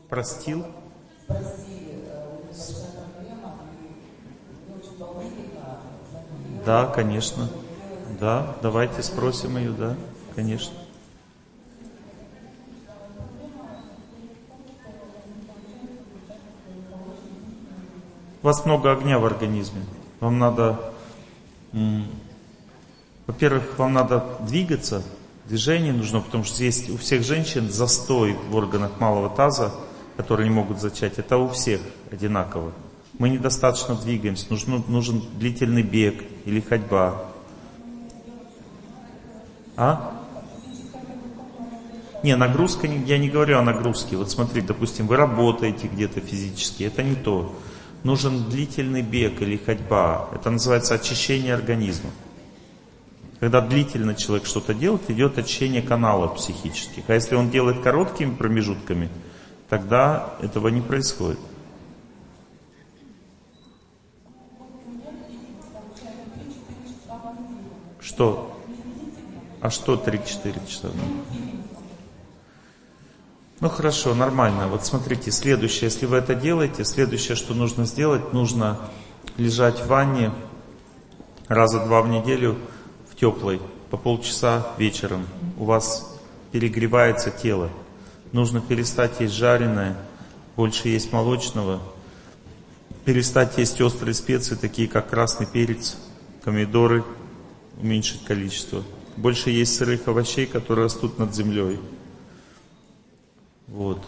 Простил? Да, конечно. Да, давайте спросим ее, да, конечно. У вас много огня в организме. Вам надо, во-первых, вам надо двигаться. Движение нужно, потому что есть у всех женщин застой в органах малого таза, которые не могут зачать. Это у всех одинаково. Мы недостаточно двигаемся. Нужен длительный бег или ходьба. Не, нагрузка, я не говорю о нагрузке. Вот смотри, допустим, вы работаете где-то физически, это не то. Нужен длительный бег или ходьба. Это называется очищение организма. Когда длительно человек что-то делает, идет очищение каналов психических. А если он делает короткими промежутками, тогда этого не происходит. Что? А что 3-4 часа? Ну хорошо, нормально. Вот смотрите, следующее, если вы это делаете, следующее, что нужно сделать, нужно лежать в ванне раза 2 в неделю в теплой, по полчаса вечером. У вас перегревается тело. Нужно перестать есть жареное, больше есть молочного, перестать есть острые специи, такие как красный перец, помидоры, уменьшить количество. Больше есть сырых овощей, которые растут над землей. Вот.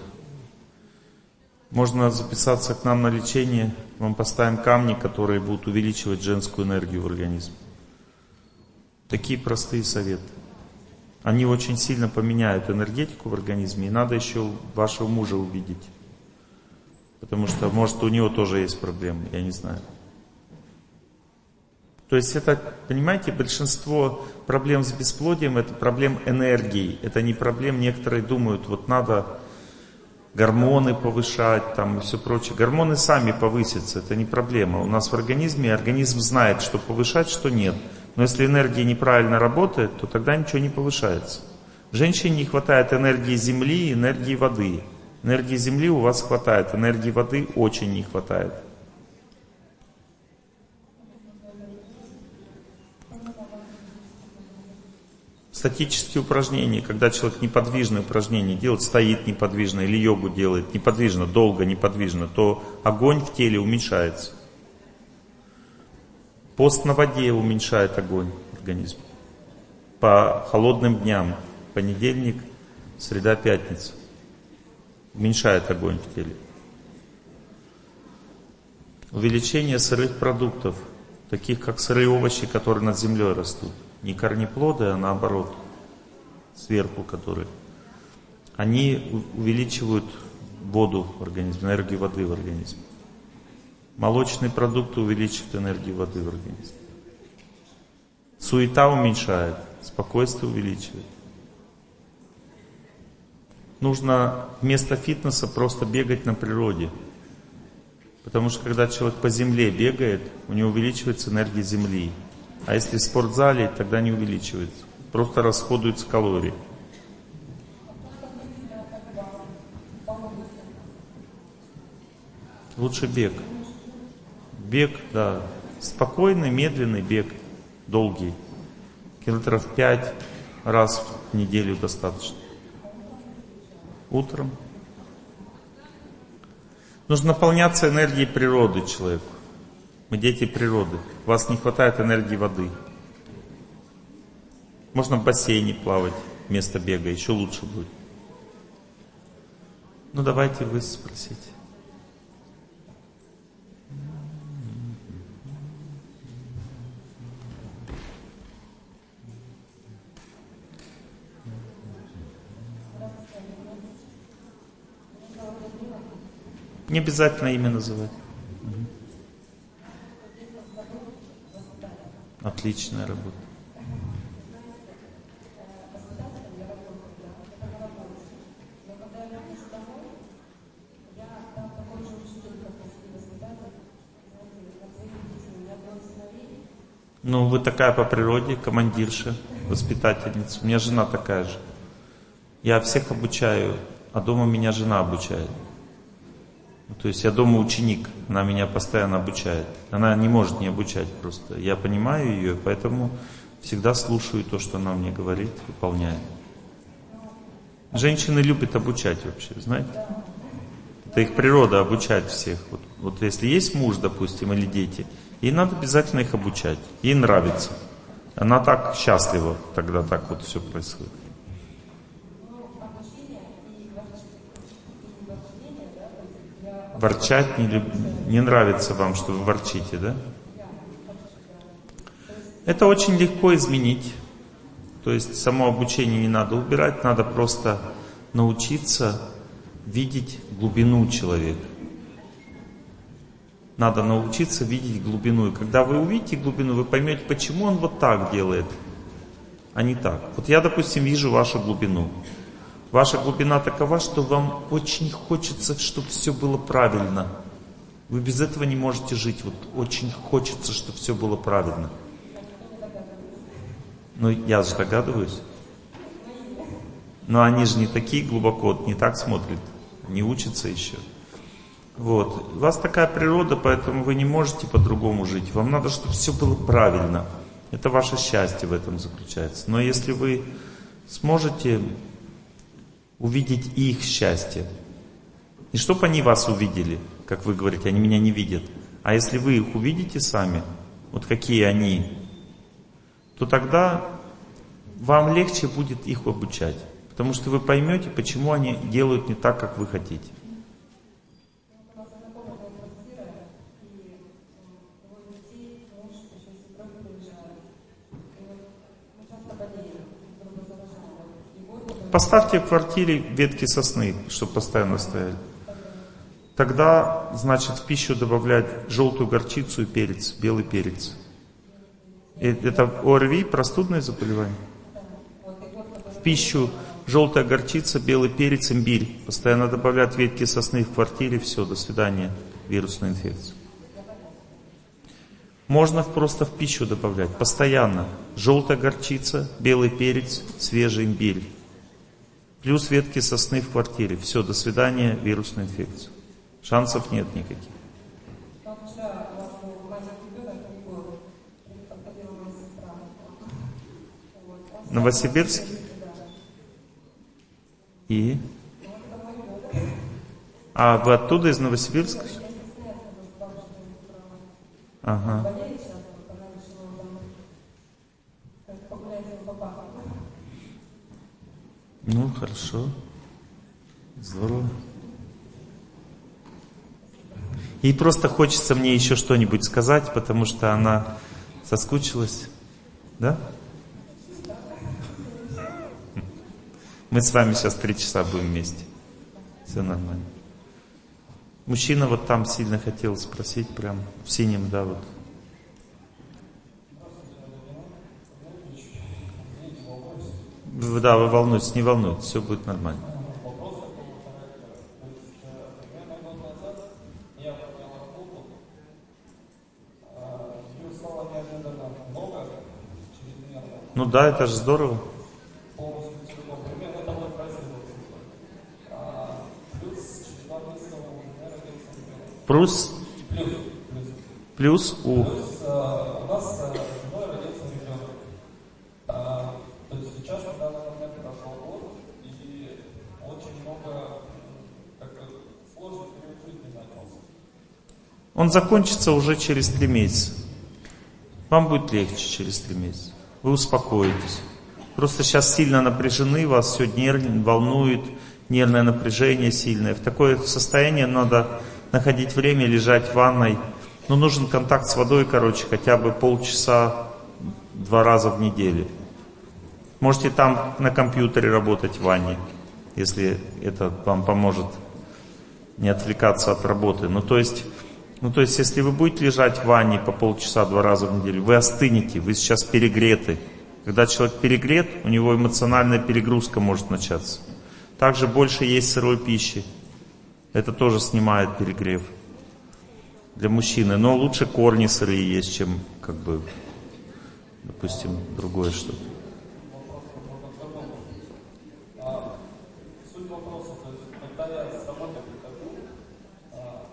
Можно записаться к нам на лечение. Мы вам поставим камни, которые будут увеличивать женскую энергию в организме. Такие простые советы. Они очень сильно поменяют энергетику в организме. И надо еще вашего мужа убедить. Потому что, может, у него тоже есть проблемы, я не знаю. То есть это, понимаете, большинство проблем с бесплодием — это проблем энергии. Это не проблем, некоторые думают, вот надо гормоны повышать там и все прочее. Гормоны сами повысятся, это не проблема. У нас в организме, организм знает, что повышать, что нет. Но если энергия неправильно работает, то тогда ничего не повышается. Женщине не хватает энергии земли и энергии воды. Энергии земли у вас хватает, энергии воды очень не хватает. Статические упражнения, когда человек неподвижные упражнения делает, стоит неподвижно или йогу делает неподвижно, долго неподвижно, то огонь в теле уменьшается. Пост на воде уменьшает огонь в организме. По холодным дням, понедельник, среда, пятница, уменьшает огонь в теле. Увеличение сырых продуктов, таких как сырые овощи, которые над землей растут. Не корнеплоды, а наоборот, сверху которые. Они увеличивают воду в организме, энергию воды в организме. Молочные продукты увеличивают энергию воды в организме. Суета уменьшает, спокойствие увеличивает. Нужно вместо фитнеса просто бегать на природе. Потому что когда человек по земле бегает, у него увеличивается энергия земли. А если в спортзале, тогда не увеличивается. Просто расходуются калории. Лучше бег. Бег, да. Спокойный, медленный бег. Долгий. Километров 5 раз в неделю достаточно. Утром. Нужно наполняться энергией природы человеку. Мы дети природы. У вас не хватает энергии воды. Можно в бассейне плавать вместо бега, еще лучше будет. Ну давайте вы спросите. Не обязательно имя называть. Отличная работа. Ну, вы такая по природе, командирша, воспитательница. У меня жена такая же. Я всех обучаю, а дома меня жена обучает. То есть я дома ученик, она меня постоянно обучает. Она не может не обучать просто. Я понимаю ее, поэтому всегда слушаю то, что она мне говорит, выполняю. Женщины любят обучать вообще, знаете? Это их природа обучать всех. Вот если есть муж, допустим, или дети, ей надо обязательно их обучать. Ей нравится. Она так счастлива, тогда так вот все происходит. Ворчать не нравится вам, что вы ворчите, да? Это очень легко изменить. То есть само обучение не надо убирать, надо просто научиться видеть глубину человека. Надо научиться видеть глубину. И когда вы увидите глубину, вы поймете, почему он вот так делает, а не так. Вот я, допустим, вижу вашу глубину. Ваша глубина такова, что вам очень хочется, чтобы все было правильно. Вы без этого не можете жить. Вот очень хочется, чтобы все было правильно. Ну, я же догадываюсь. Но они же не такие глубоко, не так смотрят, не учатся еще. Вот. У вас такая природа, поэтому вы не можете по-другому жить. Вам надо, чтобы все было правильно. Это ваше счастье в этом заключается. Но если вы сможете увидеть их счастье, не чтобы они вас увидели, как вы говорите, они меня не видят, а если вы их увидите сами, вот какие они, то тогда вам легче будет их обучать. Потому что вы поймете, почему они делают не так, как вы хотите. Поставьте в квартире ветки сосны, чтобы постоянно стояли. Тогда, значит, в пищу добавлять желтую горчицу и перец, белый перец. И это ОРВИ, простудное заболевание. В пищу желтая горчица, белый перец, имбирь. Постоянно добавлять ветки сосны в квартире, все, до свидания, вирусная инфекция. Можно просто в пищу добавлять, постоянно. Желтая горчица, белый перец, свежий имбирь. Плюс ветки сосны в квартире. Все, до свидания, вирусная инфекция. Шансов нет никаких. Новосибирск? И? А вы оттуда, из Новосибирска? Ага. Ну, хорошо. Здорово. Ей просто хочется мне еще что-нибудь сказать, потому что она соскучилась. Да? Мы с вами сейчас 3 часа будем вместе. Все нормально. Мужчина вот там сильно хотел спросить, прям в синем, да, вот. Да, вы волнуетесь, не волнуйтесь, все будет нормально. Ну да, это же здорово. Плюс у... У нас с женой родился ребенок. То есть сейчас на данный момент прошел год, и очень много сложных период жизни начался. Он закончится уже через 3 месяца. Вам будет легче через 3 месяца. Вы успокоитесь. Просто сейчас сильно напряжены, вас все волнует, нервное напряжение сильное. В такое состояние надо находить время, лежать в ванной. Но нужен контакт с водой, короче, хотя бы полчаса 2 раза в неделю. Можете там на компьютере работать в ванне, если это вам поможет не отвлекаться от работы. Ну, то есть, если вы будете лежать в ванне по полчаса 2 раза в неделю, вы остынете, вы сейчас перегреты. Когда человек перегрет, у него эмоциональная перегрузка может начаться. Также больше есть сырой пищи. Это тоже снимает перегрев для мужчины. Но лучше корни сырые есть, чем, допустим, другое что-то. Суть вопроса, то есть, когда я с работы прихожу,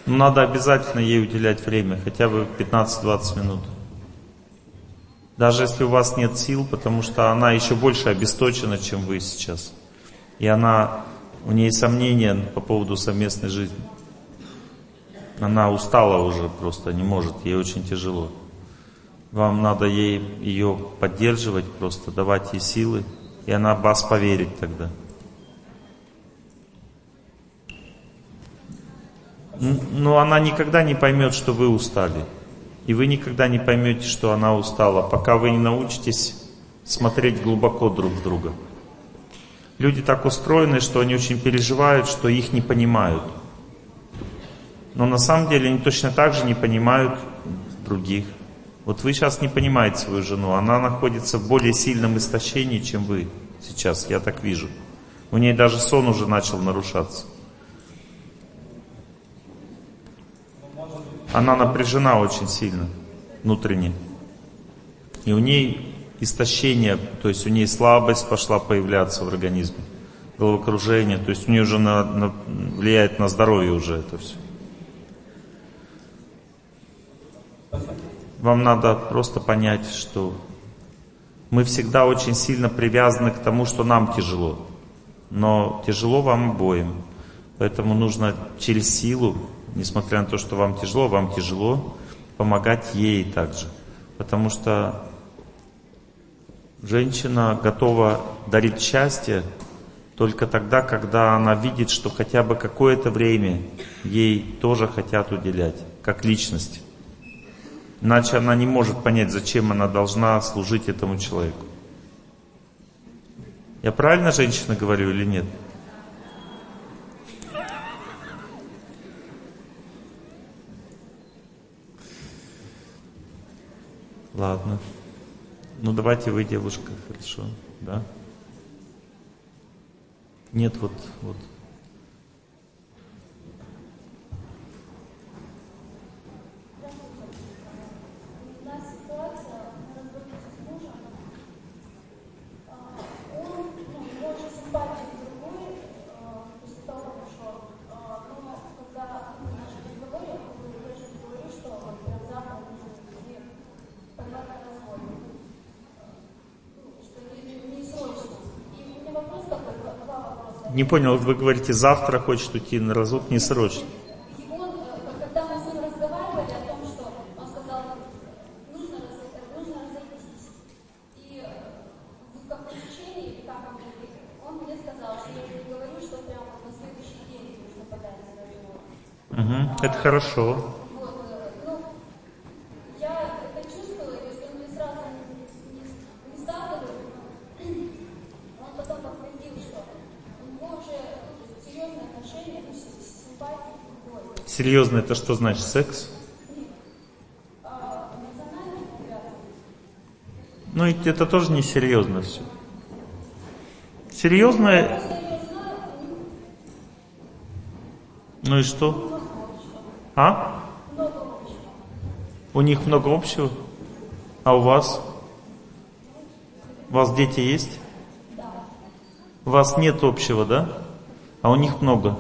Но надо обязательно ей уделять время, хотя бы 15-20 минут. Даже если у вас нет сил, потому что она еще больше обесточена, чем вы сейчас. И у нее сомнения по поводу совместной жизни. Она устала уже просто, не может, ей очень тяжело. Вам надо ее поддерживать просто, давать ей силы, и она в вас поверит тогда. Но она никогда не поймет, что вы устали. И вы никогда не поймете, что она устала, пока вы не научитесь смотреть глубоко друг в друга. Люди так устроены, что они очень переживают, что их не понимают. Но на самом деле они точно так же не понимают других. Вот вы сейчас не понимаете свою жену, она находится в более сильном истощении, чем вы сейчас, я так вижу. У ней даже сон уже начал нарушаться. Она напряжена очень сильно, внутренне. И у ней истощение, то есть у ней слабость пошла появляться в организме, головокружение, то есть у нее уже влияет на здоровье уже это все. Вам надо просто понять, что мы всегда очень сильно привязаны к тому, что нам тяжело. Но тяжело вам обоим. Поэтому нужно через силу, несмотря на то, что вам тяжело, помогать ей также. Потому что женщина готова дарить счастье только тогда, когда она видит, что хотя бы какое-то время ей тоже хотят уделять, как личность. Иначе она не может понять, зачем она должна служить этому человеку. Я правильно, женщина, говорю или нет? Ладно. Ну давайте вы, девушка, хорошо, да? Нет, вот. Не понял, вы говорите, завтра хочет уйти на развод, не срочно. И он, когда мы с ним разговаривали о том, что он сказал, нужно разойтись. И в каком течении, или как он мне сказал, что я ей говорю, что прямо на следующий день нужно подать на него. Это хорошо. Вот, ну, я это чувствовала, если он мне сразу не стал говорить, он потом подтвердил, что у него уже серьезные отношения, симпатии, любовь. Серьезно, это что значит? Секс? Ну, и это тоже не серьезно все. Серьезно? Ну и что? А? У них много общего? А у вас? У вас дети есть? У вас нет общего, да? А у них много.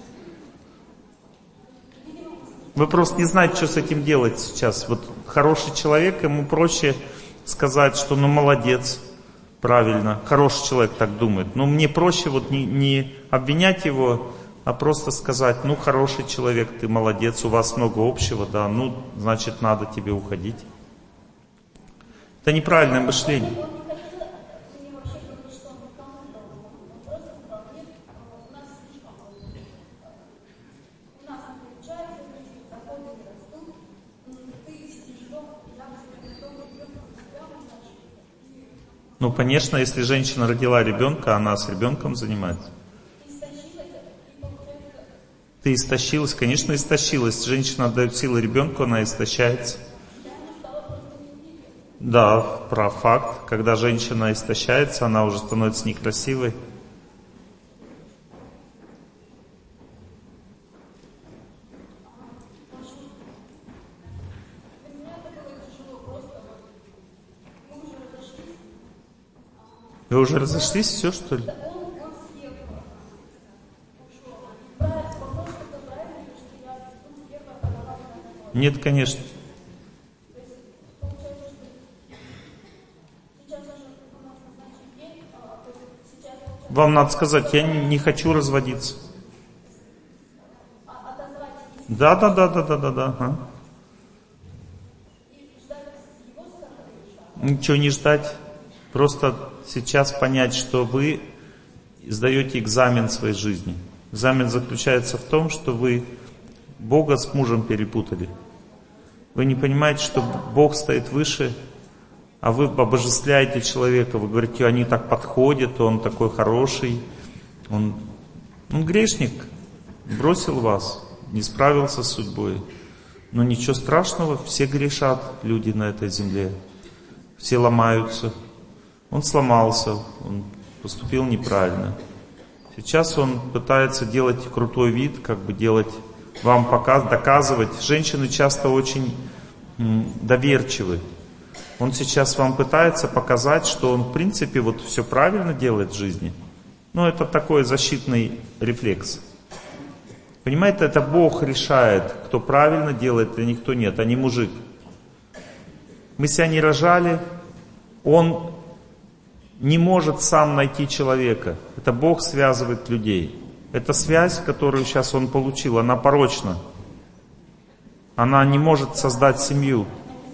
Вы просто не знаете, что с этим делать сейчас. Вот хороший человек, ему проще сказать, что ну молодец, правильно, хороший человек так думает. Но мне проще вот не обвинять его, а просто сказать, ну хороший человек, ты молодец, у вас много общего, да, ну значит надо тебе уходить. Это неправильное мышление. Ну, конечно, если женщина родила ребенка, она с ребенком занимается. Ты истощилась? Конечно, истощилась. Женщина отдает силы ребенку, она истощается. Да, прав факт. Когда женщина истощается, она уже становится некрасивой. Вы уже разошлись, все, что ли? Нет, конечно. Вам надо сказать, я не хочу разводиться. Да. Ага. Ничего не ждать. Просто сейчас понять, что вы сдаете экзамен своей жизни. Экзамен заключается в том, что вы Бога с мужем перепутали. Вы не понимаете, что Бог стоит выше, а вы обожествляете человека. Вы говорите, они так подходят, он такой хороший. Он грешник, бросил вас, не справился с судьбой. Но ничего страшного, все грешат, люди на этой земле. Все ломаются. Он сломался, он поступил неправильно. Сейчас он пытается делать крутой вид, как бы делать вам доказывать. Женщины часто очень доверчивы. Он сейчас вам пытается показать, что он в принципе вот все правильно делает в жизни. Но это такой защитный рефлекс. Понимаете, это Бог решает, кто правильно делает, а никто нет, а не мужик. Мы себя не рожали, он не может сам найти человека. Это Бог связывает людей. Эта связь, которую сейчас он получил, она порочна. Она не может создать семью.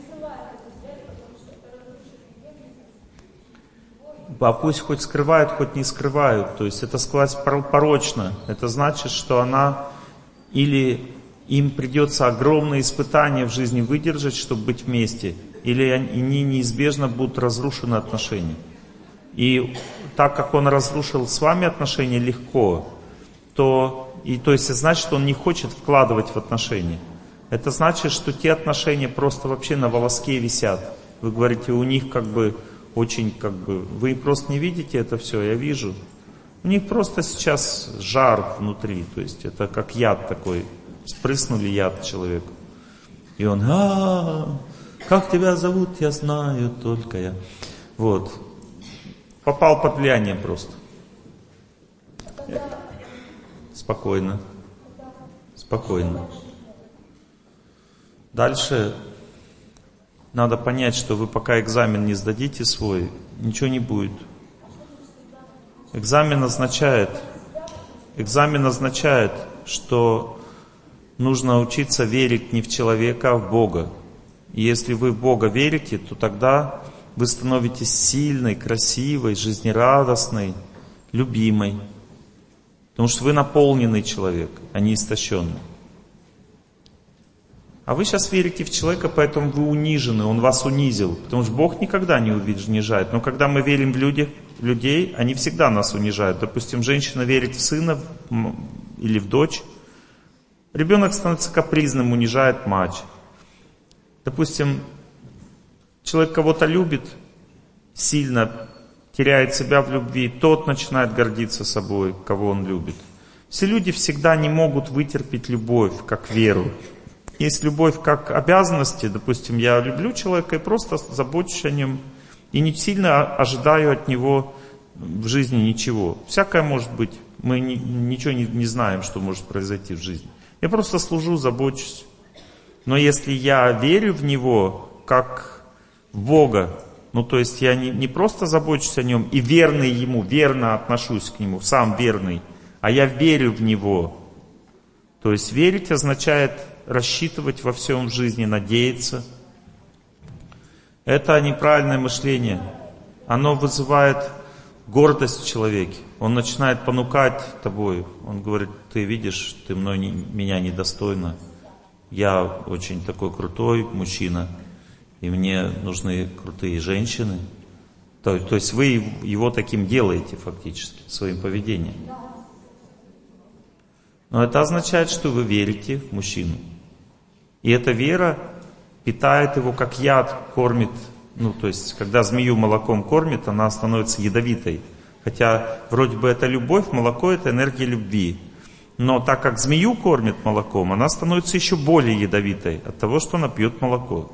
А пусть хоть скрывают, хоть не скрывают. То есть эта связь порочна. Это значит, что она или им придется огромные испытания в жизни выдержать, чтобы быть вместе, или они неизбежно будут разрушены отношения. И так как он разрушил с вами отношения легко, то есть значит, что он не хочет вкладывать в отношения. Это значит, что те отношения просто вообще на волоске висят. Вы говорите, у них очень вы просто не видите это все, я вижу. У них просто сейчас жар внутри, то есть это как яд такой. Спрыснули яд человеку. И он, как тебя зовут, я знаю только я. Вот. Попал под влияние просто. Спокойно. Спокойно. Дальше надо понять, что вы пока экзамен не сдадите свой, ничего не будет. Экзамен означает, что нужно учиться верить не в человека, а в Бога. И если вы в Бога верите, то тогда вы становитесь сильной, красивой, жизнерадостной, любимой. Потому что вы наполненный человек, а не истощенный. А вы сейчас верите в человека, поэтому вы унижены, он вас унизил. Потому что Бог никогда не унижает. Но когда мы верим в людей, они всегда нас унижают. Допустим, женщина верит в сына или в дочь. Ребенок становится капризным, унижает мать. Допустим, человек кого-то любит сильно, теряет себя в любви, тот начинает гордиться собой, кого он любит. Все люди всегда не могут вытерпеть любовь, как веру. Есть любовь как обязанности, допустим, я люблю человека и просто забочусь о нем, и не сильно ожидаю от него в жизни ничего. Всякое может быть, мы ничего не знаем, что может произойти в жизни. Я просто служу, забочусь. Но если я верю в него, как в Бога, то есть я не просто забочусь о нем и верный ему, верно отношусь к нему, сам верный, а я верю в него. То есть верить означает рассчитывать во всем в жизни, надеяться. Это неправильное мышление. Оно вызывает гордость в человеке. Он начинает понукать тобой. Он говорит, ты видишь, ты меня недостойна. Я очень такой крутой мужчина, и мне нужны крутые женщины. То есть вы его таким делаете фактически, своим поведением. Но это означает, что вы верите в мужчину. И эта вера питает его, как яд кормит. То есть, когда змею молоком кормит, она становится ядовитой. Хотя, вроде бы это любовь, молоко — это энергия любви. Но так как змею кормит молоком, она становится еще более ядовитой от того, что она пьет молоко.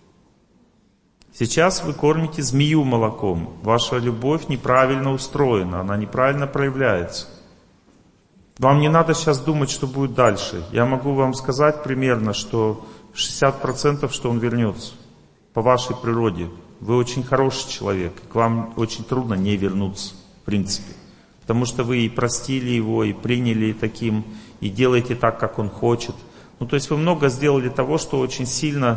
Сейчас вы кормите змею молоком. Ваша любовь неправильно устроена, она неправильно проявляется. Вам не надо сейчас думать, что будет дальше. Я могу вам сказать примерно, что 60%, что он вернется по вашей природе. Вы очень хороший человек, к вам очень трудно не вернуться, в принципе. Потому что вы и простили его, и приняли таким, и делаете так, как он хочет. Ну, то есть вы много сделали того, что очень сильно,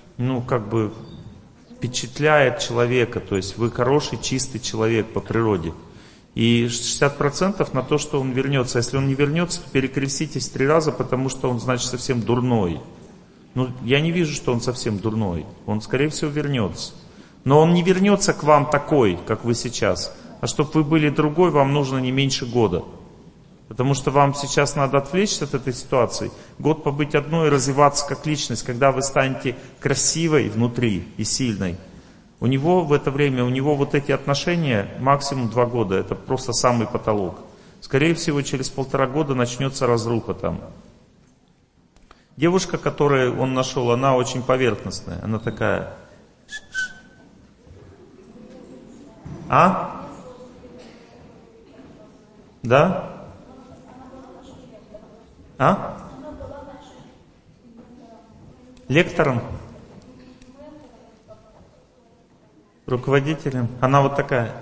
впечатляет человека. То есть вы хороший, чистый человек по природе. И 60% на то, что он вернется. Если он не вернется, то перекреститесь 3 раза, потому что он, значит, совсем дурной. Я не вижу, что он совсем дурной. Он, скорее всего, вернется. Но он не вернется к вам такой, как вы сейчас. А чтобы вы были другой, вам нужно не меньше года. Потому что вам сейчас надо отвлечься от этой ситуации. Год побыть одной и развиваться как личность. Когда вы станете красивой внутри и сильной, у него в это время, вот эти отношения максимум 2 года. Это просто самый потолок. Скорее всего, через 1,5 года начнется разруха там. Девушка, которую он нашел, она очень поверхностная. Она такая... А? Да? А? Лектором? Руководителем? Она вот такая.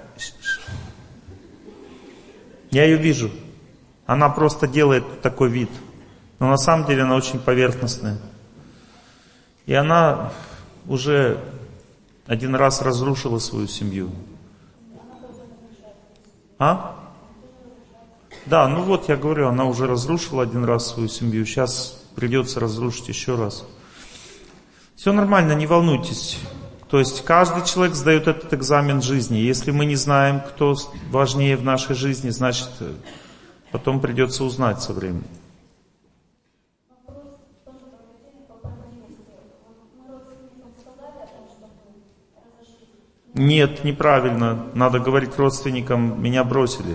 Я ее вижу. Она просто делает такой вид. Но на самом деле она очень поверхностная. И она уже 1 раз разрушила свою семью. А? Да, я говорю, она уже разрушила 1 раз свою семью. Сейчас придется разрушить еще раз. Все нормально, не волнуйтесь. То есть каждый человек сдает этот экзамен жизни. Если мы не знаем, кто важнее в нашей жизни, значит, потом придется узнать со временем. Нет, неправильно. Надо говорить родственникам, меня бросили.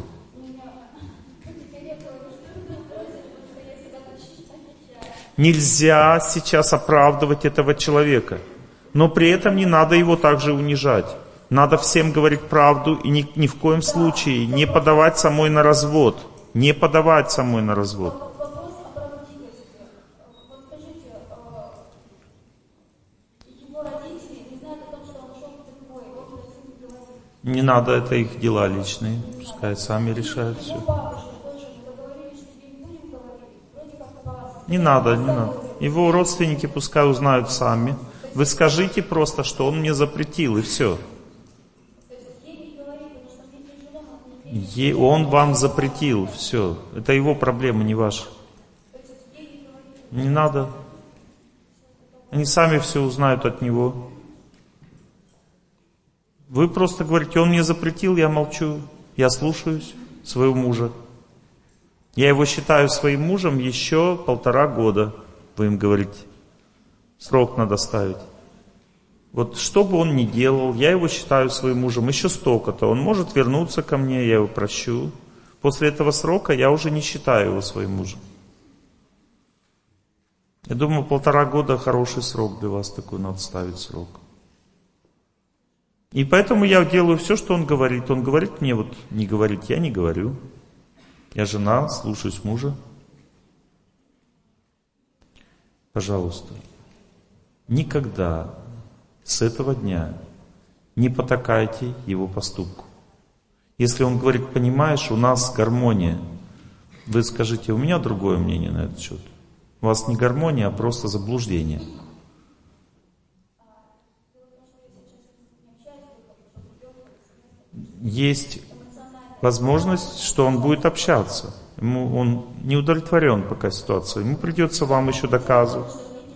Нельзя сейчас оправдывать этого человека. Но при этом не надо его также унижать. Надо всем говорить правду и ни в коем случае не подавать самой на развод. Не подавать самой на развод. Вопрос о правдивости. Вот скажите, его родители не знают о том, что он ушел в другой, он просил не говорить. Не надо, это их дела личные. Пускай сами решают все. Не надо. Его родственники пускай узнают сами. Вы скажите просто, что он мне запретил, и все. Он вам запретил, все. Это его проблема, не ваша. Не надо. Они сами все узнают от него. Вы просто говорите, он мне запретил, я молчу. Я слушаюсь своего мужа. Я его считаю своим мужем еще 1,5 года, вы им говорите. Срок надо ставить. Вот что бы он ни делал, я его считаю своим мужем еще столько-то. Он может вернуться ко мне, я его прощу. После этого срока я уже не считаю его своим мужем. Я думаю, 1,5 года хороший срок для вас, такой надо ставить срок. И поэтому я делаю все, что он говорит. Он говорит мне не говорить, я не говорю. Я жена, слушаюсь мужа. Пожалуйста, никогда с этого дня не потакайте его поступку. Если он говорит, понимаешь, у нас гармония, вы скажите, у меня другое мнение на этот счет. У вас не гармония, а просто заблуждение. Есть возможность, что он будет общаться. Он не удовлетворен пока ситуацией. Ему придется вам еще доказывать.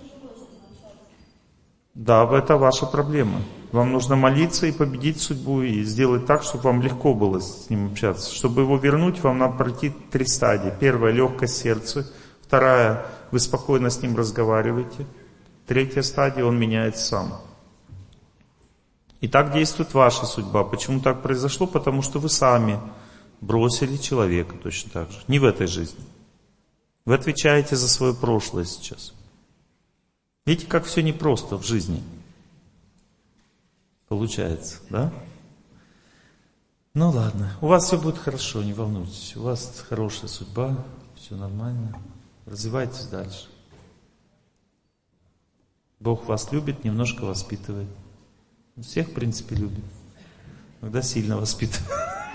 Да, это ваша проблема. Вам нужно молиться и победить судьбу, и сделать так, чтобы вам легко было с ним общаться. Чтобы его вернуть, вам надо пройти 3 стадии. 1, легкость сердца. 2, вы спокойно с ним разговариваете. 3 стадия, он меняется сам. И так действует ваша судьба. Почему так произошло? Потому что вы сами бросили человека точно так же. Не в этой жизни. Вы отвечаете за свое прошлое сейчас. Видите, как все непросто в жизни. Получается, да? Ну ладно. У вас все будет хорошо, не волнуйтесь. У вас хорошая судьба, все нормально. Развивайтесь дальше. Бог вас любит, немножко воспитывает. Всех, в принципе, любит. Иногда сильно воспитывает.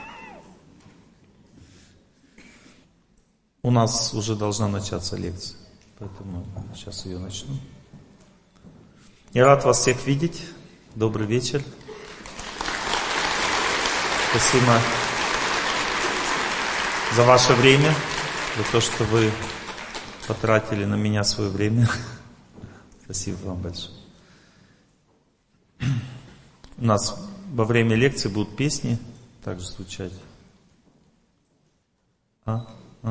У нас уже должна начаться лекция, поэтому сейчас ее начну. Я рад вас всех видеть. Добрый вечер. Спасибо за ваше время, за то, что вы потратили на меня свое время. Спасибо вам большое. У нас во время лекции будут песни также звучать. Ага.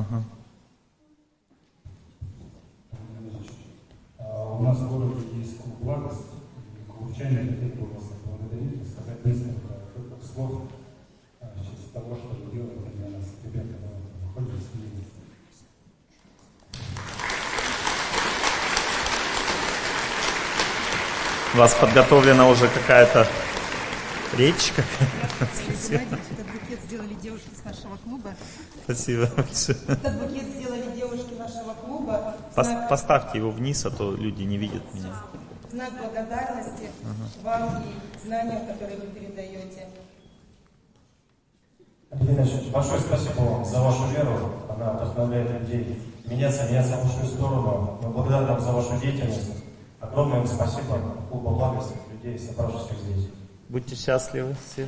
У нас в городе есть клуб «Благость». Клубчане хотели бы вас поблагодарить и сказать несколько слов в честь того, что вы делаете для нас. Ребята, выходим с ними. У вас подготовлена уже какая-то речь? Этот букет сделали девушки с нашего клуба. Спасибо большое. Этот букет сделали девушки нашего клуба. Поставьте его вниз, а то люди не видят меня. Знак благодарности вам и знаниям, которые вы передаете. Андрей Ильич, большое спасибо вам за вашу веру. Она вдохновляет людей меняться в лучшую сторону. Мы благодарны вам за вашу деятельность. Огромное вам спасибо клуба «Благость», людей, собравшихся здесь. Будьте счастливы все.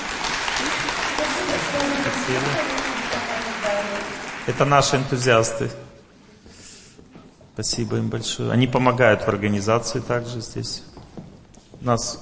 Спасибо. Это наши энтузиасты. Спасибо им большое. Они помогают в организации также здесь. У нас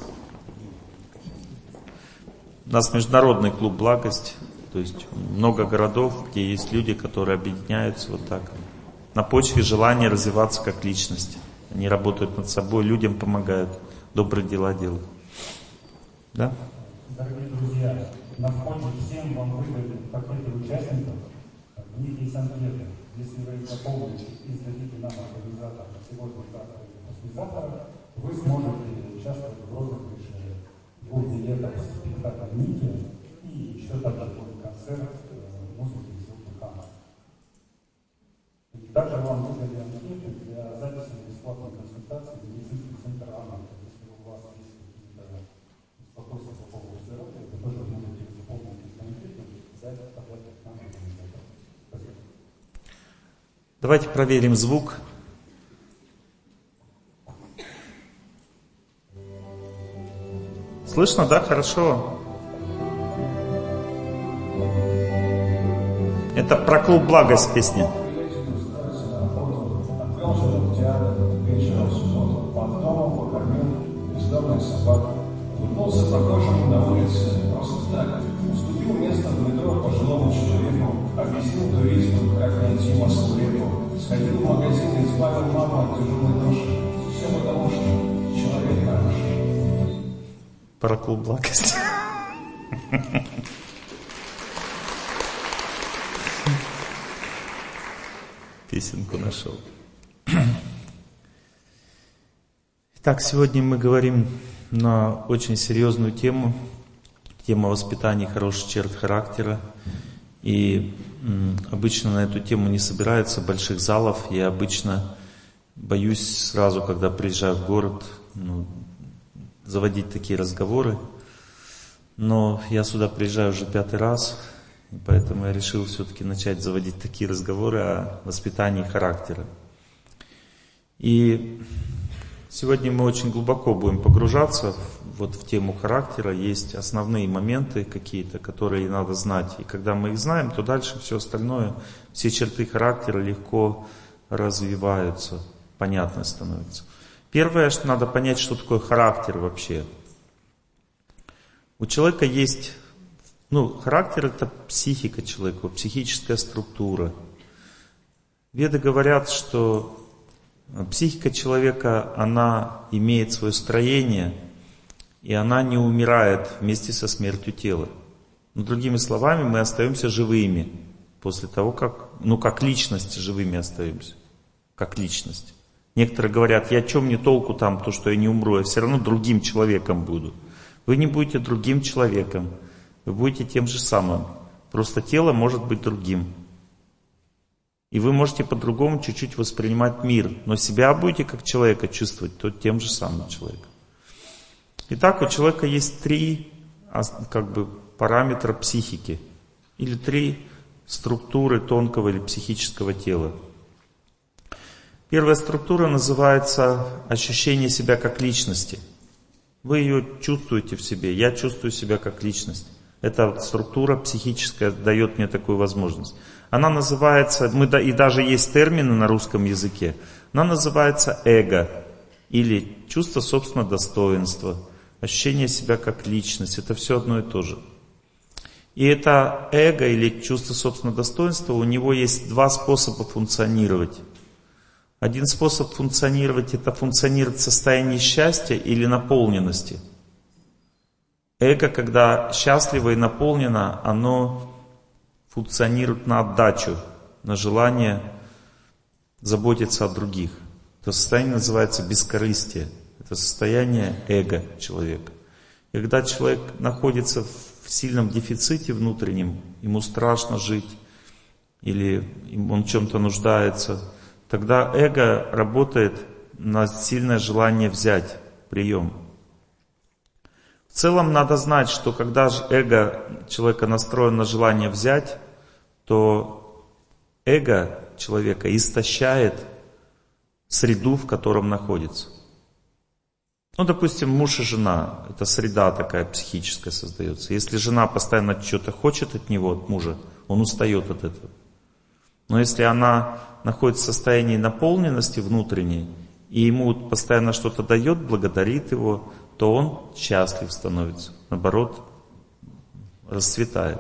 международный клуб «Благость». То есть много городов, где есть люди, которые объединяются вот так. На почве желания развиваться как личность. Они работают над собой, людям помогают, добрые дела делают. Да? Дорогие друзья, на входе всем вам выдали пакеты участников. В них есть анкеты. Если вы их заполните и сдадите нам организатора сегодня, завтра или послезавтра, вы сможете участвовать в розыгрыше 2 билетов в спектакль «Ники» и еще также будет концерт музыки и звуки Хама. Также вам выдали анкеты для записи на бесплатной консультации в медицинский центр «Анна». Если у вас есть какие-то вопросы по поводу здоровья, вы тоже можете заполнить эти анкеты и запись подать к нам организатору. Спасибо. Давайте проверим звук. Слышно, да? Хорошо. Это про клуб «Благость» песня. Вернулся прохожему на улице просто так. Уступил место в метро пожилому человеку, объяснил туристу, как найти Москву-реку. Сходил в магазин и избавил маму от тяжелой ноши. Все потому, что человек хороший. Про клуб «Благость». Песенку нашел. Итак, сегодня мы говорим на очень серьезную тему. Тема воспитания хороших черт характера. И обычно на эту тему не собирается больших залов. Я обычно боюсь сразу, когда приезжаю в город, заводить такие разговоры. Но я сюда приезжаю уже 5-й раз, и поэтому я решил все-таки начать заводить такие разговоры о воспитании характера. И сегодня мы очень глубоко будем погружаться в тему характера. Есть основные моменты какие-то, которые надо знать. И когда мы их знаем, то дальше все остальное, все черты характера легко развиваются, понятно становится. Первое, что надо понять, что такое характер вообще. У человека есть, характер — это психика человека, психическая структура. Веды говорят, что психика человека, она имеет свое строение, и она не умирает вместе со смертью тела. Другими словами, мы остаемся живыми после того, как личности живыми остаемся, как личность. Некоторые говорят: я чем мне толку там, то, что я не умру, я все равно другим человеком буду. Вы не будете другим человеком, вы будете тем же самым. Просто тело может быть другим. И вы можете по-другому чуть-чуть воспринимать мир. Но себя будете как человека чувствовать, то тем же самым человеком. Итак, у человека есть 3 параметра психики. Или 3 структуры тонкого или психического тела. Первая структура называется ощущение себя как личности. Вы ее чувствуете в себе. Я чувствую себя как личность. Эта структура психическая дает мне такую возможность. Она называется, и даже есть термины на русском языке, она называется эго, или чувство собственного достоинства, ощущение себя как личность. Это все одно и то же. И это эго, или чувство собственного достоинства, у него есть 2 способа функционировать. Один способ функционировать — это функционировать в состоянии счастья или наполненности. Эго, когда счастливо и наполнено, оно функционирует на отдачу, на желание заботиться о других. Это состояние называется бескорыстие. Это состояние эго человека. И когда человек находится в сильном дефиците внутреннем, ему страшно жить, или он в чем-то нуждается, тогда эго работает на сильное желание взять прием. В целом надо знать, что когда же эго человека настроено на желание взять, то эго человека истощает среду, в котором находится. Ну, допустим, муж и жена, это среда такая психическая создается. Если жена постоянно что-то хочет от него, от мужа, он устает от этого. Но если она находится в состоянии наполненности внутренней, и ему постоянно что-то дает, благодарит его, то он счастлив становится. Наоборот, расцветает.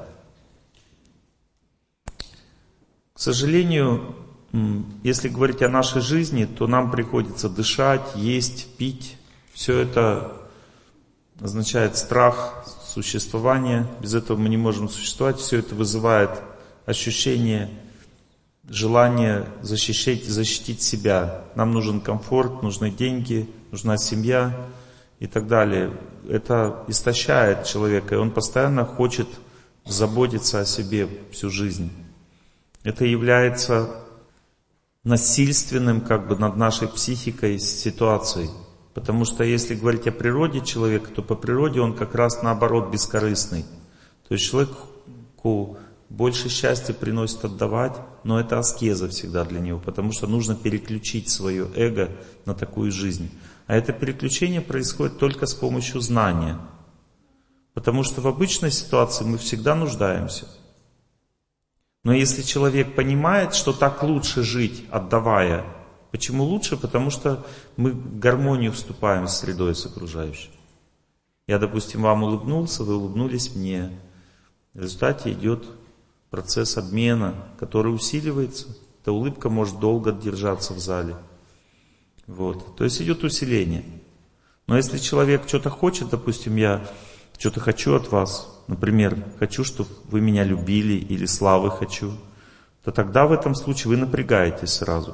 К сожалению, если говорить о нашей жизни, то нам приходится дышать, есть, пить. Все это означает страх существования. Без этого мы не можем существовать. Все это вызывает ощущение, желание защитить себя. Нам нужен комфорт, нужны деньги, нужна семья и так далее. Это истощает человека, и он постоянно хочет заботиться о себе всю жизнь. Это является насильственным над нашей психикой ситуацией. Потому что если говорить о природе человека, то по природе он как раз наоборот бескорыстный. То есть человеку больше счастья приносит отдавать, но это аскеза всегда для него, потому что нужно переключить свое эго на такую жизнь. А это переключение происходит только с помощью знания. Потому что в обычной ситуации мы всегда нуждаемся. Но если человек понимает, что так лучше жить, отдавая, почему лучше? Потому что мы в гармонию вступаем с средой, с окружающей. Я, допустим, вам улыбнулся, вы улыбнулись мне. В результате идет процесс обмена, который усиливается. Эта улыбка может долго держаться в зале. То есть идет усиление. Но если человек что-то хочет, допустим, я что-то хочу от вас, например, хочу, чтобы вы меня любили, или славы хочу, то тогда в этом случае вы напрягаетесь сразу.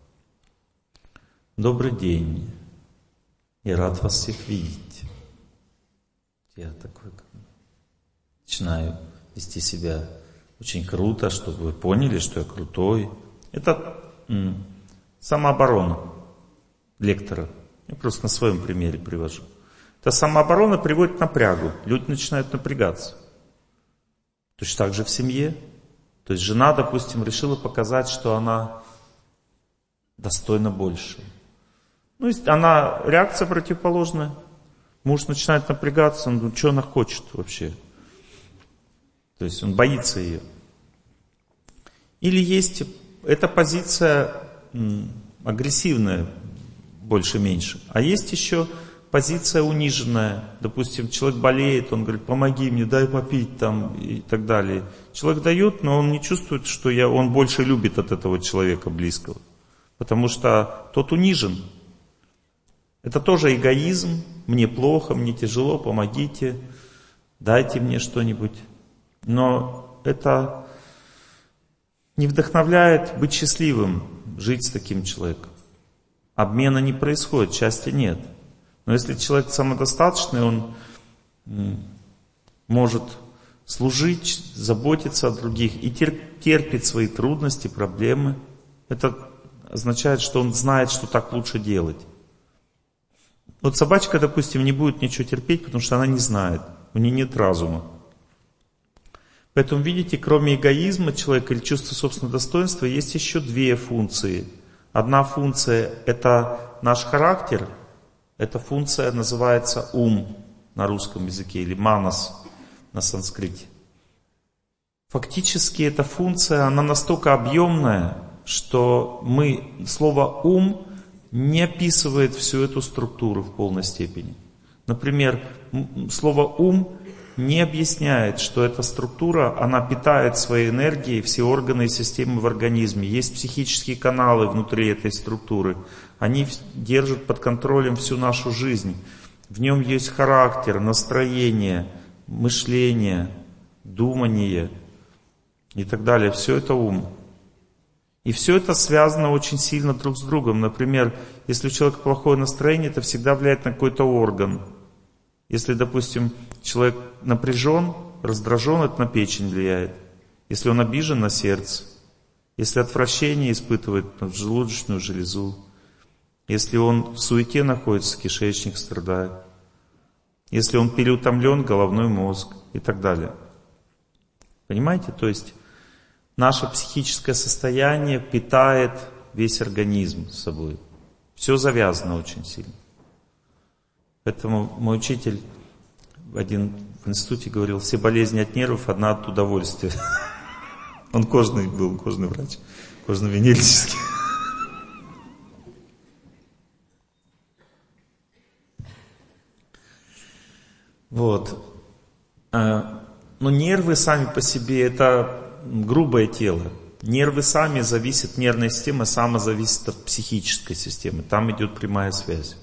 Добрый день. Я рад вас всех видеть. Я такой начинаю вести себя очень круто, чтобы вы поняли, что я крутой. Это самооборона лектора. Я просто на своем примере привожу. Эта самооборона приводит к напрягу. Люди начинают напрягаться. Точно так же в семье. То есть жена, допустим, решила показать, что она достойна больше. Реакция противоположная. Муж начинает напрягаться, что она хочет вообще. То есть он боится ее. Или есть эта позиция агрессивная, больше-меньше. А есть еще позиция униженная. Допустим, человек болеет, он говорит, помоги мне, дай попить и так далее. Человек дает, но он не чувствует, что он больше любит от этого человека близкого. Потому что тот унижен. Это тоже эгоизм. Мне плохо, мне тяжело, помогите, дайте мне что-нибудь. Но это не вдохновляет быть счастливым, жить с таким человеком. Обмена не происходит, счастья нет. Но если человек самодостаточный, он может служить, заботиться о других и терпит свои трудности, проблемы. Это означает, что он знает, что так лучше делать. Вот собачка, допустим, не будет ничего терпеть, потому что она не знает, у нее нет разума. Поэтому, видите, кроме эгоизма человека или чувства собственного достоинства, есть еще две функции. Одна функция – это наш характер, эта функция называется ум на русском языке или манас на санскрите. Фактически эта функция, она настолько объемная, что слово «ум» не описывает всю эту структуру в полной степени. Например, слово «ум» не объясняет, что эта структура, она питает своей энергией все органы и системы в организме. Есть психические каналы внутри этой структуры. Они держат под контролем всю нашу жизнь. В нем есть характер, настроение, мышление, думание и так далее. Все это ум. И все это связано очень сильно друг с другом. Например, если у человека плохое настроение, это всегда влияет на какой-то орган. Если, допустим, человек напряжен, раздражен, это на печень влияет. Если он обижен, на сердце. Если отвращение испытывает, на желудочную железу. Если он в суете находится, кишечник страдает. Если он переутомлен, головной мозг и так далее. Понимаете? То есть наше психическое состояние питает весь организм с собой. Все завязано очень сильно. Поэтому мой учитель один в институте говорил, все болезни от нервов, одна от удовольствия. Он кожный был, кожный врач, кожно-венерический. Вот. Но нервы сами по себе это грубое тело. Нервы сами зависят, нервная система сама зависит от психической системы. Там идет прямая связь.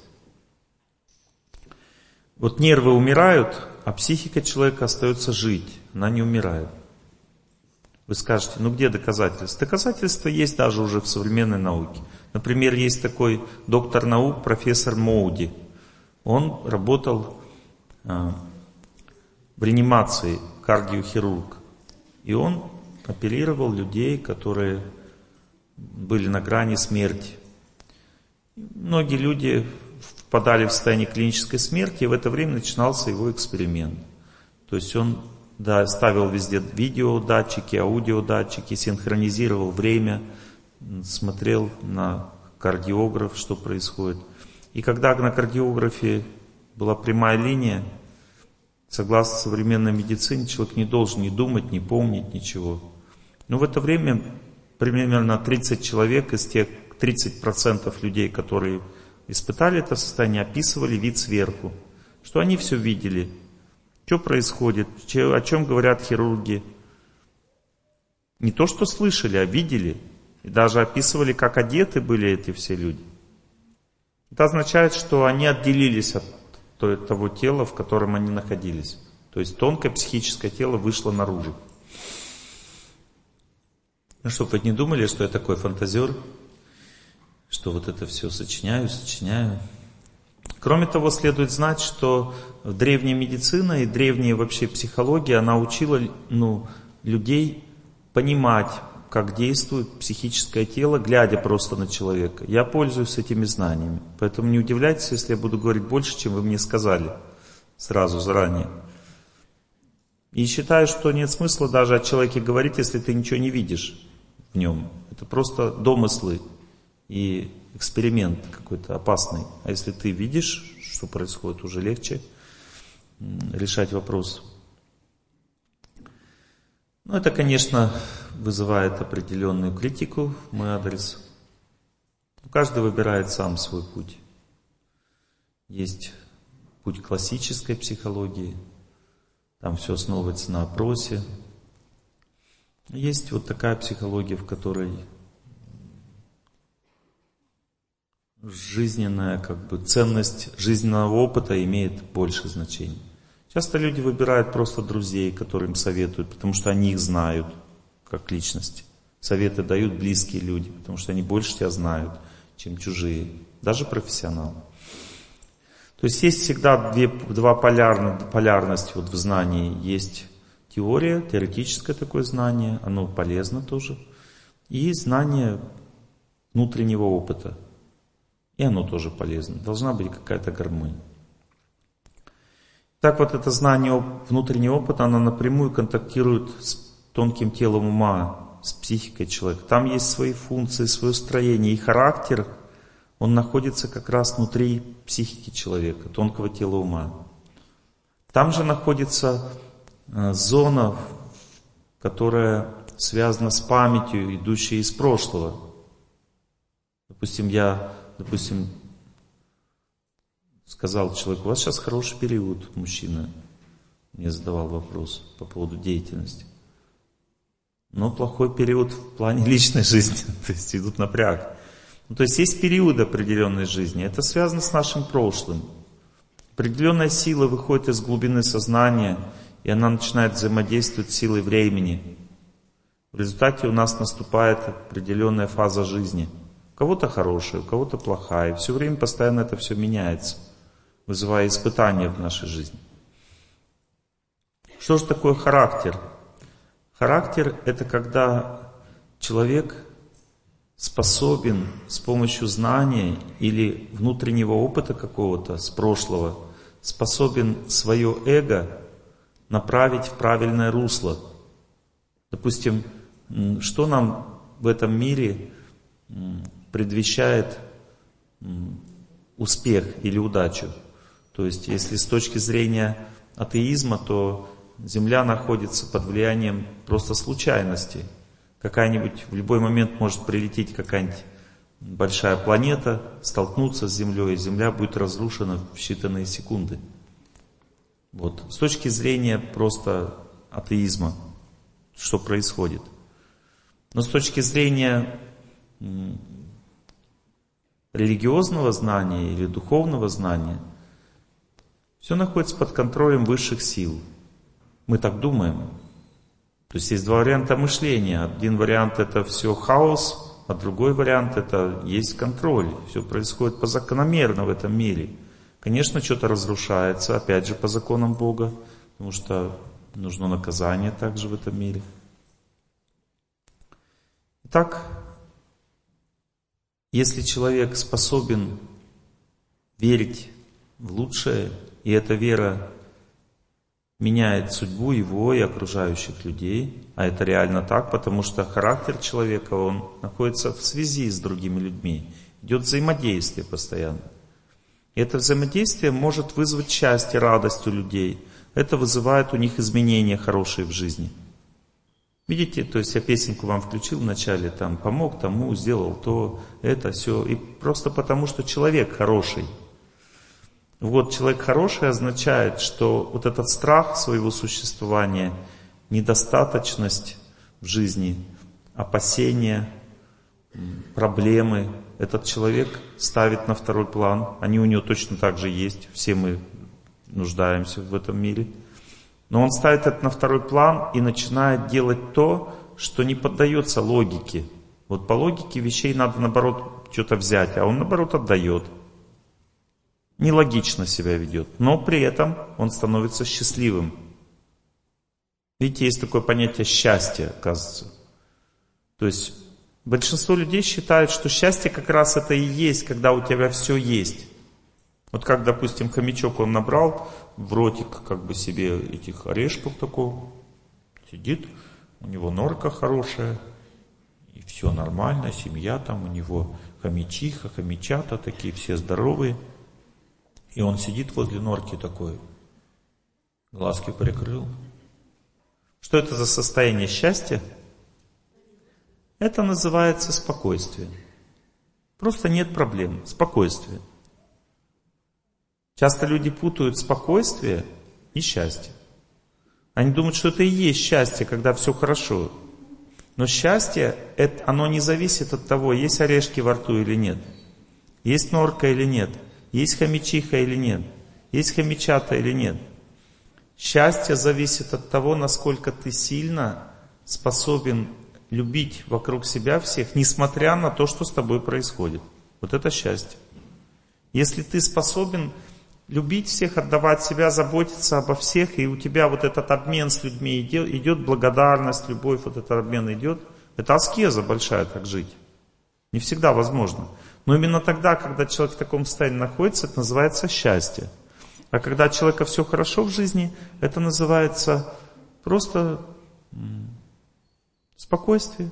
Вот нервы умирают, а психика человека остается жить. Она не умирает. Вы скажете, ну где доказательства? Доказательства есть даже уже в современной науке. Например, есть такой доктор наук, профессор Моуди. Он работал в реанимации, кардиохирург. И он оперировал людей, которые были на грани смерти. Многие люди впадали в состояние клинической смерти, и в это время начинался его эксперимент. То есть он ставил везде видеодатчики, аудиодатчики, синхронизировал время, смотрел на кардиограф, что происходит. И когда на кардиографе была прямая линия, согласно современной медицине, человек не должен ни думать, ни помнить, ничего. Но в это время примерно 30 человек из тех 30% людей, которые испытали это состояние, описывали вид сверху. Что они все видели, что происходит, о чем говорят хирурги. Не то, что слышали, а видели. И даже описывали, как одеты были эти все люди. Это означает, что они отделились от того тела, в котором они находились. То есть тонкое психическое тело вышло наружу. Ну, чтобы вы не думали, что я такой фантазер, что вот это все сочиняю. Кроме того, следует знать, что древняя медицина и древняя вообще психология, она учила людей понимать, как действует психическое тело, глядя просто на человека. Я пользуюсь этими знаниями. Поэтому не удивляйтесь, если я буду говорить больше, чем вы мне сказали сразу, заранее. И считаю, что нет смысла даже о человеке говорить, если ты ничего не видишь в нем. Это просто домыслы и эксперимент какой-то опасный. А если ты видишь, что происходит, уже легче решать вопрос. Ну, это, конечно, вызывает определенную критику в мой адрес. Каждый выбирает сам свой путь. Есть путь классической психологии, там все основывается на опросе. Есть вот такая психология, в которой жизненная ценность жизненного опыта имеет больше значения. Часто люди выбирают просто друзей, которые им советуют, потому что они их знают как личности. Советы дают близкие люди, потому что они больше тебя знают, чем чужие, даже профессионалы. То есть есть всегда два полярности в знании. Есть теория, теоретическое такое знание, оно полезно тоже. И знание внутреннего опыта. И оно тоже полезно. Должна быть какая-то гармония. Так вот это знание внутреннего опыта, оно напрямую контактирует с тонким телом ума, с психикой человека. Там есть свои функции, свое строение. И характер, он находится как раз внутри психики человека, тонкого тела ума. Там же находится зона, которая связана с памятью, идущей из прошлого. Допустим, я сказал человеку: у вас сейчас хороший период, мужчина мне задавал вопрос по поводу деятельности. Но плохой период в плане личной жизни, то есть идут напряг. То есть есть периоды определенной жизни, это связано с нашим прошлым. Определенная сила выходит из глубины сознания, и она начинает взаимодействовать с силой времени. В результате у нас наступает определенная фаза жизни. У кого-то хорошая, у кого-то плохая. И все время постоянно это все меняется, вызывая испытания в нашей жизни. Что же такое характер? Характер — это когда человек способен с помощью знания или внутреннего опыта какого-то с прошлого, способен свое эго направить в правильное русло. Допустим, что нам в этом мире предвещает успех или удачу? То есть, если с точки зрения атеизма, то Земля находится под влиянием просто случайности. Какая-нибудь в любой момент может прилететь какая-нибудь большая планета, столкнуться с Землей, и Земля будет разрушена в считанные секунды. Вот. С точки зрения просто атеизма, что происходит. Но с точки зрения религиозного знания или духовного знания, все находится под контролем высших сил. Мы так думаем. То есть есть два варианта мышления. Один вариант — это все хаос, а другой вариант — это есть контроль. Все происходит закономерно в этом мире. Конечно, что-то разрушается, опять же, по законам Бога, потому что нужно наказание также в этом мире. Итак, если человек способен верить в лучшее, и эта вера меняет судьбу его и окружающих людей, а это реально так, потому что характер человека, он находится в связи с другими людьми, идет взаимодействие постоянно. И это взаимодействие может вызвать счастье, радость у людей. Это вызывает у них изменения хорошие в жизни. Видите, то есть я песенку вам включил вначале, там, помог тому, сделал то, это, все. И просто потому, что человек хороший. Вот человек хороший означает, что вот этот страх своего существования, недостаточность в жизни, опасения, проблемы, этот человек ставит на второй план. Они у него точно так же есть, все мы нуждаемся в этом мире. Но он ставит это на второй план и начинает делать то, что не поддается логике. Вот по логике вещей надо наоборот что-то взять, а он наоборот отдает. Нелогично себя ведет, но при этом он становится счастливым. Видите, есть такое понятие счастья, оказывается. То есть большинство людей считают, что счастье как раз это и есть, когда у тебя все есть. Вот как, допустим, хомячок он набрал в ротик как бы себе этих орешков такого, сидит, у него норка хорошая, и все нормально, семья там у него, хомячиха, хомячата такие, все здоровые. И он сидит возле норки такой, глазки прикрыл. Что это за состояние счастья? Это называется спокойствие. Просто нет проблем, спокойствие. Часто люди путают спокойствие и счастье. Они думают, что это и есть счастье, когда все хорошо. Но счастье, оно не зависит от того, есть орешки во рту или нет, есть норка или нет, есть хомячиха или нет, есть хомячата или нет. Счастье зависит от того, насколько ты сильно способен любить вокруг себя всех, несмотря на то, что с тобой происходит. Вот это счастье. Если ты способен любить всех, отдавать себя, заботиться обо всех, и у тебя вот этот обмен с людьми идет благодарность, любовь, вот этот обмен идет. Это аскеза большая, так жить. Не всегда возможно. Но именно тогда, когда человек в таком состоянии находится, это называется счастье. А когда у человека все хорошо в жизни, это называется просто спокойствие.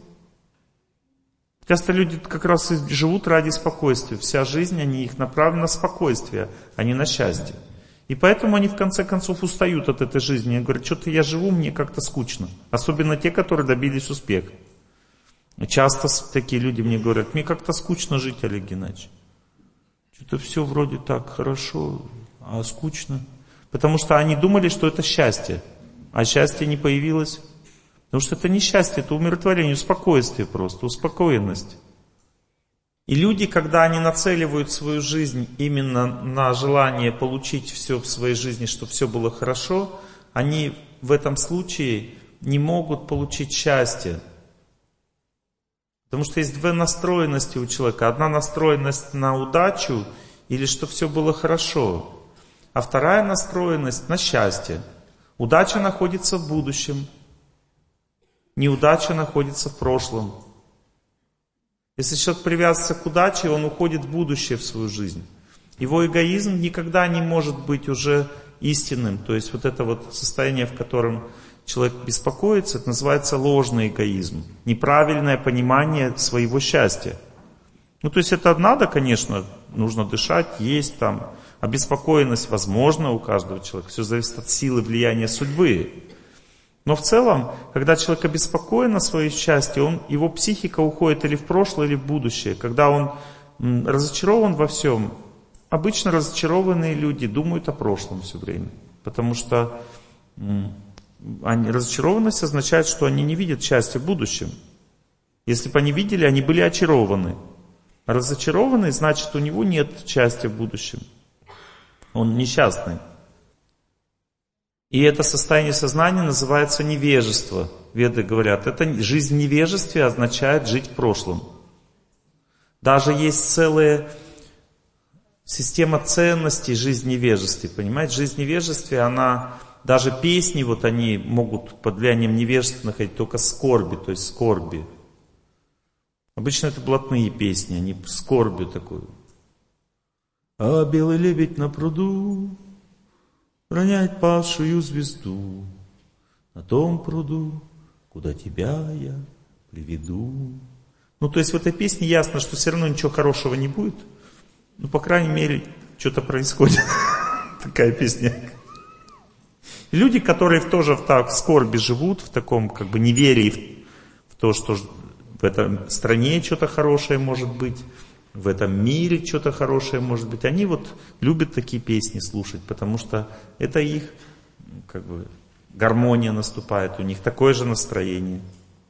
Часто люди как раз и живут ради спокойствия. Вся жизнь, они их направлены на спокойствие, а не на счастье. И поэтому они в конце концов устают от этой жизни. Они говорят, что-то я живу, мне как-то скучно. Особенно те, которые добились успеха. Часто такие люди мне говорят, мне как-то скучно жить, Олег Геннадьевич. Что-то все вроде так хорошо, а скучно. Потому что они думали, что это счастье. А счастье не появилось. Потому что это не счастье, это умиротворение, спокойствие просто, успокоенность. И люди, когда они нацеливают свою жизнь именно на желание получить все в своей жизни, чтобы все было хорошо, они в этом случае не могут получить счастье. Потому что есть две настроенности у человека. Одна настроенность на удачу или что все было хорошо, а вторая настроенность на счастье. Удача находится в будущем. Неудача находится в прошлом. Если человек привязывается к удаче, он уходит в будущее, в свою жизнь. Его эгоизм никогда не может быть уже истинным. То есть вот это вот состояние, в котором человек беспокоится, это называется ложный эгоизм. Неправильное понимание своего счастья. Ну то есть это надо, конечно, нужно дышать, есть там. Обеспокоенность возможна у каждого человека. Все зависит от силы влияния судьбы. Но в целом, когда человек обеспокоен на свое счастье, его психика уходит или в прошлое, или в будущее. Когда он разочарован во всем, обычно разочарованные люди думают о прошлом все время. Потому что разочарованность означает, что они не видят счастья в будущем. Если бы они видели, они были очарованы. А разочарованный, значит, у него нет счастья в будущем. Он несчастный. И это состояние сознания называется невежество. Веды говорят, это жизнь в невежестве означает жить в прошлом. Даже есть целая система ценностей жизни в невежестве. Понимаете, жизнь в невежестве, она, даже песни, вот они могут под влиянием невежества находить только скорби, то есть скорби. Обычно это блатные песни, они скорбью такую. А белый лебедь на пруду роняет павшую звезду, на том пруду, куда тебя я приведу. Ну, то есть в этой песне ясно, что все равно ничего хорошего не будет. Ну, по крайней мере, что-то происходит. Такая песня. И люди, которые тоже в скорби живут, в таком как бы неверии в то, что в этой стране что-то хорошее может быть, в этом мире что-то хорошее может быть. Они вот любят такие песни слушать, потому что это их как бы гармония наступает, у них такое же настроение.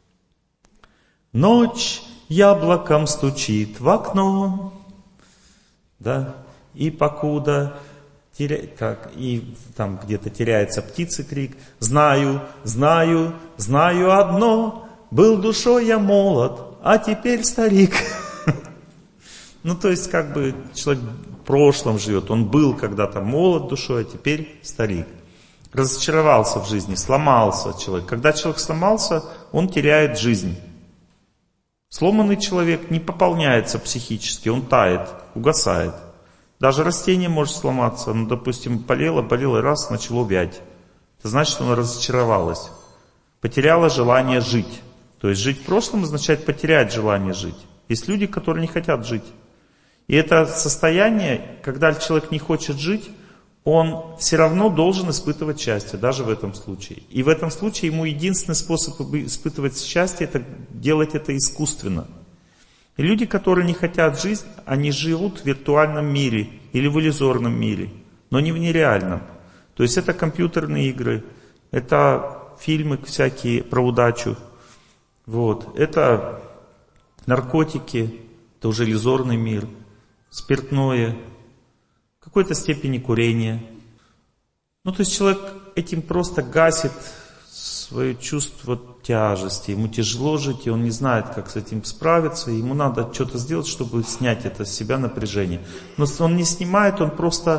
Ночь яблоком стучит в окно, да, и покуда и там где-то теряется птицы крик. Знаю, знаю, знаю одно, был душой я молод, а теперь старик. Ну, то есть, как бы, человек в прошлом живет. Он был когда-то молод душой, а теперь старик. Разочаровался в жизни, сломался человек. Когда человек сломался, он теряет жизнь. Сломанный человек не пополняется психически, он тает, угасает. Даже растение может сломаться. Ну, допустим, болело, и раз, начало вять. Это значит, что оно разочаровалось. Потеряло желание жить. То есть, жить в прошлом означает потерять желание жить. Есть люди, которые не хотят жить. И это состояние, когда человек не хочет жить, он все равно должен испытывать счастье, даже в этом случае. И в этом случае ему единственный способ испытывать счастье, это делать это искусственно. И люди, которые не хотят жить, они живут в виртуальном мире или в иллюзорном мире, но не в нереальном. То есть это компьютерные игры, это фильмы всякие про удачу, вот. Это наркотики, это уже иллюзорный мир. Спиртное, в какой-то степени курение. Ну, то есть человек этим просто гасит свое чувство тяжести. Ему тяжело жить, и он не знает, как с этим справиться. Ему надо что-то сделать, чтобы снять это с себя напряжение. Но он не снимает, он просто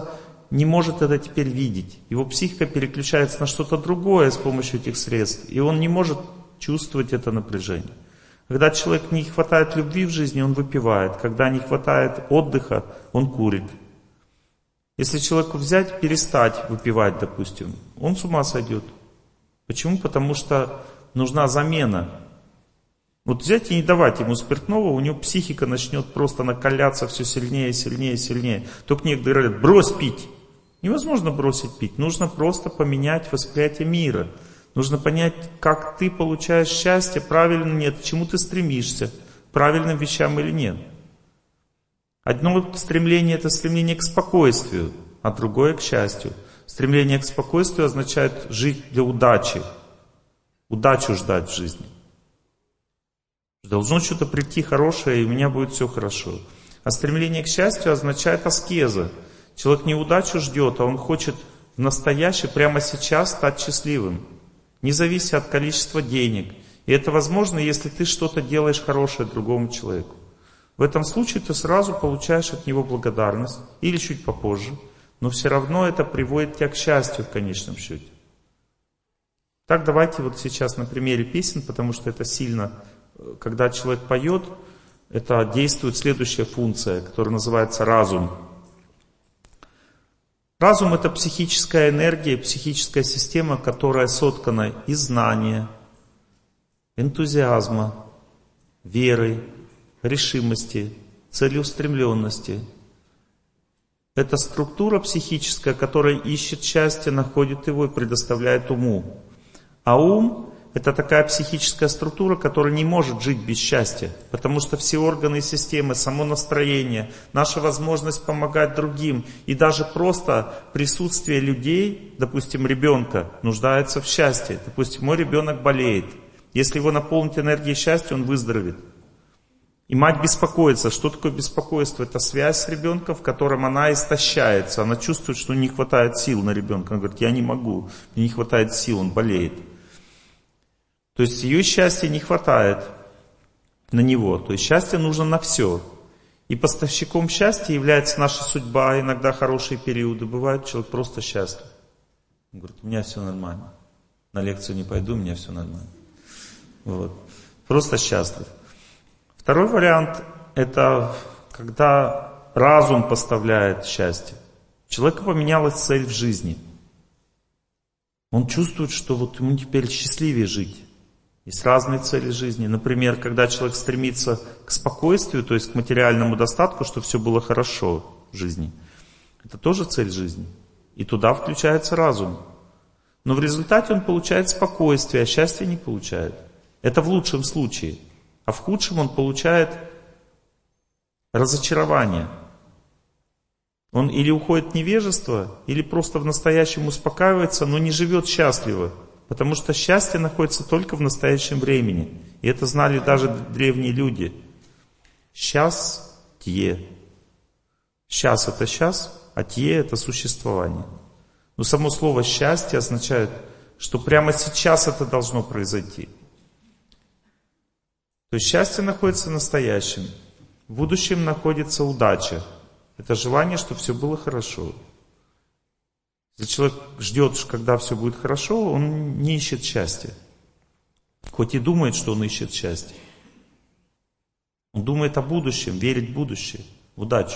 не может это теперь видеть. Его психика переключается на что-то другое с помощью этих средств, и он не может чувствовать это напряжение. Когда человек не хватает любви в жизни, он выпивает. Когда не хватает отдыха, он курит. Если человеку взять, перестать выпивать, допустим, он с ума сойдет. Почему? Потому что нужна замена. Вот взять и не давать ему спиртного, у него психика начнет просто накаляться все сильнее, сильнее, сильнее. Только некоторые говорят: брось пить. Невозможно бросить пить. Нужно просто поменять восприятие мира. Нужно понять, как ты получаешь счастье, правильно или нет, к чему ты стремишься, к правильным вещам или нет. Одно стремление — это стремление к спокойствию, а другое — к счастью. Стремление к спокойствию означает жить для удачи, удачу ждать в жизни. Должно что-то прийти хорошее, и у меня будет все хорошо. А стремление к счастью означает аскеза. Человек не удачу ждет, а он хочет в настоящее, прямо сейчас стать счастливым. Не зависит от количества денег. И это возможно, если ты что-то делаешь хорошее другому человеку. В этом случае ты сразу получаешь от него благодарность, или чуть попозже, но все равно это приводит тебя к счастью в конечном счете. Так, давайте вот сейчас на примере песен, потому что это сильно, когда человек поет, это действует следующая функция, которая называется разум. Разум — это психическая энергия, психическая система, которая соткана из знания, энтузиазма, веры, решимости, целеустремленности. Это структура психическая, которая ищет счастье, находит его и предоставляет уму. А ум — это такая психическая структура, которая не может жить без счастья, потому что все органы и системы, само настроение, наша возможность помогать другим и даже просто присутствие людей, допустим, ребенка, нуждается в счастье. Допустим, мой ребенок болеет. Если его наполнить энергией счастья, он выздоровеет. И мать беспокоится. Что такое беспокойство? Это связь с ребенком, в котором она истощается. Она чувствует, что не хватает сил на ребенка. Она говорит: я не могу, мне не хватает сил, он болеет. То есть ее счастья не хватает на него. То есть счастье нужно на все. И поставщиком счастья является наша судьба. Иногда хорошие периоды бывают, человек просто счастлив. Он говорит: у меня все нормально. На лекцию не пойду, у меня все нормально. Вот. Просто счастлив. Второй вариант — это когда разум поставляет счастье. У человека поменялась цель в жизни. Он чувствует, что вот ему теперь счастливее жить. Есть разные цели жизни. Например, когда человек стремится к спокойствию, то есть к материальному достатку, чтобы все было хорошо в жизни. Это тоже цель жизни. И туда включается разум. Но в результате он получает спокойствие, а счастья не получает. Это в лучшем случае. А в худшем он получает разочарование. Он или уходит в невежество, или просто в настоящем успокаивается, но не живет счастливо. Потому что счастье находится только в настоящем времени. И это знали даже древние люди. Счастье. Сейчас — это сейчас, а тье — это существование. Но само слово счастье означает, что прямо сейчас это должно произойти. То есть счастье находится в настоящем. В будущем находится удача. Это желание, чтобы все было хорошо. Если человек ждет, когда все будет хорошо, он не ищет счастья. Хоть и думает, что он ищет счастье. Он думает о будущем, верит в будущее, в удачу.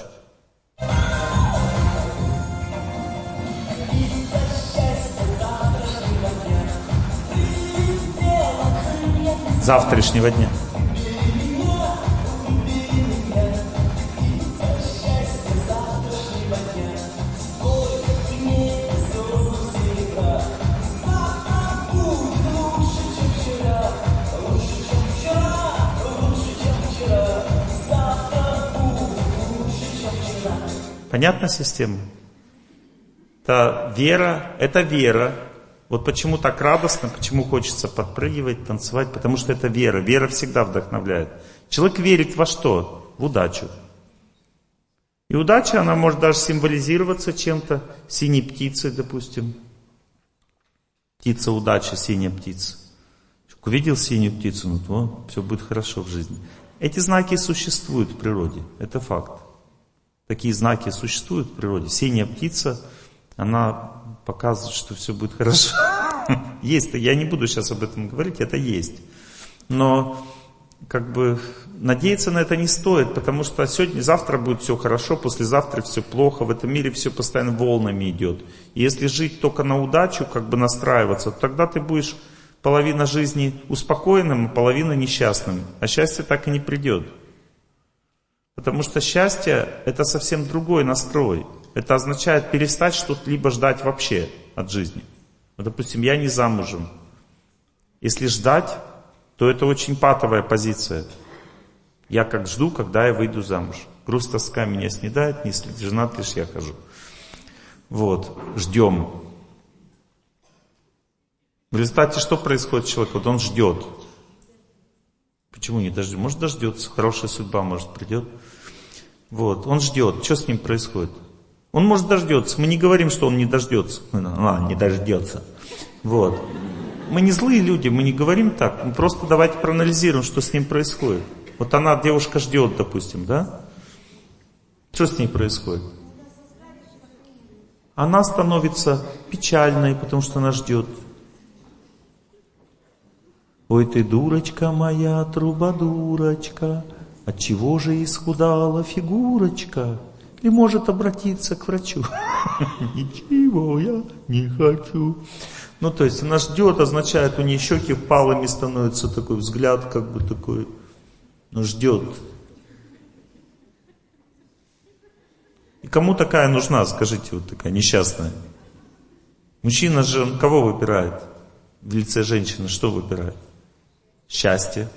Завтрашнего дня. Понятна система? Это вера. Вот почему так радостно, почему хочется подпрыгивать, танцевать, потому что это вера. Вера всегда вдохновляет. Человек верит во что? В удачу. И удача, она может даже символизироваться чем-то. Синей птицей, допустим. Птица удачи, синяя птица. Увидел синюю птицу, ну то все будет хорошо в жизни. Эти знаки существуют в природе, это факт. Такие знаки существуют в природе. Синяя птица она показывает, что все будет хорошо. Есть, я не буду сейчас об этом говорить, это есть. Но как бы надеяться на это не стоит, потому что завтра будет все хорошо, послезавтра все плохо, в этом мире все постоянно волнами идет. И если жить только на удачу, как бы настраиваться, то тогда ты будешь половина жизни успокоенным, а половина несчастным. А счастье так и не придет. Потому что счастье — это совсем другой настрой. Это означает перестать что-либо ждать вообще от жизни. Вот, допустим, я не замужем. Если ждать, то это очень патовая позиция. Я как жду, когда я выйду замуж. Грусть, тоска меня снедает, не женат лишь я хожу. Вот, ждем. В результате что происходит с человеком? Вот он ждет. Почему не дождется? Может, дождется, хорошая судьба, может, придет. Вот, он ждет. Что с ним происходит? Он может дождется. Мы не говорим, что он не дождется. Не дождется. Вот. Мы не злые люди, мы не говорим так. Мы просто давайте проанализируем, что с ним происходит. Вот она, девушка, ждет, допустим, да? Что с ней происходит? Она становится печальной, потому что она ждет. Ой, ты дурочка моя, трубадурочка, отчего же исхудала фигурочка? И может обратиться к врачу. Ничего я не хочу. Ну, то есть она ждет, означает, у нее щеки впалыми становятся, такой взгляд, как бы такой, ну, ждет. И кому такая нужна, скажите, вот такая несчастная? Мужчина же, он кого выбирает? В лице женщины что выбирает? Счастье.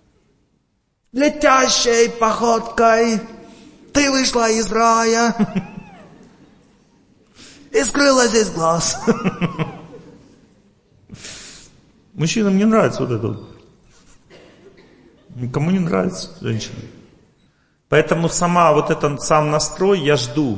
Летящей походкой ты вышла из рая и скрылась из глаз. Мужчинам не нравится вот это вот. Никому не нравится женщина. Поэтому сам настрой «я жду»,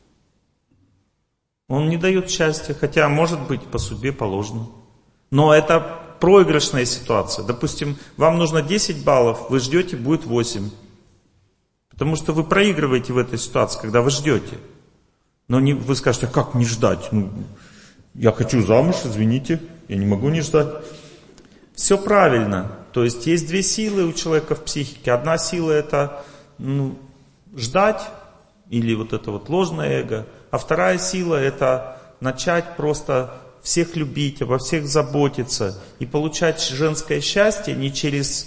он не дает счастья, хотя, может быть, по судьбе положено. Но это проигрышная ситуация. Допустим, вам нужно 10 баллов, вы ждете, будет 8. Потому что вы проигрываете в этой ситуации, когда вы ждете. Но вы скажете, а как не ждать? Я хочу замуж, извините, я не могу не ждать. Все правильно. То есть есть две силы у человека в психике. Одна сила — это ждать, или вот это вот ложное эго. А вторая сила — это начать просто всех любить, обо всех заботиться и получать женское счастье не через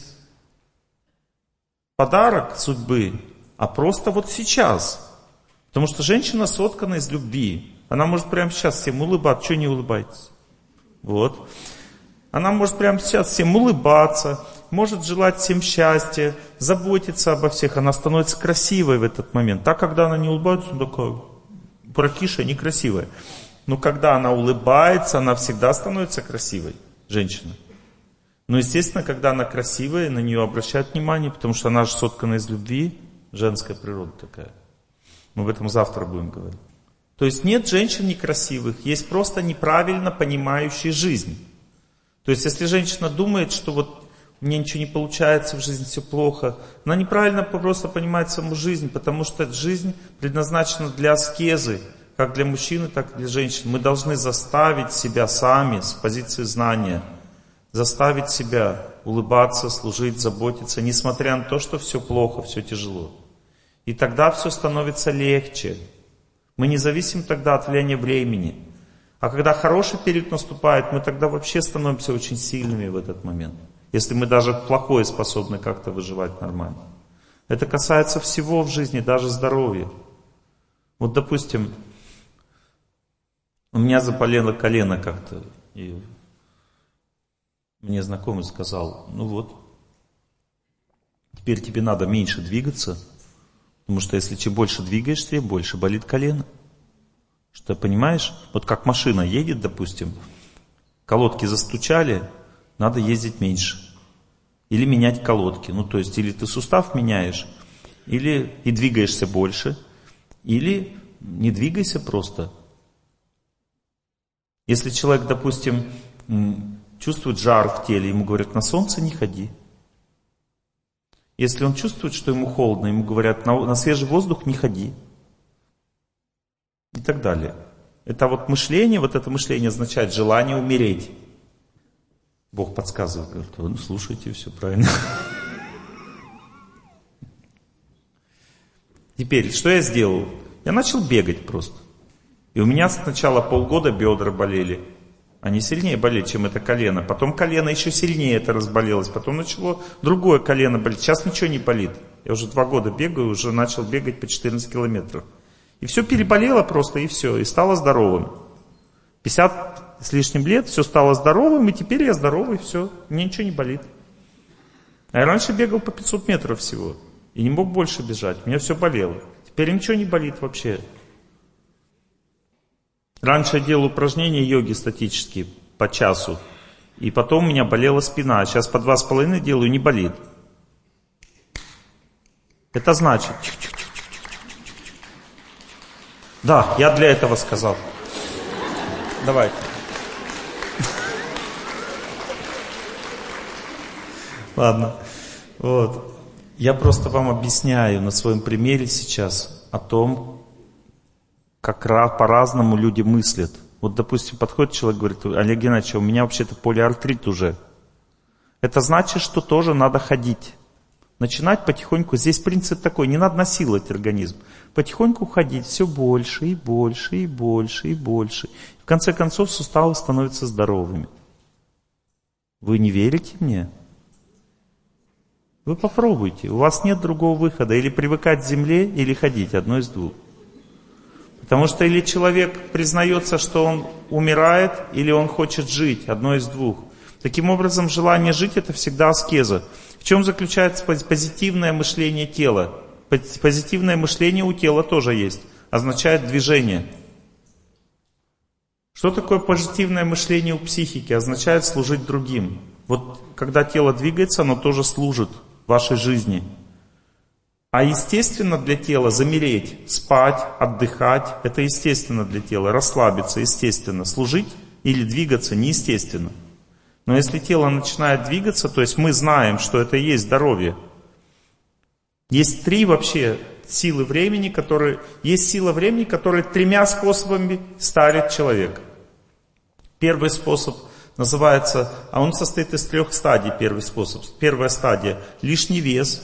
подарок судьбы, а просто вот сейчас. Потому что женщина соткана из любви. Она может прямо сейчас всем улыбаться. Чего не улыбаетесь? Вот. Она может прямо сейчас всем улыбаться, может желать всем счастья, заботиться обо всех. Она становится красивой в этот момент. А когда она не улыбается, она такая прокиша, некрасивая. Но когда она улыбается, она всегда становится красивой, женщина. Но, естественно, когда она красивая, на нее обращают внимание, потому что она же соткана из любви, женская природа такая. Мы об этом завтра будем говорить. То есть нет женщин некрасивых, есть просто неправильно понимающие жизнь. То есть если женщина думает, что вот у меня ничего не получается, в жизни все плохо, она неправильно просто понимает саму жизнь, потому что жизнь предназначена для аскезы, как для мужчины, так и для женщин. Мы должны заставить себя сами, с позиции знания, заставить себя улыбаться, служить, заботиться, несмотря на то, что все плохо, все тяжело. И тогда все становится легче. Мы не зависим тогда от влияния времени. А когда хороший период наступает, мы тогда вообще становимся очень сильными в этот момент. Если мы даже плохое способны как-то выживать нормально. Это касается всего в жизни, даже здоровья. Вот, допустим, у меня заболело колено как-то. И мне знакомый сказал, ну вот, теперь тебе надо меньше двигаться, потому что если чем больше двигаешься, тем больше болит колено. Что, понимаешь? Вот как машина едет, допустим, колодки застучали, надо ездить меньше. Или менять колодки. Ну, то есть, или ты сустав меняешь, или и двигаешься больше, или не двигайся просто. Если человек, допустим, чувствует жар в теле, ему говорят, на солнце не ходи. Если он чувствует, что ему холодно, ему говорят, на свежий воздух не ходи. И так далее. Это вот мышление, вот это мышление означает желание умереть. Бог подсказывает, говорит, ну слушайте, все правильно. Теперь, что я сделал? Я начал бегать просто. И у меня сначала полгода бедра болели. Они сильнее болели, чем это колено. Потом колено еще сильнее это разболелось. Потом начало другое колено болеть. Сейчас ничего не болит. Я уже 2 года бегаю, уже начал бегать по 14 километров. И все переболело просто, и все. И стало здоровым. 50 с лишним лет, все стало здоровым, и теперь я здоровый, все. Мне ничего не болит. А я раньше бегал по 500 метров всего. И не мог больше бежать. У меня все болело. Теперь ничего не болит вообще. Раньше я делал упражнения йоги статические по часу. И потом у меня болела спина. А сейчас по 2,5 делаю, не болит. Это значит... Да, я для этого сказал. Давайте. Ладно. Вот. Я просто вам объясняю на своем примере сейчас о том, как по-разному люди мыслят. Вот, допустим, подходит человек, говорит, Олег Геннадьевич, у меня вообще-то полиартрит уже. Это значит, что тоже надо ходить. Начинать потихоньку. Здесь принцип такой, не надо насиловать организм. Потихоньку ходить все больше и больше и больше и больше. В конце концов суставы становятся здоровыми. Вы не верите мне? Вы попробуйте. У вас нет другого выхода. Или привыкать к земле, или ходить. Одно из двух. Потому что или человек признается, что он умирает, или он хочет жить. Одно из двух. Таким образом, желание жить — это всегда аскеза. В чем заключается позитивное мышление тела? Позитивное мышление у тела тоже есть. Означает движение. Что такое позитивное мышление у психики? Означает служить другим. Вот когда тело двигается, оно тоже служит вашей жизни. А естественно для тела замереть, спать, отдыхать, это естественно для тела. Расслабиться, естественно. Служить или двигаться неестественно. Но если тело начинает двигаться, то есть мы знаем, что это и есть здоровье. Есть 3 вообще силы времени, есть сила времени, которая 3 способами старит человека. Первый способ называется, он состоит из 3 стадий, первый способ. Первая стадия – лишний вес,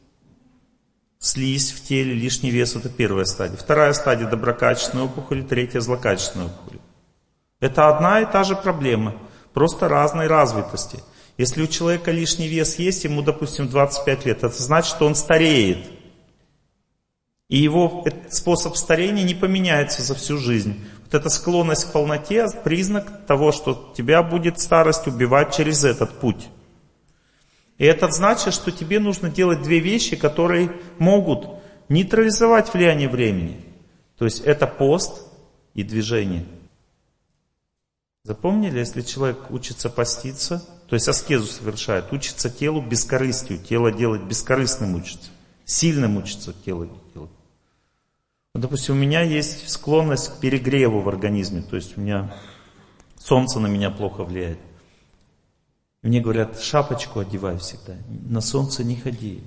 слизь в теле, лишний вес – это первая стадия. Вторая стадия – доброкачественная опухоль, третья – злокачественная опухоль. Это одна и та же проблема, просто разной развитости. Если у человека лишний вес есть, ему, допустим, 25 лет, это значит, что он стареет. И его способ старения не поменяется за всю жизнь. Вот эта склонность к полноте – признак того, что тебя будет старость убивать через этот путь. И это значит, что тебе нужно делать 2 вещи, которые могут нейтрализовать влияние времени. То есть это пост и движение. Запомнили, если человек учится поститься, то есть аскезу совершает, учится телу бескорыстию, тело делать бескорыстным учится, сильным учится тело делать. Вот, допустим, у меня есть склонность к перегреву в организме, то есть у меня солнце на меня плохо влияет. Мне говорят, шапочку одевай всегда, на солнце не ходи.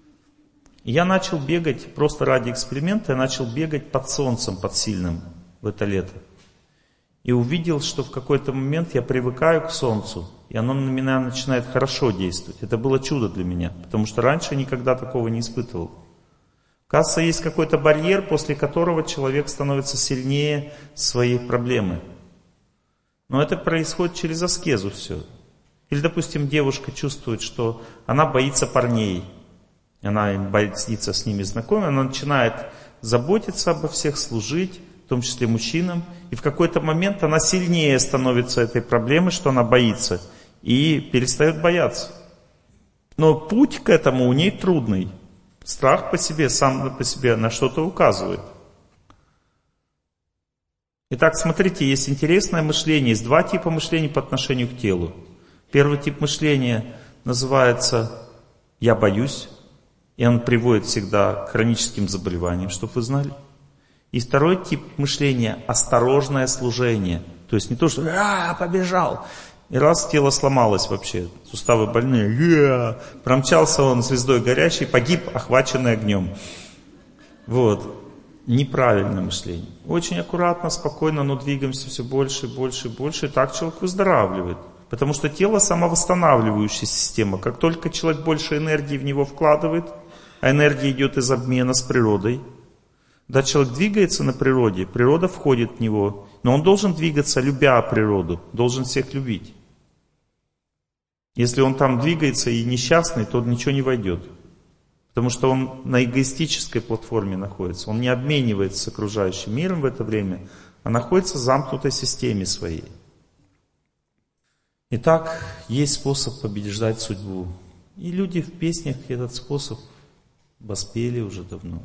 И я начал бегать, просто ради эксперимента, я начал бегать под солнцем, под сильным в это лето. И увидел, что в какой-то момент я привыкаю к солнцу, и оно на меня начинает хорошо действовать. Это было чудо для меня, потому что раньше я никогда такого не испытывал. Кажется, есть какой-то барьер, после которого человек становится сильнее своей проблемы. Но это происходит через аскезу все. Или, допустим, девушка чувствует, что она боится парней. Она боится с ними знакомиться, она начинает заботиться обо всех, служить, в том числе мужчинам. И в какой-то момент она сильнее становится этой проблемой, что она боится, и перестает бояться. Но путь к этому у ней трудный. Страх по себе, сам по себе на что-то указывает. Итак, смотрите, есть интересное мышление. Есть 2 типа мышления по отношению к телу. Первый тип мышления называется «я боюсь», и он приводит всегда к хроническим заболеваниям, чтобы вы знали. И второй тип мышления – осторожное служение. То есть не то, что побежал, и раз тело сломалось вообще, суставы больные, промчался он звездой горящей, погиб, охваченный огнем. Вот. неправильное мышление. Очень аккуратно, спокойно, но двигаемся все больше, больше, больше. И так человек выздоравливает. Потому что тело самовосстанавливающая система. Как только человек больше энергии в него вкладывает, а энергия идет из обмена с природой, когда человек двигается на природе, природа входит в него. Но он должен двигаться, любя природу, должен всех любить. Если он там двигается и несчастный, то ничего не войдет. Потому что он на эгоистической платформе находится. Он не обменивается с окружающим миром в это время, а находится в замкнутой системе своей. Итак, есть способ побеждать судьбу. И люди в песнях этот способ воспели уже давно.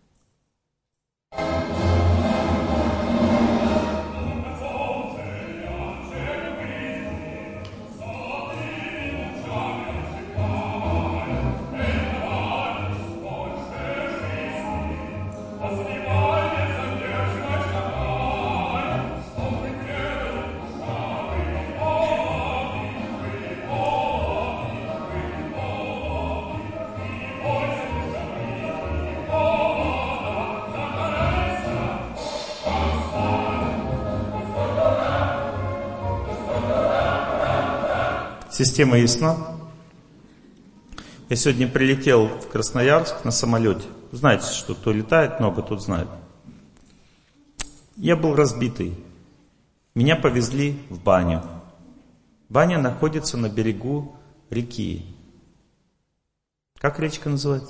Система ясна? Я сегодня прилетел в Красноярск на самолете. Знаете, что кто летает много, тот знает. Я был разбитый. Меня повезли в баню. Баня находится на берегу реки. Как речка называется?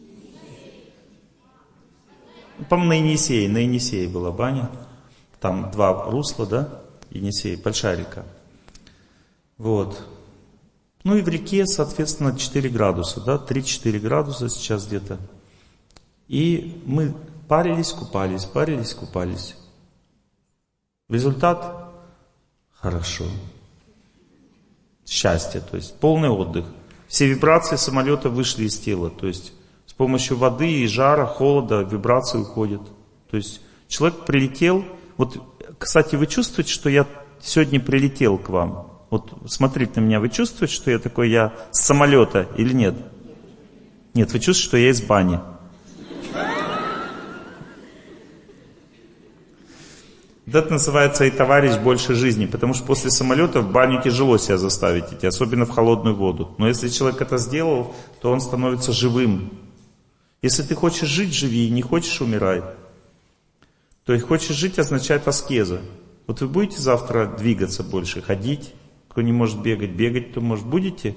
По-моему, на Енисее была баня. Там 2 русла, да? Енисей, большая река. Вот. Ну и в реке, соответственно, 4 градуса, да, 3-4 градуса сейчас где-то. И мы парились, купались. Результат хорошо. Счастье, то есть полный отдых. Все вибрации самолета вышли из тела, то есть с помощью воды и жара, холода вибрации уходят. То есть человек прилетел, вот, кстати, вы чувствуете, что я сегодня прилетел к вам? Вот смотрите на меня, вы чувствуете, что я с самолета или нет? Нет, вы чувствуете, что я из бани. Это называется и товарищ больше жизни, потому что после самолета в баню тяжело себя заставить идти, особенно в холодную воду. Но если человек это сделал, то он становится живым. Если ты хочешь жить, живи, не хочешь, умирай. То есть хочешь жить означает аскеза. Вот вы будете завтра двигаться больше, ходить? Кто не может бегать, то может будете?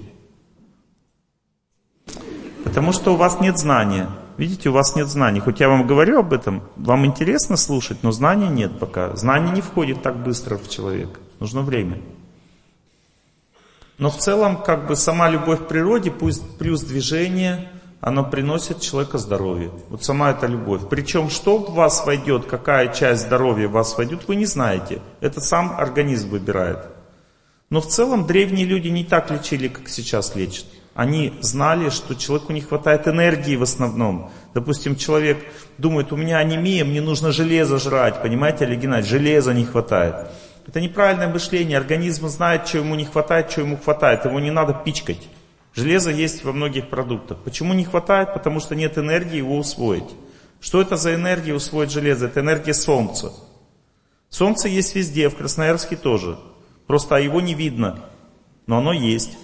Потому что у вас нет знания. Видите, у вас нет знаний. Хоть я вам говорю об этом, вам интересно слушать, но знаний нет пока. Знание не входит так быстро в человека. Нужно время. Но в целом, как бы сама любовь к природе, пусть плюс движение, оно приносит человеку здоровье. Вот сама эта любовь. Причем, что в вас войдет, какая часть здоровья в вас войдет, вы не знаете. Это сам организм выбирает. Но в целом древние люди не так лечили, как сейчас лечат. Они знали, что человеку не хватает энергии в основном. Допустим, человек думает, у меня анемия, мне нужно железо жрать. Понимаете, Олег Геннадьевич, железа не хватает. Это неправильное мышление. Организм знает, что ему не хватает, что ему хватает. Его не надо пичкать. Железо есть во многих продуктах. Почему не хватает? Потому что нет энергии его усвоить. Что это за энергия усвоить железо? Это энергия Солнца. Солнце есть везде, в Красноярске тоже. Просто его не видно, но оно есть.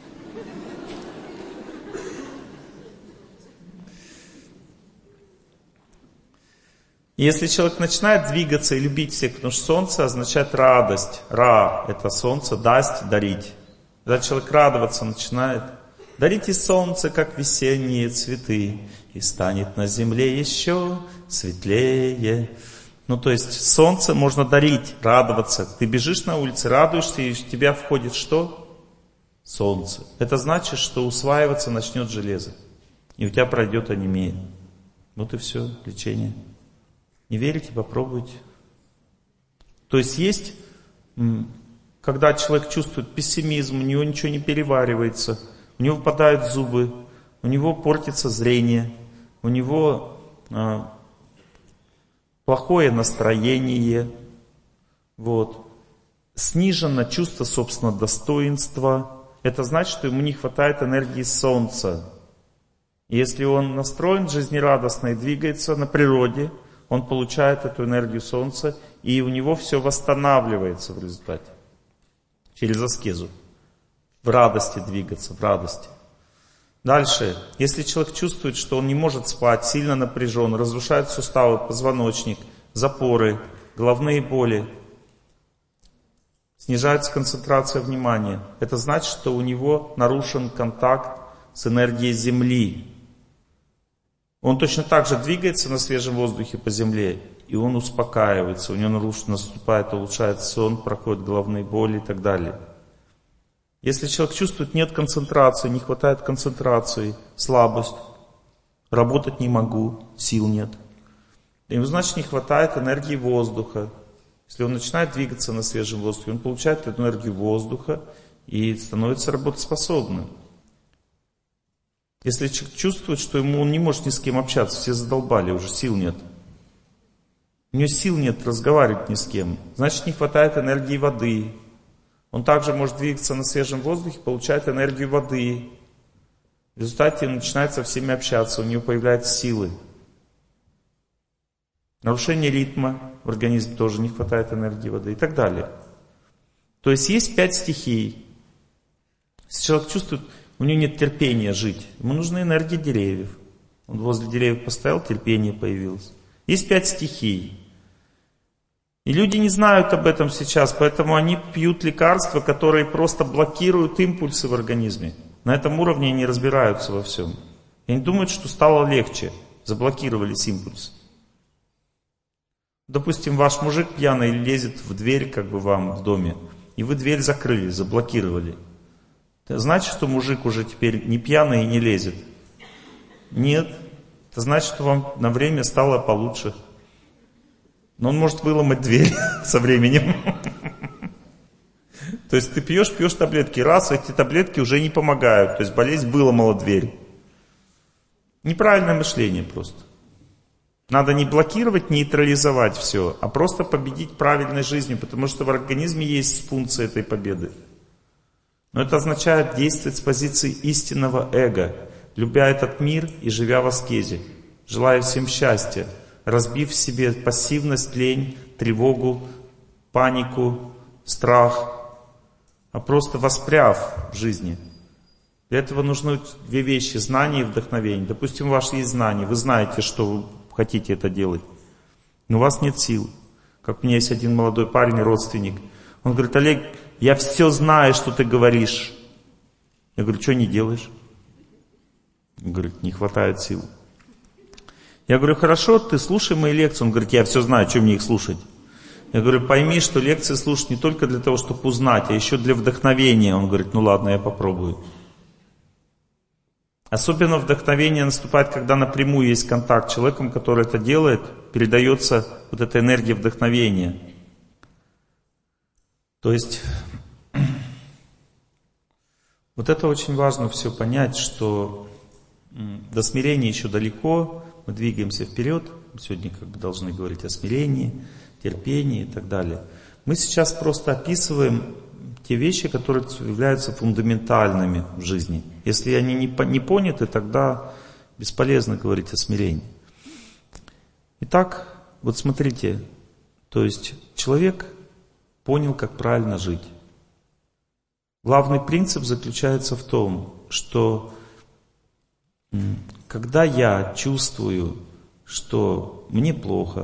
И если человек начинает двигаться и любить всех, потому что солнце означает радость. Ра – это солнце, дасть – дарить. Когда человек радоваться начинает, дарите солнце, как весенние цветы, и станет на земле еще светлее. Ну, то есть, солнце можно дарить, радоваться. Ты бежишь на улице, радуешься, и в тебя входит что? Солнце. Это значит, что усваиваться начнет железо. И у тебя пройдет анемия. Вот и все, лечение. Не верите, попробуйте. То есть, когда человек чувствует пессимизм, у него ничего не переваривается, у него выпадают зубы, у него портится зрение, у него плохое настроение, вот. Снижено чувство собственного достоинства. Это значит, что ему не хватает энергии солнца. И если он настроен жизнерадостно и двигается на природе, он получает эту энергию Солнца, и у него все восстанавливается в результате. Через аскезу. В радости двигаться, в радости. Дальше. Если человек чувствует, что он не может спать, сильно напряжен, разрушает суставы, позвоночник, запоры, головные боли, снижается концентрация внимания, это значит, что у него нарушен контакт с энергией Земли. Он точно так же двигается на свежем воздухе по земле, и он успокаивается, у него наступает, улучшается сон, проходят головные боли и так далее. Если человек чувствует, нет концентрации, не хватает концентрации, слабость, работать не могу, сил нет, ему значит не хватает энергии воздуха. Если он начинает двигаться на свежем воздухе, он получает эту энергию воздуха и становится работоспособным. Если человек чувствует, что он не может ни с кем общаться, все задолбали, уже сил нет. У него сил нет разговаривать ни с кем, значит не хватает энергии воды. Он также может двигаться на свежем воздухе, получает энергию воды. В результате он начинает со всеми общаться, у него появляются силы. Нарушение ритма в организме, тоже не хватает энергии воды и так далее. То есть 5 стихий. Если человек чувствует, у него нет терпения жить, ему нужна энергия деревьев. Он возле деревьев постоял, терпение появилось. Есть 5 стихий. И люди не знают об этом сейчас, поэтому они пьют лекарства, которые просто блокируют импульсы в организме. На этом уровне они разбираются во всем. И они думают, что стало легче, заблокировались импульсы. Допустим, ваш мужик пьяный лезет в дверь, как бы вам в доме, и вы дверь закрыли, заблокировали. Это значит, что мужик уже теперь не пьяный и не лезет? Нет. Это значит, что вам на время стало получше. Но он может выломать дверь со временем. То есть ты пьешь таблетки, раз, эти таблетки уже не помогают. То есть болезнь выломала дверь. Неправильное мышление просто. Надо не блокировать, нейтрализовать все, а просто победить правильной жизнью, потому что в организме есть функция этой победы. Но это означает действовать с позиции истинного эго, любя этот мир и живя в аскезе. Желаю всем счастья, разбив в себе пассивность, лень, тревогу, панику, страх, а просто воспряв в жизни. Для этого нужны 2 вещи: знание и вдохновение. Допустим, у вас есть знание, вы знаете, что вы хотите это делать, но у вас нет сил. Как у меня есть один молодой парень, родственник. Он говорит: Олег, я все знаю, что ты говоришь. Я говорю: что не делаешь? Он говорит: не хватает сил. Я говорю: хорошо, ты слушай мои лекции. Он говорит: я все знаю, что мне их слушать? Я говорю: пойми, что лекции слушать не только для того, чтобы узнать, а еще для вдохновения. Он говорит: ну ладно, я попробую. Особенно вдохновение наступает, когда напрямую есть контакт с человеком, который это делает, передается вот эта энергия вдохновения. То есть, вот это очень важно все понять, что до смирения еще далеко, мы двигаемся вперед, сегодня как бы должны говорить о смирении, терпении и так далее. Мы сейчас просто описываем те вещи, которые являются фундаментальными в жизни. Если они не поняты, тогда бесполезно говорить о смирении. Итак, вот смотрите, то есть человек понял, как правильно жить. Главный принцип заключается в том, что когда я чувствую, что мне плохо,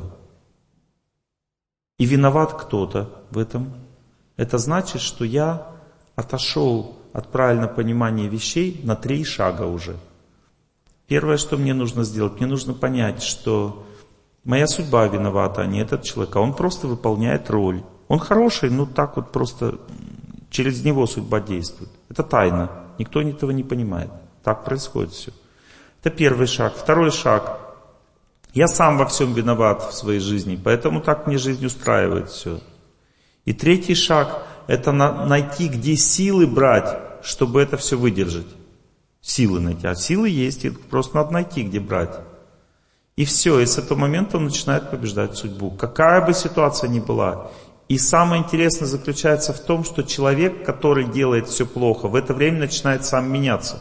и виноват кто-то в этом, это значит, что я отошел от правильного понимания вещей на 3 шага уже. Первое, что мне нужно сделать, мне нужно понять, что моя судьба виновата, а не этот человек, а он просто выполняет роль. Он хороший, но так вот просто через него судьба действует. Это тайна, никто этого не понимает. Так происходит все. Это первый шаг. Второй шаг. Я сам во всем виноват в своей жизни, поэтому так мне жизнь устраивает все. И третий шаг – это найти, где силы брать, чтобы это все выдержать. Силы найти. А силы есть, их просто надо найти, где брать. И все, и с этого момента он начинает побеждать судьбу. Какая бы ситуация ни была. И самое интересное заключается в том, что человек, который делает все плохо, в это время начинает сам меняться.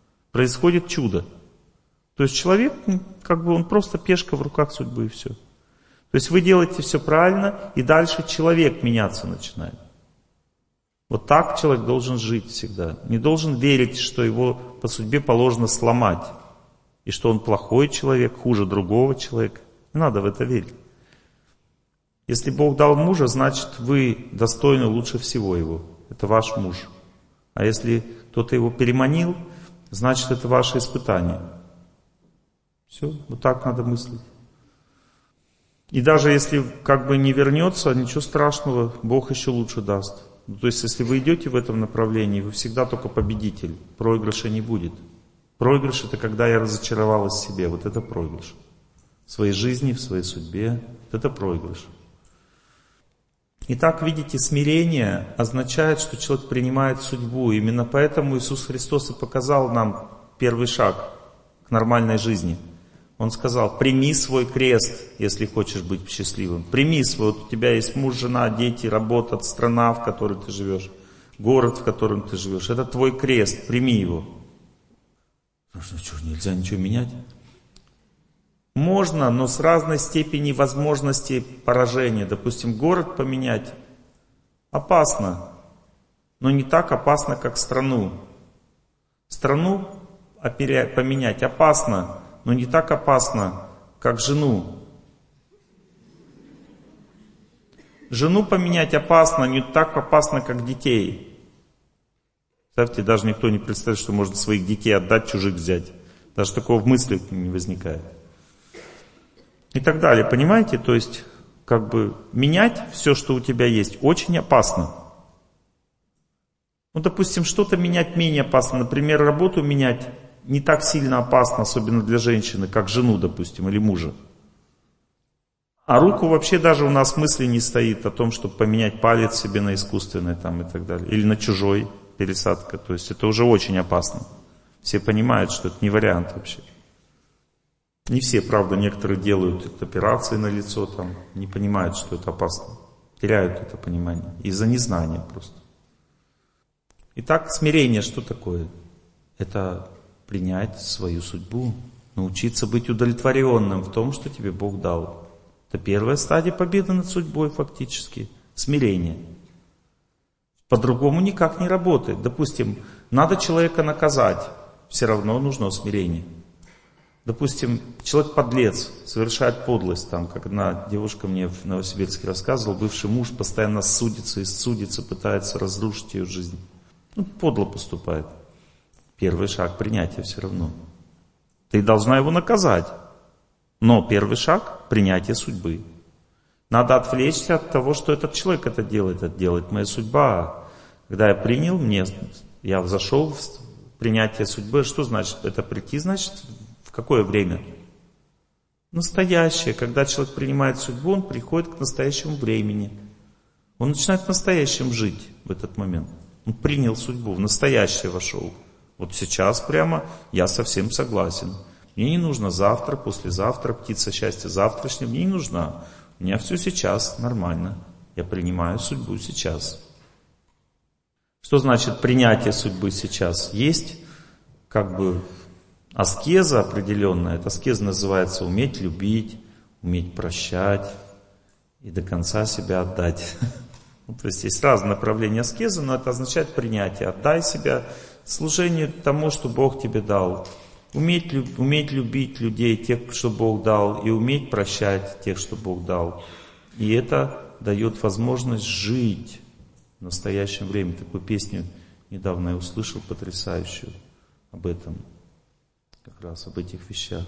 Происходит чудо. То есть человек, как бы он просто пешка в руках судьбы и все. То есть вы делаете все правильно, и дальше человек меняться начинает. Вот так человек должен жить всегда. Не должен верить, что его по судьбе положено сломать. И что он плохой человек, хуже другого человека. Не надо в это верить. Если Бог дал мужа, значит вы достойны лучше всего его. Это ваш муж. А если кто-то его переманил, значит это ваше испытание. Все, вот так надо мыслить. И даже если как бы не вернется, ничего страшного, Бог еще лучше даст. То есть если вы идете в этом направлении, вы всегда только победитель. Проигрыша не будет. Проигрыш — это когда я разочаровалась в себе. Вот это проигрыш. В своей жизни, в своей судьбе. Вот это проигрыш. Итак, видите, смирение означает, что человек принимает судьбу. Именно поэтому Иисус Христос и показал нам первый шаг к нормальной жизни. Он сказал: прими свой крест, если хочешь быть счастливым. Прими свой. Вот у тебя есть муж, жена, дети, работа, страна, в которой ты живешь, город, в котором ты живешь. Это твой крест, прими его. Что, нельзя ничего менять? Можно, но с разной степенью возможности поражения. Допустим, город поменять опасно, но не так опасно, как страну. Страну поменять опасно, но не так опасно, как жену. Жену поменять опасно, не так опасно, как детей. Представьте, даже никто не представляет, что можно своих детей отдать, чужих взять. Даже такого в мыслях не возникает. И так далее, понимаете? То есть, как бы, менять все, что у тебя есть, очень опасно. Ну, допустим, что-то менять менее опасно. Например, работу менять не так сильно опасно, особенно для женщины, как жену, допустим, или мужа. А руку вообще даже у нас мысли не стоит о том, чтобы поменять палец себе на искусственный там, и так далее. Или на чужой пересадка. То есть это уже очень опасно. Все понимают, что это не вариант вообще. Не все, правда, некоторые делают операции на лицо, там, не понимают, что это опасно. Теряют это понимание. Из-за незнания просто. Итак, смирение что такое? Это принять свою судьбу. Научиться быть удовлетворенным в том, что тебе Бог дал. Это первая стадия победы над судьбой фактически. Смирение. По-другому никак не работает. Допустим, надо человека наказать. Все равно нужно смирение. Допустим, человек подлец, совершает подлость, там, как одна девушка мне в Новосибирске рассказывала, бывший муж постоянно судится и судится, пытается разрушить ее жизнь. Ну, подло поступает. Первый шаг принятия все равно. Ты должна его наказать. Но первый шаг — принятие судьбы. Надо отвлечься от того, что этот человек это делает моя судьба. Когда я принял, я взошел в принятие судьбы. Что значит это прийти? Значит, в какое время? Настоящее. Когда человек принимает судьбу, он приходит к настоящему времени. Он начинает в настоящем жить в этот момент. Он принял судьбу, в настоящее вошел. Вот сейчас прямо я совсем согласен. Мне не нужно завтра, послезавтра, птица счастья завтрашняя. Мне не нужна. У меня все сейчас нормально. Я принимаю судьбу сейчас. Что значит принятие судьбы сейчас? Есть как бы аскеза определенная. Эта аскеза называется уметь любить, уметь прощать и до конца себя отдать. То есть есть разные направления аскезы, но это означает принятие. Отдай себя служению тому, что Бог тебе дал. Уметь любить людей, тех, что Бог дал, и уметь прощать тех, что Бог дал. И это дает возможность жить в настоящем времени. Такую песню недавно я услышал, потрясающую, об этом, как раз об этих вещах.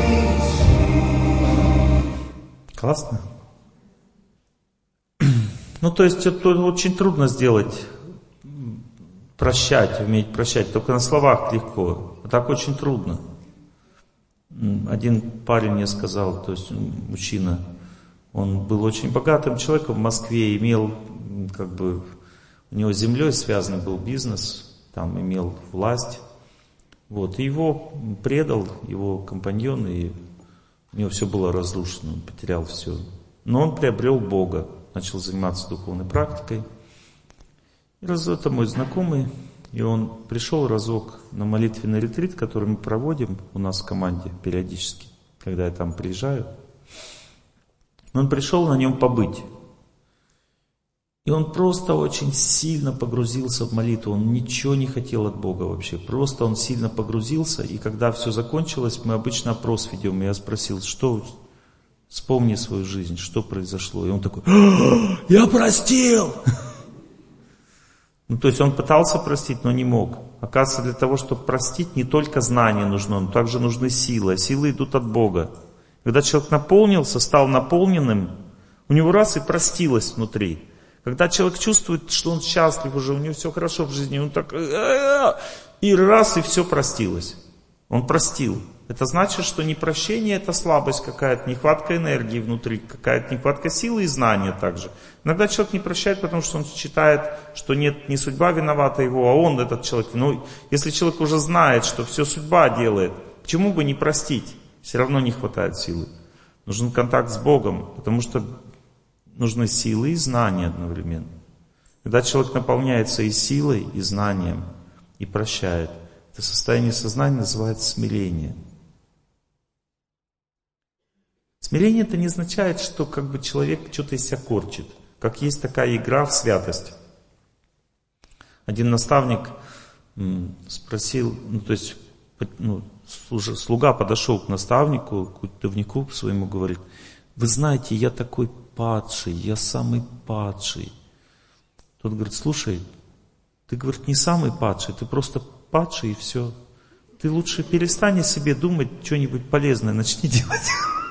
Классно? Ну, то есть это очень трудно сделать, прощать, уметь прощать. Только на словах легко, а так очень трудно. Один парень мне сказал, то есть мужчина, он был очень богатым человеком в Москве, имел, как бы, у него с землей связанный был бизнес, там имел власть. Вот, и его предал его компаньон, и у него все было разрушено, он потерял все. Но он приобрел Бога, начал заниматься духовной практикой. И это мой знакомый, и он пришел разок на молитвенный ретрит, который мы проводим у нас в команде периодически, когда я там приезжаю. Он пришел на нем побыть. И он просто очень сильно погрузился в молитву, он ничего не хотел от Бога вообще, просто он сильно погрузился, и когда все закончилось, мы обычно опрос ведем, и я спросил, что, вспомни свою жизнь, что произошло, и он такой, я простил! Ну, то есть он пытался простить, но не мог. Оказывается, для того, чтобы простить, не только знания нужно, но также нужны силы, а силы идут от Бога. Когда человек наполнился, стал наполненным, у него раз и простилось внутри. Когда человек чувствует, что он счастлив уже, у него все хорошо в жизни, он так, и раз, и все простилось. Он простил. Это значит, что непрощение — это слабость какая-то, нехватка энергии внутри, какая-то нехватка силы и знания также. Иногда человек не прощает, потому что он считает, что нет, не судьба виновата его, а он, этот человек. Но если человек уже знает, что все судьба делает, почему бы не простить? Все равно не хватает силы. Нужен контакт с Богом, потому что нужны силы и знания одновременно. Когда человек наполняется и силой, и знанием, и прощает, это состояние сознания называется смирение. Смирение это не означает, что как бы человек что-то из себя корчит. Как есть такая игра в святость. Один наставник спросил, слуга подошел к наставнику, к духовнику своему, говорит, вы знаете, я такой падший, я самый падший. Тот говорит, слушай, ты, говорит, не самый падший, ты просто падший и все. Ты лучше перестань о себе думать, что-нибудь полезное начни делать.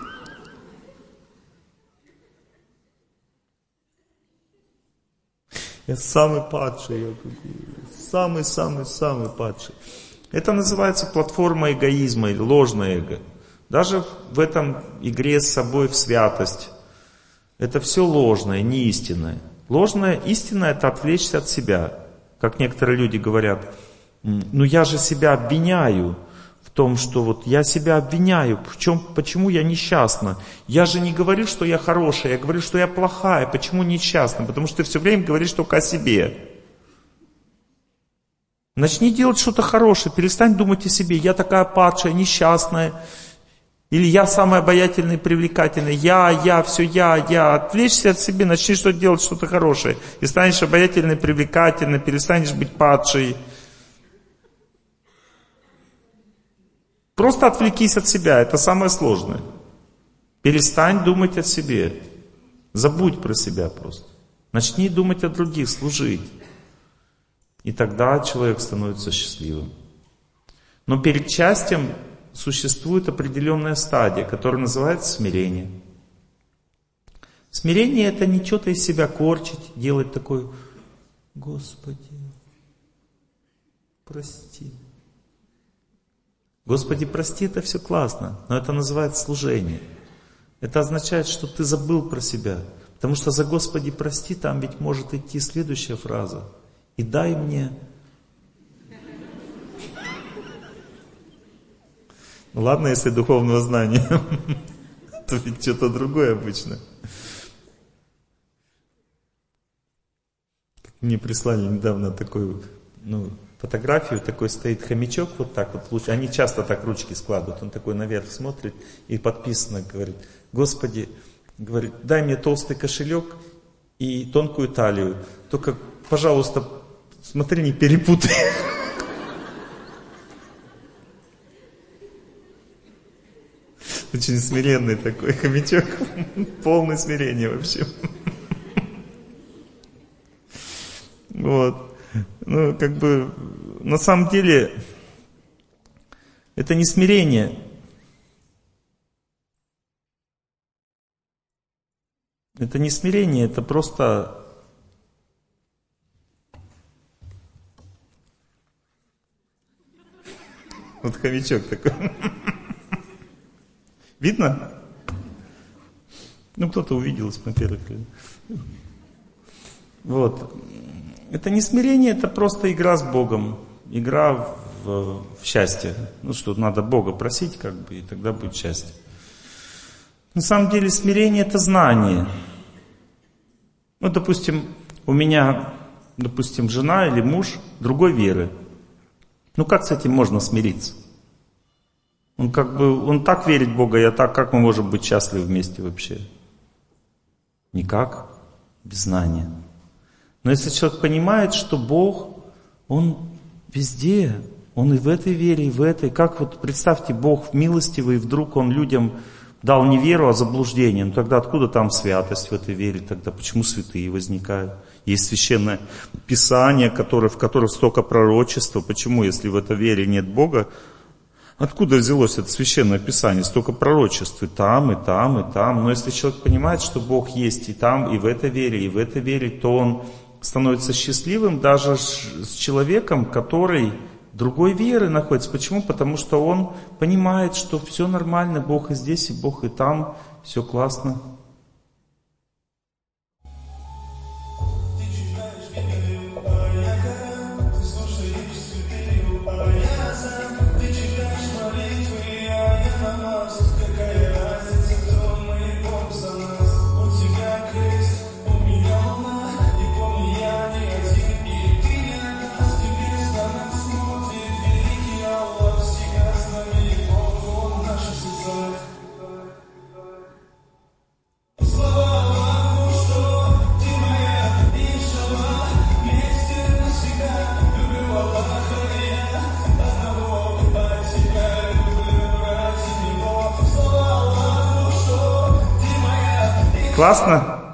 Я самый падший, я самый падший. Это называется платформа эгоизма или ложное эго. Даже в этом игре с собой в святость. Это все ложное, не истинное. Ложное, истинное — это отвлечься от себя. Как некоторые люди говорят, ну я же себя обвиняю в том, что вот я себя обвиняю, почему я несчастна? Я же не говорю, что я хорошая, я говорю, что я плохая. Почему несчастна? Потому что ты все время говоришь только о себе. Начни делать что-то хорошее, перестань думать о себе. Я такая падшая, несчастная. Или я самый обаятельный, привлекательный. Все я. Отвлечься от себя, начни делать что-то хорошее. И станешь обаятельной, привлекательной, перестанешь быть падшей. Просто отвлекись от себя, это самое сложное. Перестань думать о себе. Забудь про себя просто. Начни думать о других, служить. И тогда человек становится счастливым. Но перед счастьем существует определенная стадия, которая называется смирение. Смирение — это не что-то из себя корчить, делать такой, Господи, прости. Господи, прости, это все классно, но это называется служение. Это означает, что ты забыл про себя. Потому что за Господи, прости, там ведь может идти следующая фраза. И дай мне. Ну ладно, если духовного знания, то ведь что-то другое обычно. Мне прислали недавно такую, фотографию, такой стоит хомячок, вот так вот, они часто так ручки складывают, он такой наверх смотрит и подписано, говорит, Господи, говорит, дай мне толстый кошелек и тонкую талию, только, пожалуйста, смотри, не перепутай. Очень смиренный такой хомячок, полное смирение вообще. Вот. На самом деле, это не смирение. Это не смирение, это просто Вот хомячок такой. Видно? Ну, кто-то увидел, во-первых. Вот. Это не смирение, это просто игра с Богом. Игра в счастье. Ну что, надо Бога просить, как бы, и тогда будет счастье. На самом деле смирение это знание. Ну, допустим, у меня, жена или муж другой веры. Ну, как с этим можно смириться? Он так верит в Бога, я так, как мы можем быть счастливы вместе вообще? Никак, без знания. Но если человек понимает, что Бог, Он везде, Он и в этой вере, и в этой. Как вот представьте, Бог милостивый, и вдруг Он людям дал не веру, а заблуждение. Ну тогда откуда там святость в этой вере? Тогда почему святые возникают? Есть священное Писание, в котором столько пророчества. Почему, если в этой вере нет Бога, откуда взялось это священное Писание? Столько пророчеств и там, и там, и там. Но если человек понимает, что Бог есть и там, и в этой вере, то он становится счастливым даже с человеком, который другой веры находится. Почему? Потому что он понимает, что все нормально, Бог и здесь, и Бог и там, все классно. Классно?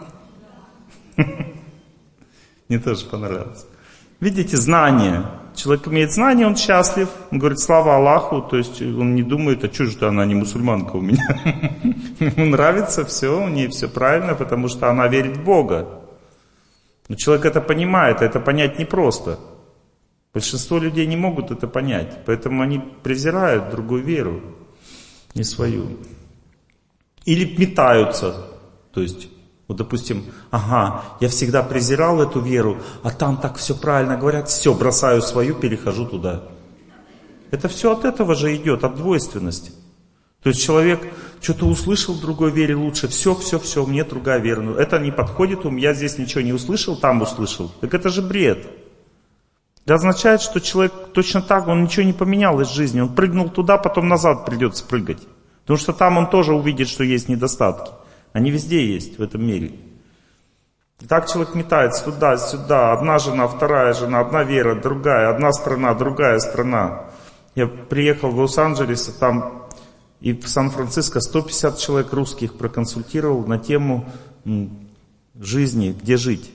Мне тоже понравилось. Видите, знание. Человек имеет знание, он счастлив. Он говорит, слава Аллаху. То есть он не думает, а что же она не мусульманка у меня? Ему нравится все, у нее все правильно, потому что она верит в Бога. Но человек это понимает, а это понять непросто. Большинство людей не могут это понять. Поэтому они презирают другую веру, не свою. Или метаются. То есть, вот допустим, я всегда презирал эту веру, а там так все правильно говорят, все, бросаю свою, перехожу туда. Это все от этого же идет, от двойственности. То есть человек что-то услышал в другой вере лучше, все, мне другая вера. Но это не подходит, я здесь ничего не услышал, там услышал. Так это же бред. Это означает, что человек точно так, он ничего не поменял из жизни. Он прыгнул туда, потом назад придется прыгать. Потому что там он тоже увидит, что есть недостатки. Они везде есть в этом мире. И так человек метается туда-сюда. Одна жена, вторая жена, одна вера, другая. Одна страна, другая страна. Я приехал в Лос-Анджелес, там и в Сан-Франциско 150 человек русских проконсультировал на тему жизни, где жить.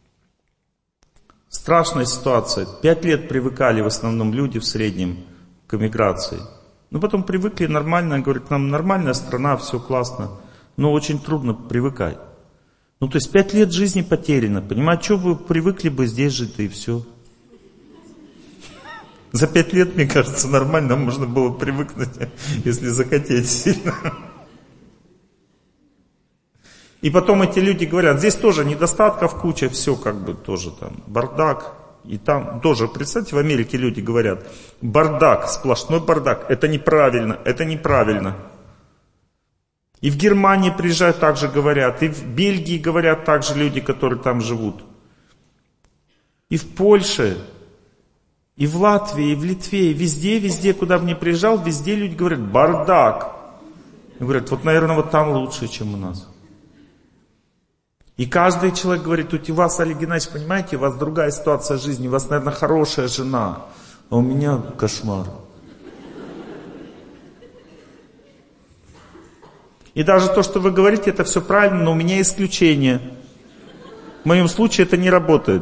Страшная ситуация. 5 лет привыкали в основном люди в среднем к эмиграции. Но потом привыкли нормально, говорят, нам нормальная страна, все классно. Но очень трудно привыкать. Ну, то есть 5 лет жизни потеряно. Понимаете, что вы привыкли бы здесь жить, и все. За 5 лет, мне кажется, нормально можно было привыкнуть, если захотеть сильно. И потом эти люди говорят, здесь тоже недостатков куча, все как бы тоже там, бардак. И там тоже, представьте, в Америке люди говорят, бардак, сплошной бардак, это неправильно, это неправильно. И в Германии приезжают, так же говорят. И в Бельгии говорят так же люди, которые там живут. И в Польше, и в Латвии, и в Литве, и везде, куда бы ни приезжал, везде люди говорят, бардак. И говорят, вот, наверное, вот там лучше, чем у нас. И каждый человек говорит, у вас, Олег Геннадьевич, понимаете, у вас другая ситуация жизни, у вас, наверное, хорошая жена, а у меня кошмар. И даже то, что вы говорите, это все правильно, но у меня исключение. В моем случае это не работает.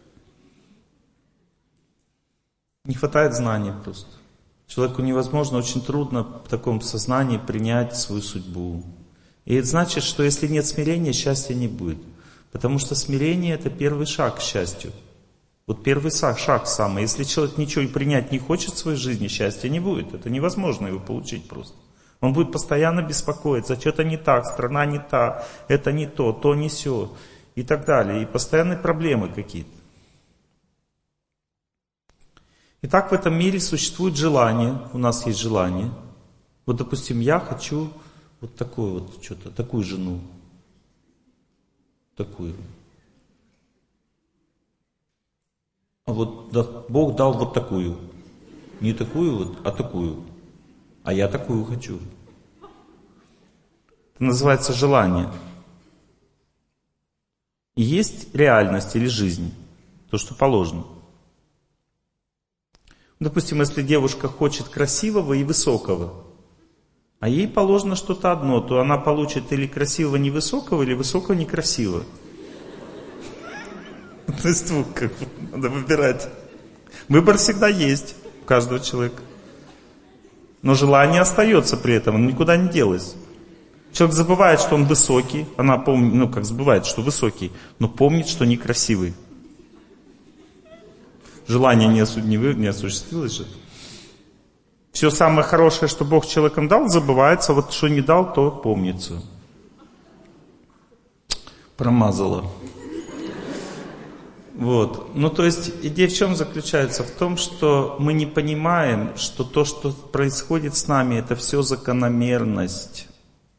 Не хватает знаний просто. Человеку невозможно, очень трудно в таком сознании принять свою судьбу. И это значит, что если нет смирения, счастья не будет. Потому что смирение — это первый шаг к счастью. Вот первый шаг самый. Если человек ничего принять не хочет в своей жизни, счастья не будет. Это невозможно его получить просто. Он будет постоянно беспокоиться, что-то не так, страна не та, это не то не сё и так далее. И постоянные проблемы какие-то. Итак, в этом мире существует желание. У нас есть желание. Вот, допустим, я хочу вот такую вот что-то, такую жену. Такую. А вот Бог дал вот такую. Не такую вот, а такую. А я такую хочу. Это называется желание. И есть реальность или жизнь. То, что положено. Допустим, если девушка хочет красивого и высокого, а ей положено что-то одно, то она получит или красивого невысокого, или высокого некрасивого. То есть как бы надо выбирать. Выбор всегда есть у каждого человека. Но желание остается при этом, оно никуда не делось. Человек забывает, что он высокий, она помнит, забывает, что высокий, но помнит, что некрасивый. Желание не осуществилось же. Все самое хорошее, что Бог человеком дал, забывается, вот что не дал, то помнится. Промазало. Вот. То есть идея в чем заключается? В том, что мы не понимаем, что то, что происходит с нами, это все закономерность.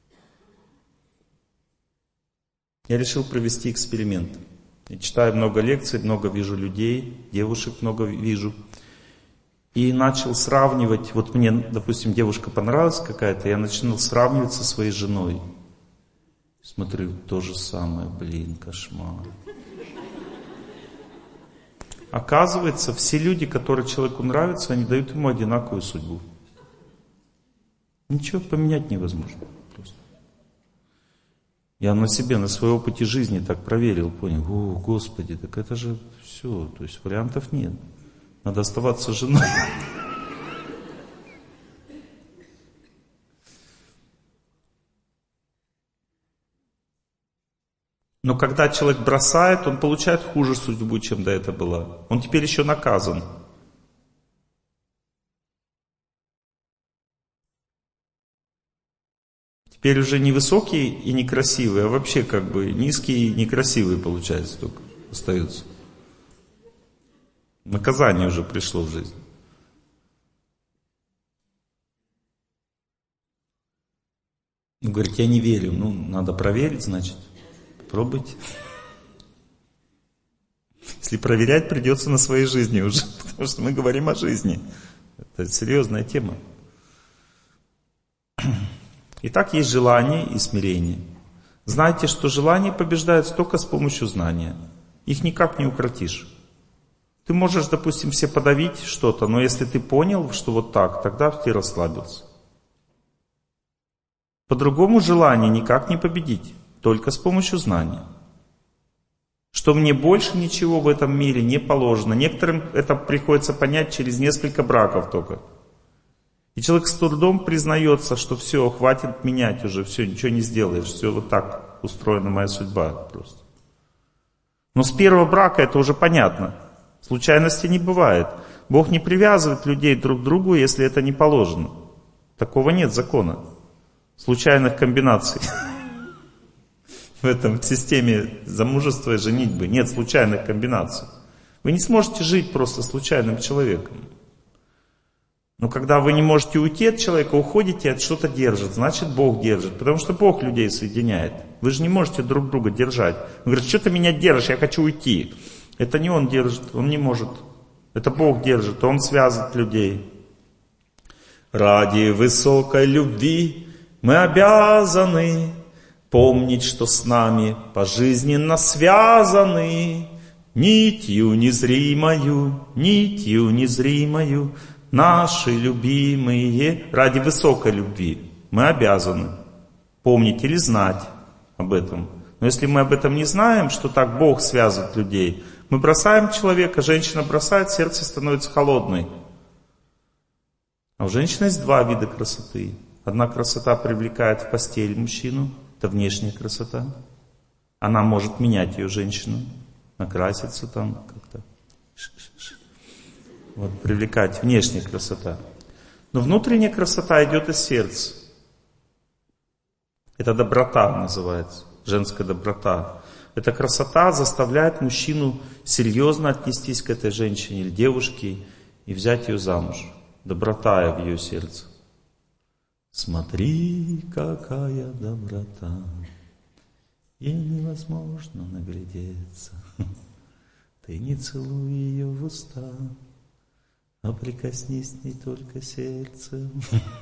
Я решил провести эксперимент. Я читаю много лекций, много вижу людей, девушек много вижу. И начал сравнивать, вот мне, допустим, девушка понравилась какая-то, я начал сравнивать со своей женой. Смотрю, то же самое, кошмар. Оказывается, все люди, которые человеку нравятся, они дают ему одинаковую судьбу. Ничего поменять невозможно. Просто. Я на себе, на своем опыте жизни так проверил, понял, о, Господи, так это же все, то есть вариантов нет. Надо оставаться женой. Но когда человек бросает, он получает хуже судьбу, чем до этого была. Он теперь еще наказан. Теперь уже не высокий и не красивый, а вообще низкий и некрасивый, получается, только остаются. Наказание уже пришло в жизнь. Говорит, я не верю. Надо проверить, значит. Пробуйте. Если проверять, придется на своей жизни уже, потому что мы говорим о жизни. Это серьезная тема. Итак, есть желание и смирение. Знайте, что желание побеждается только с помощью знания. Их никак не укротишь. Ты можешь, допустим, все подавить что-то, но если ты понял, что вот так, тогда ты расслабился. По-другому желание никак не победить. Только с помощью знания. Что мне больше ничего в этом мире не положено. Некоторым это приходится понять через несколько браков только. И человек с трудом признается, что все, хватит менять уже, все, ничего не сделаешь. Все вот так устроена моя судьба просто. Но с первого брака это уже понятно. Случайности не бывает. Бог не привязывает людей друг к другу, если это не положено. Такого нет закона. Случайных комбинаций. В этом системе замужества и женитьбы нет случайных комбинаций. Вы не сможете жить просто случайным человеком. Но когда вы не можете уйти от человека, уходите, от что-то держит, значит Бог держит. Потому что Бог людей соединяет. Вы же не можете друг друга держать. Он говорит, что ты меня держишь, я хочу уйти. Это не он держит, он не может. Это Бог держит, он связывает людей. Ради высокой любви мы обязаны помнить, что с нами пожизненно связаны нитью незримою, наши любимые. Ради высокой любви мы обязаны помнить или знать об этом. Но если мы об этом не знаем, что так Бог связывает людей, мы бросаем человека, женщина бросает, сердце становится холодной. А у женщины есть два вида красоты. Одна красота привлекает в постель мужчину. Это внешняя красота. Она может менять ее женщину, накраситься там как-то, Вот, привлекать внешняя красота. Но внутренняя красота идет из сердца. Это доброта называется, женская доброта. Эта красота заставляет мужчину серьезно отнестись к этой женщине или девушке и взять ее замуж. Доброта в ее сердце. Смотри, какая доброта, ей невозможно наглядеться. Ты не целуй ее в уста, а прикоснись к ней только сердцем.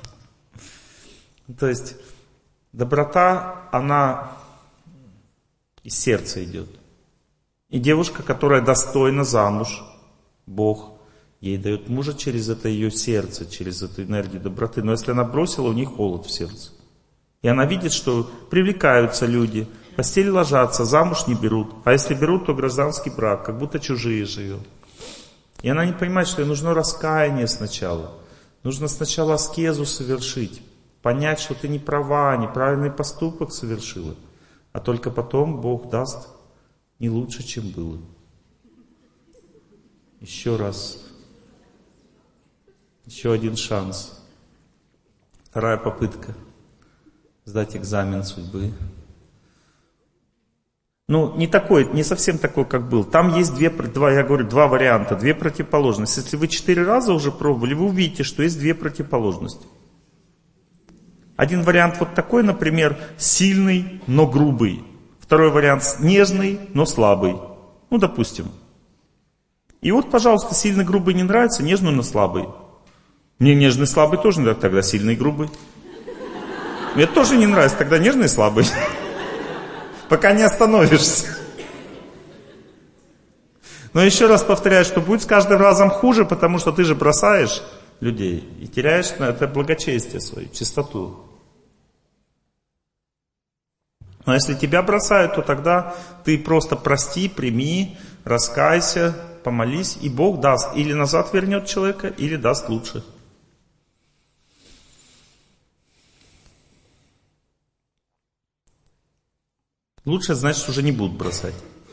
То есть доброта, она из сердца идет. И девушка, которая достойна замуж, Бог ей дает мужа через это ее сердце, через эту энергию доброты. Но если она бросила, у нее холод в сердце. И она видит, что привлекаются люди, в постель ложатся, замуж не берут. А если берут, то гражданский брак, как будто чужие живет. И она не понимает, что ей нужно раскаяние сначала. Нужно сначала аскезу совершить. Понять, что ты не права, неправильный поступок совершила. А только потом Бог даст не лучше, чем было. Еще раз. Еще один шанс. Вторая попытка. Сдать экзамен судьбы. Ну, не совсем такой, как был. Там есть два варианта, две противоположности. Если вы 4 раза уже пробовали, вы увидите, что есть две противоположности. Один вариант вот такой, например, сильный, но грубый. Второй вариант нежный, но слабый. Ну, допустим. И вот, пожалуйста, сильный, грубый не нравится, нежный, но слабый. Мне нежный, слабый тоже не нравится, тогда сильный, грубый. Мне тоже не нравится, тогда нежный и слабый. Пока не остановишься. Но еще раз повторяю, что будет с каждым разом хуже, потому что ты же бросаешь людей и теряешь на это благочестие свое, чистоту. Но если тебя бросают, то тогда ты просто прости, прими, раскайся, помолись, и Бог даст. Или назад вернет человека, или даст лучше. Лучше, значит, уже не будут бросать.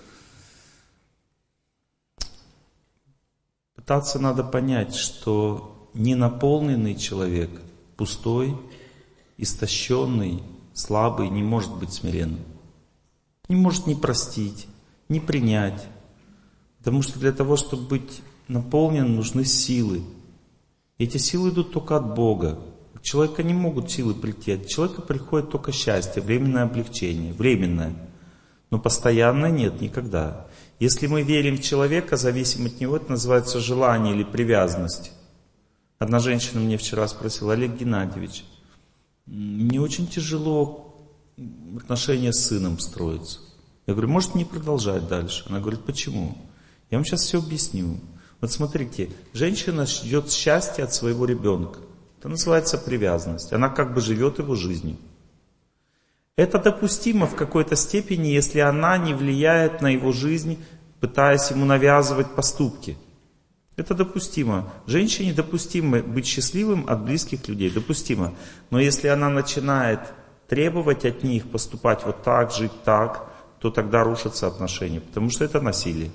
Пытаться надо понять, что ненаполненный человек, пустой, истощенный, слабый, не может быть смиренным. Не может ни простить, ни принять. Потому что для того, чтобы быть наполненным, нужны силы. Эти силы идут только от Бога. От человека не могут силы прийти. От человека приходит только счастье, временное облегчение. Временное. Но постоянное нет никогда. Если мы верим в человека, зависим от него, это называется желание или привязанность. Одна женщина мне вчера спросила: Олег Геннадьевич, мне очень тяжело отношения с сыном строиться. Я говорю, может не продолжать дальше? Она говорит, почему? Я вам сейчас все объясню. Вот смотрите, женщина ждет счастья от своего ребенка. Это называется привязанность. Она как бы живет его жизнью. Это допустимо в какой-то степени, если она не влияет на его жизнь, пытаясь ему навязывать поступки. Это допустимо. Женщине допустимо быть счастливым от близких людей. Допустимо. Но если она начинает требовать от них поступать вот так, жить так, то тогда рушатся отношения. Потому что это насилие.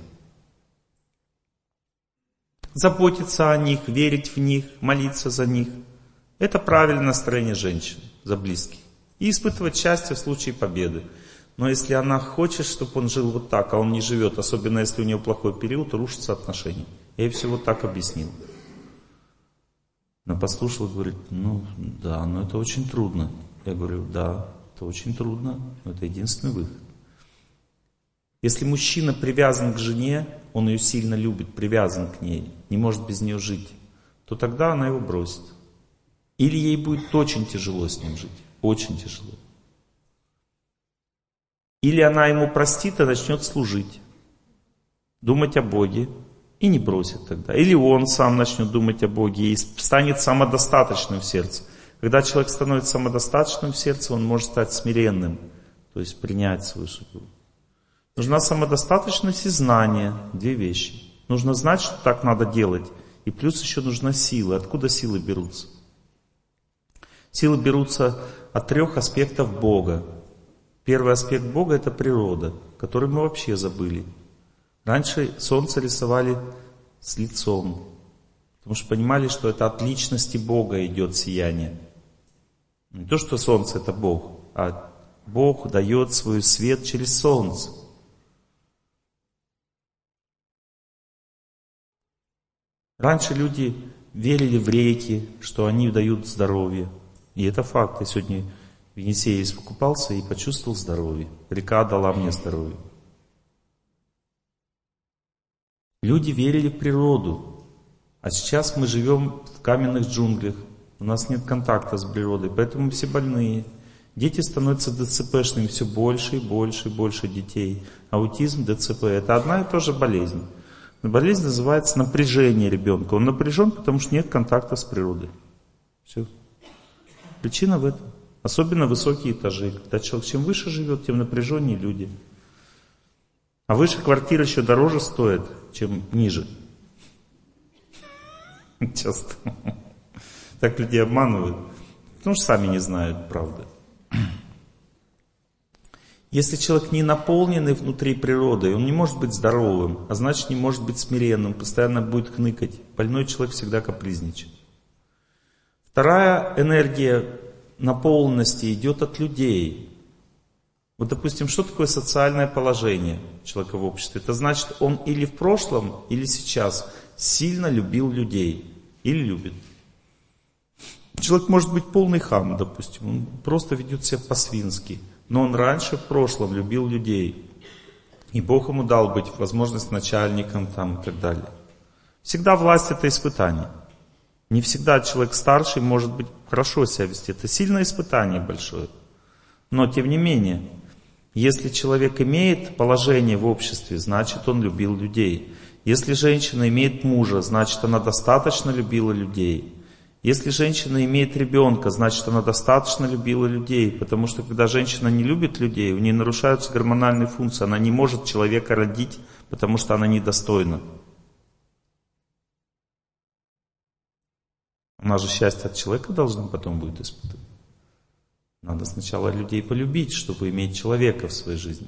Заботиться о них, верить в них, молиться за них. Это правильное настроение женщины за близких. И испытывать счастье в случае победы. Но если она хочет, чтобы он жил вот так, а он не живет, особенно если у нее плохой период, рушатся отношения. Я ей все вот так объяснил. Она послушала и говорит, ну да, но это очень трудно. Я говорю, да, это очень трудно, но это единственный выход. Если мужчина привязан к жене, он ее сильно любит, привязан к ней, не может без нее жить, то тогда она его бросит. Или ей будет очень тяжело с ним жить. Очень тяжело. Или она ему простит и начнет служить. Думать о Боге. И не бросит тогда. Или он сам начнет думать о Боге и станет самодостаточным в сердце. Когда человек становится самодостаточным в сердце, он может стать смиренным. То есть принять свою судьбу. Нужна самодостаточность и знание. 2 вещи. Нужно знать, что так надо делать. И плюс еще нужна сила. Откуда силы берутся? Силы берутся от 3 аспектов Бога. Первый аспект Бога — это природа, которую мы вообще забыли. Раньше солнце рисовали с лицом. Потому что понимали, что это от личности Бога идет сияние. Не то, что солнце это Бог, а Бог дает свой свет через солнце. Раньше люди верили в реки, что они дают здоровье. И это факт. Я сегодня в Енисее искупался и почувствовал здоровье. Река дала мне здоровье. Люди верили в природу. А сейчас мы живем в каменных джунглях. У нас нет контакта с природой, поэтому мы все больные. Дети становятся ДЦПшными, все больше и больше и больше детей. Аутизм, ДЦП – это одна и та же болезнь. Болезнь называется напряжение ребенка. Он напряжен, потому что нет контакта с природой. Все. Причина в этом. Особенно высокие этажи. Когда человек чем выше живет, тем напряженнее люди. А выше квартира еще дороже стоит, чем ниже. Часто. Так людей обманывают. Потому что сами не знают правды. Если человек не наполненный внутри природой, он не может быть здоровым, а значит не может быть смиренным, постоянно будет хныкать. Больной человек всегда капризничает. Вторая энергия наполненности идет от людей. Вот, допустим, что такое социальное положение человека в обществе? Это значит, он или в прошлом, или сейчас сильно любил людей. Или любит. Человек может быть полный хам, допустим. Он просто ведет себя по-свински. Но он раньше, в прошлом, любил людей. И Бог ему дал быть возможность начальником там, и так далее. Всегда власть — это испытание. Не всегда человек старший может быть хорошо себя вести. Это сильное испытание большое. Но, тем не менее, если человек имеет положение в обществе, значит, он любил людей. Если женщина имеет мужа, значит, она достаточно любила людей. Если женщина имеет ребенка, значит, она достаточно любила людей. Потому что, когда женщина не любит людей, у нее нарушаются гормональные функции. Она не может человека родить, потому что она недостойна. Она же счастье от человека должна потом будет испытывать. Надо сначала людей полюбить, чтобы иметь человека в своей жизни.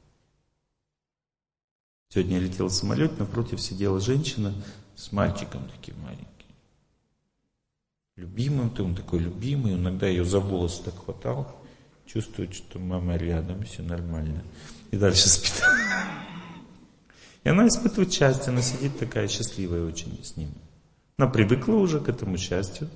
Сегодня я летел в самолете, напротив сидела женщина с мальчиком таким маленьким. Любимым, он такой любимый, иногда ее за волосы так хватал, чувствует, что мама рядом, все нормально. И дальше спит. И она испытывает счастье, она сидит такая счастливая очень с ним. Она привыкла уже к этому счастью.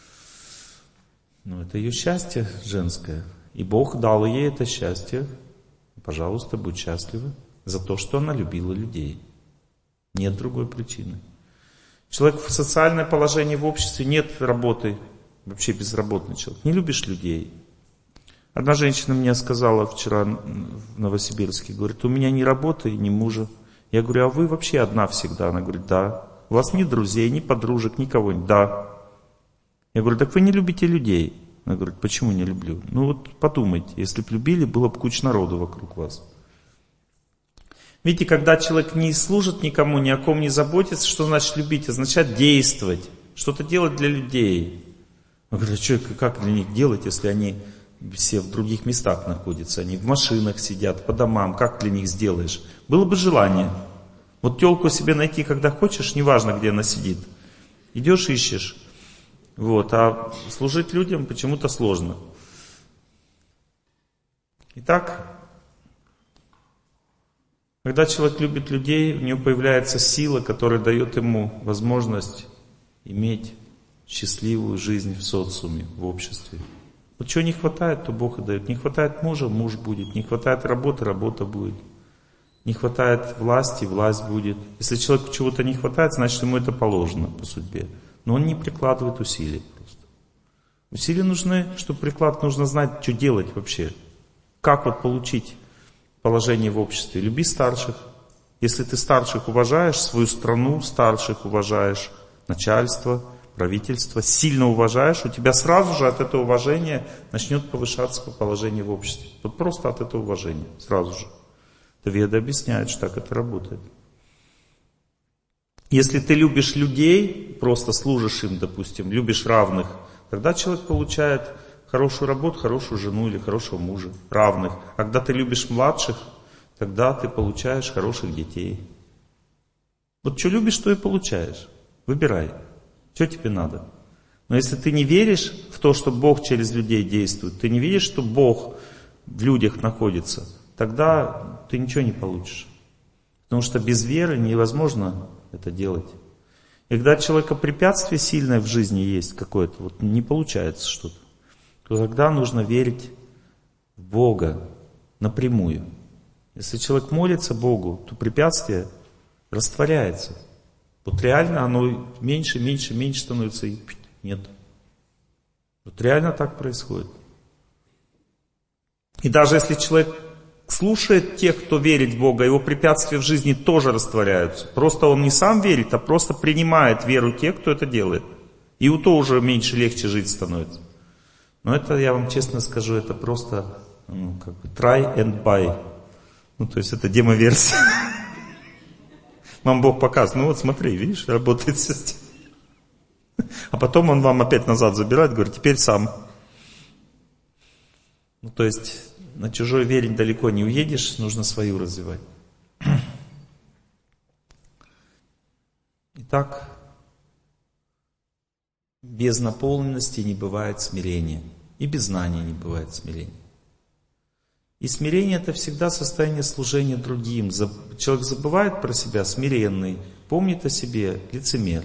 Но это ее счастье женское. И Бог дал ей это счастье. Пожалуйста, будь счастлива. За то, что она любила людей. Нет другой причины. Человек в социальное положение в обществе, нет работы. Вообще безработный человек. Не любишь людей. Одна женщина мне сказала вчера в Новосибирске. Говорит, у меня ни работы, ни мужа. Я говорю, а вы вообще одна всегда? Она говорит, да. У вас ни друзей, ни подружек, никого нет. Да. Я говорю, так вы не любите людей. Она говорит, почему не люблю? Ну вот подумайте, если бы любили, было бы куча народу вокруг вас. Видите, когда человек не служит никому, ни о ком не заботится, что значит любить? Означает действовать, что-то делать для людей. Я говорю, а что, как для них делать, если они все в других местах находятся? Они в машинах сидят, по домам, как для них сделаешь? Было бы желание. Вот телку себе найти, когда хочешь, неважно, где она сидит. Идешь, ищешь. Вот, а служить людям почему-то сложно. Итак, когда человек любит людей, у него появляется сила, которая дает ему возможность иметь счастливую жизнь в социуме, в обществе. Вот чего не хватает, то Бог и дает. Не хватает мужа, муж будет. Не хватает работы, работа будет. Не хватает власти, власть будет. Если человеку чего-то не хватает, значит ему это положено по судьбе. Но он не прикладывает усилий просто. Усилия нужны, чтобы приклад, нужно знать, что делать вообще. Как вот получить положение в обществе. Люби старших. Если ты старших уважаешь, свою страну старших уважаешь, начальство, правительство сильно уважаешь, у тебя сразу же от этого уважения начнет повышаться положение в обществе. Вот просто от этого уважения, сразу же. Веды объясняют, что так это работает. Если ты любишь людей, просто служишь им, допустим, любишь равных, тогда человек получает хорошую работу, хорошую жену или хорошего мужа, равных. А когда ты любишь младших, тогда ты получаешь хороших детей. Вот что любишь, то и получаешь. Выбирай. Что тебе надо? Но если ты не веришь в то, что Бог через людей действует, ты не видишь, что Бог в людях находится, тогда ты ничего не получишь. Потому что без веры невозможно это делать. И когда у человека препятствие сильное в жизни есть какое-то, вот не получается что-то, то тогда нужно верить в Бога напрямую. Если человек молится Богу, то препятствие растворяется. Вот реально оно меньше, меньше, меньше становится и нет. Вот реально так происходит. И даже если человек слушает тех, кто верит в Бога, его препятствия в жизни тоже растворяются. Просто он не сам верит, а просто принимает веру тех, кто это делает. И у того уже меньше, легче жить становится. Но это, я вам честно скажу, это просто try and buy. То есть это демо-версия. Вам Бог показывает, вот смотри, видишь, работает система. А потом он вам опять назад забирает, говорит, теперь сам. То есть на чужой вере далеко не уедешь, нужно свою развивать. Итак, без наполненности не бывает смирения. И без знания не бывает смирения. И смирение — это всегда состояние служения другим. Человек забывает про себя, смиренный, помнит о себе, лицемер.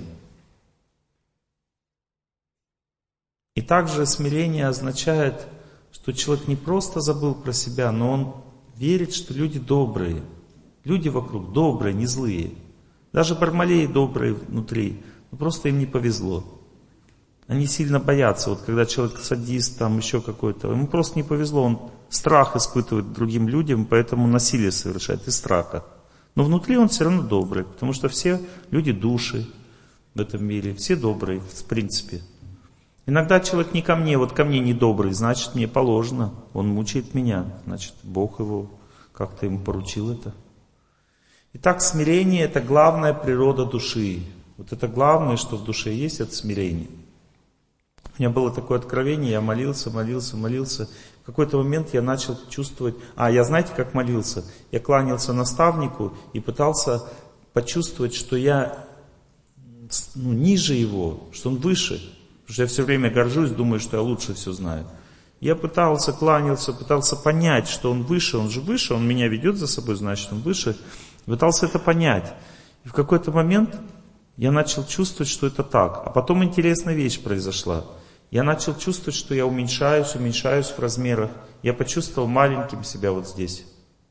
И также смирение означает, что человек не просто забыл про себя, но он верит, что люди добрые. Люди вокруг добрые, не злые. Даже бармалеи добрые внутри, но просто им не повезло. Они сильно боятся, вот когда человек садист, там еще какой-то, ему просто не повезло, он страх испытывает другим людям, поэтому насилие совершает из страха. Но внутри он все равно добрый, потому что все люди души в этом мире, все добрые в принципе. Иногда человек не ко мне, вот ко мне недобрый, значит мне положено, он мучает меня, значит Бог его как-то ему поручил это. Итак, смирение — это главная природа души. Вот это главное, что в душе есть, это смирение. У меня было такое откровение, я молился. В какой-то момент я начал чувствовать... я знаете, как молился? Я кланялся наставнику и пытался почувствовать, что я ниже его, что он выше. Потому что я все время горжусь, думаю, что я лучше все знаю. Я пытался, кланялся, пытался понять, что он выше, он же выше, он меня ведет за собой, значит, он выше. Пытался это понять. И в какой-то момент я начал чувствовать, что это так. А потом интересная вещь произошла. Я начал чувствовать, что я уменьшаюсь в размерах. Я почувствовал маленьким себя вот здесь.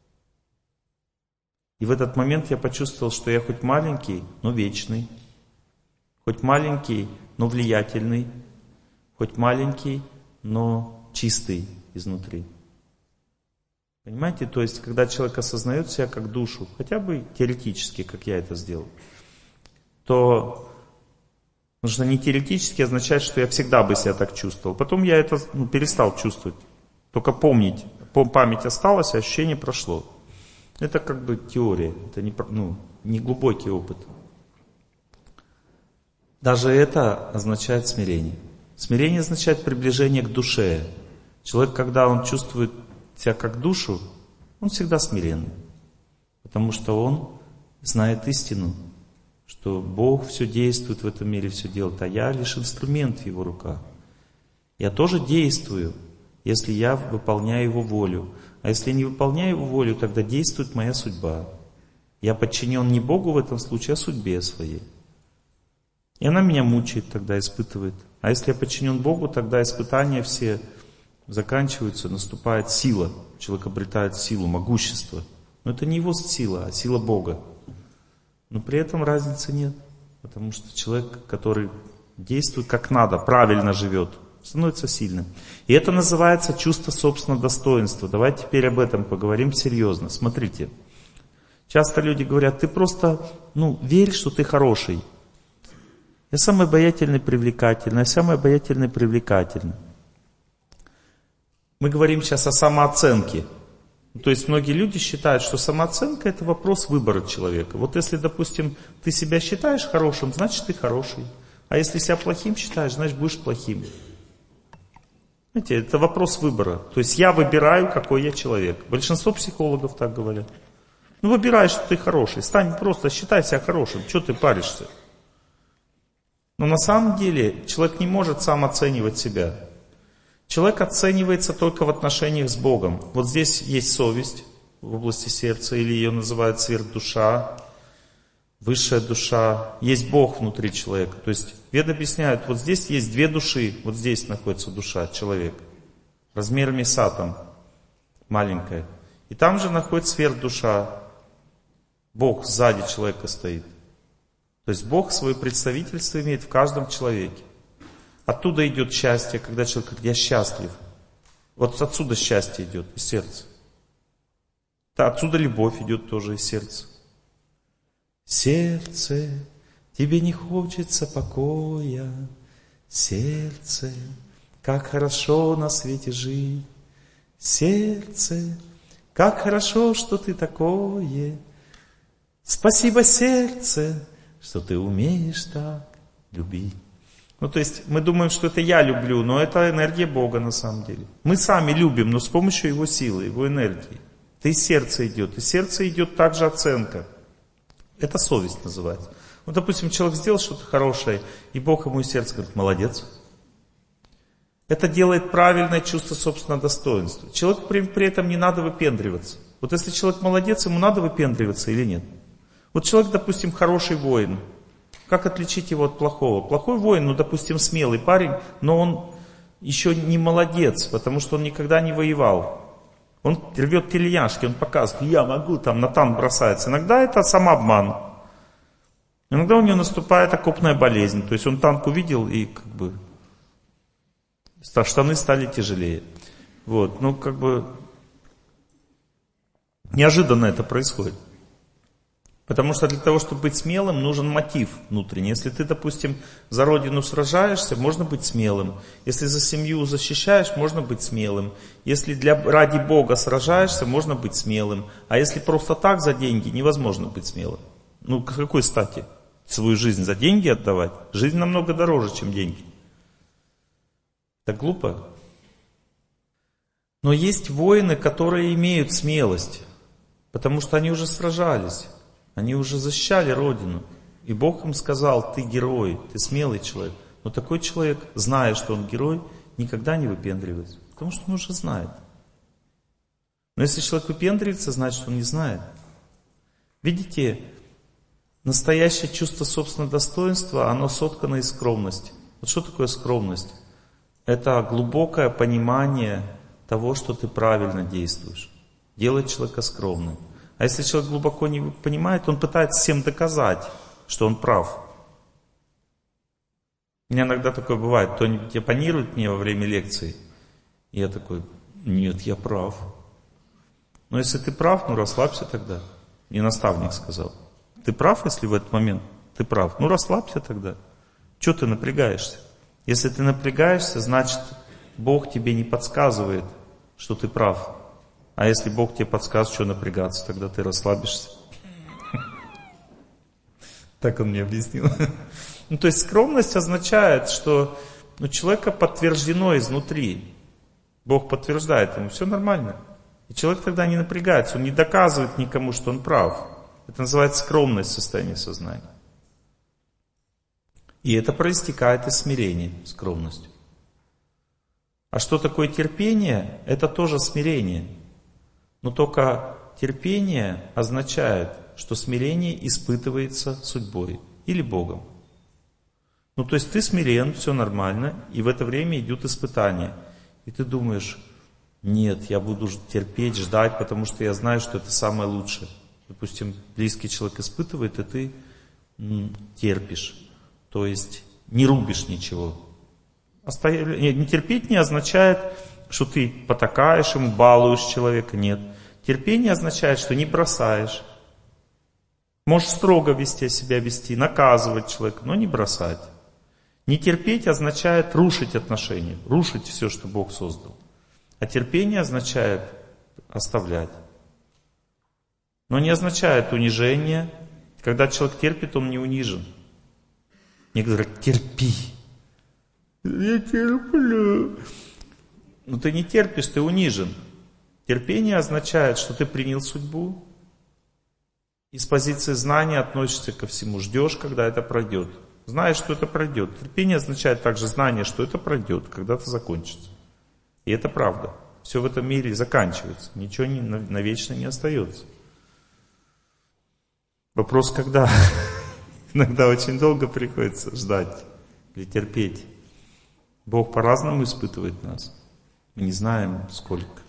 И в этот момент я почувствовал, что я хоть маленький, но вечный. Хоть маленький, но влиятельный. Хоть маленький, но чистый изнутри. Понимаете? То есть, когда человек осознает себя как душу, хотя бы теоретически, как я это сделал, то... Потому что не теоретически означает, что я всегда бы себя так чувствовал. Потом я это перестал чувствовать. Только помнить. Память осталась, а ощущение прошло. Это как бы теория. Это не глубокий опыт. Даже это означает смирение. Смирение означает приближение к душе. Человек, когда он чувствует себя как душу, он всегда смиренный. Потому что он знает истину. Что Бог все действует в этом мире, все делает, а я лишь инструмент в Его руках. Я тоже действую, если я выполняю Его волю. А если я не выполняю Его волю, тогда действует моя судьба. Я подчинен не Богу в этом случае, а судьбе своей. И она меня мучает, тогда испытывает. А если я подчинен Богу, тогда испытания все заканчиваются, наступает сила. Человек обретает силу, могущество. Но это не его сила, а сила Бога. Но при этом разницы нет, потому что человек, который действует как надо, правильно живет, становится сильным. И это называется чувство собственного достоинства. Давайте теперь об этом поговорим серьезно. Смотрите, часто люди говорят, ты просто, верь, что ты хороший. Я самый обаятельный, привлекательный, я самый обаятельный, привлекательный. Мы говорим сейчас о самооценке. То есть многие люди считают, что самооценка — это вопрос выбора человека. Вот если, допустим, ты себя считаешь хорошим, значит ты хороший. А если себя плохим считаешь, значит будешь плохим. Знаете, это вопрос выбора. То есть я выбираю, какой я человек. Большинство психологов так говорят. Ну, выбирай, что ты хороший. Стань просто, считай себя хорошим. Чего ты паришься? Но на самом деле человек не может сам оценивать себя. Человек оценивается только в отношениях с Богом. Вот здесь есть совесть в области сердца, или ее называют сверхдуша, высшая душа. Есть Бог внутри человека. То есть Веды объясняют, вот здесь есть две души, вот здесь находится душа, человек, размерами с атом, маленькая. И там же находится сверхдуша. Бог сзади человека стоит. То есть Бог свое представительство имеет в каждом человеке. Оттуда идет счастье, когда человек говорит, я счастлив. Вот отсюда счастье идет, из сердца. Да, отсюда любовь идет тоже из сердца. Сердце, тебе не хочется покоя. Сердце, как хорошо на свете жить. Сердце, как хорошо, что ты такое. Спасибо, сердце, что ты умеешь так любить. Ну, то есть, мы думаем, что это я люблю, но это энергия Бога на самом деле. Мы сами любим, но с помощью Его силы, Его энергии. Это из сердца идет. Из сердца идет также оценка. Это совесть называется. Вот, допустим, человек сделал что-то хорошее, и Бог ему из сердца говорит, молодец. Это делает правильное чувство собственного достоинства. Человеку при этом не надо выпендриваться. Вот если человек молодец, ему надо выпендриваться или нет? Вот человек, допустим, хороший воин. Как отличить его от плохого? Плохой воин, ну, допустим, смелый парень, но он еще не молодец, потому что он никогда не воевал. Он рвет тельняшки, он показывает, я могу, там на танк бросается. Иногда это самообман. Иногда у него наступает окопная болезнь. То есть он танк увидел и как бы штаны стали тяжелее. Вот, ну как бы неожиданно это происходит. Потому что для того, чтобы быть смелым, нужен мотив внутренний. Если ты, допустим, за родину сражаешься, можно быть смелым. Если за семью защищаешь, можно быть смелым. Если ради Бога сражаешься, можно быть смелым. А если просто так за деньги, невозможно быть смелым. Ну, к какой стати? Свою жизнь за деньги отдавать? Жизнь намного дороже, чем деньги. Так глупо. Но есть воины, которые имеют смелость, потому что они уже сражались. Они уже защищали Родину. И Бог им сказал, ты герой, ты смелый человек. Но такой человек, зная, что он герой, никогда не выпендривается. Потому что он уже знает. Но если человек выпендривается, значит, он не знает. Видите, настоящее чувство собственного достоинства, оно соткано из скромности. Вот что такое скромность? Это глубокое понимание того, что ты правильно действуешь. Делает человека скромным. А если человек глубоко не понимает, он пытается всем доказать, что он прав. У меня иногда такое бывает, кто-нибудь оппонирует мне во время лекции, и я такой, нет, я прав. Но если ты прав, ну расслабься тогда. Мне наставник сказал, ты прав, если в этот момент ты прав, ну расслабься тогда. Чего ты напрягаешься? Если ты напрягаешься, значит Бог тебе не подсказывает, что ты прав. А если Бог тебе подсказывает, что напрягаться, тогда ты расслабишься. Так он мне объяснил. Ну, то есть скромность означает, что у человека подтверждено изнутри. Бог подтверждает ему, все нормально. И человек тогда не напрягается, он не доказывает никому, что он прав. Это называется скромность состояния сознания. И это проистекает из смирения, скромностью. А что такое терпение? Это тоже смирение. Но только терпение означает, что смирение испытывается судьбой или Богом. Ну, то есть ты смирен, все нормально, и в это время идут испытания. И ты думаешь, нет, я буду терпеть, ждать, потому что я знаю, что это самое лучшее. Допустим, близкий человек испытывает, и ты терпишь. То есть не рубишь ничего. Не терпеть не означает, что ты потакаешь ему, балуешь человека. Нет. Терпение означает, что не бросаешь. Можешь строго себя вести, наказывать человека, но не бросать. Не терпеть означает рушить отношения, рушить все, что Бог создал. А терпение означает оставлять. Но не означает унижение. Когда человек терпит, он не унижен. Некоторые говорят, терпи. Я терплю. Но ты не терпишь, ты унижен. Терпение означает, что ты принял судьбу, И с позиции знания относишься ко всему, ждешь, когда это пройдет. Знаешь, что это пройдет. Терпение означает также знание, что это пройдет, когда-то закончится. И это правда. Все в этом мире заканчивается. Ничего навечно не остается. Вопрос, когда? Иногда очень долго приходится ждать или терпеть. Бог по-разному испытывает нас. Мы не знаем, сколько.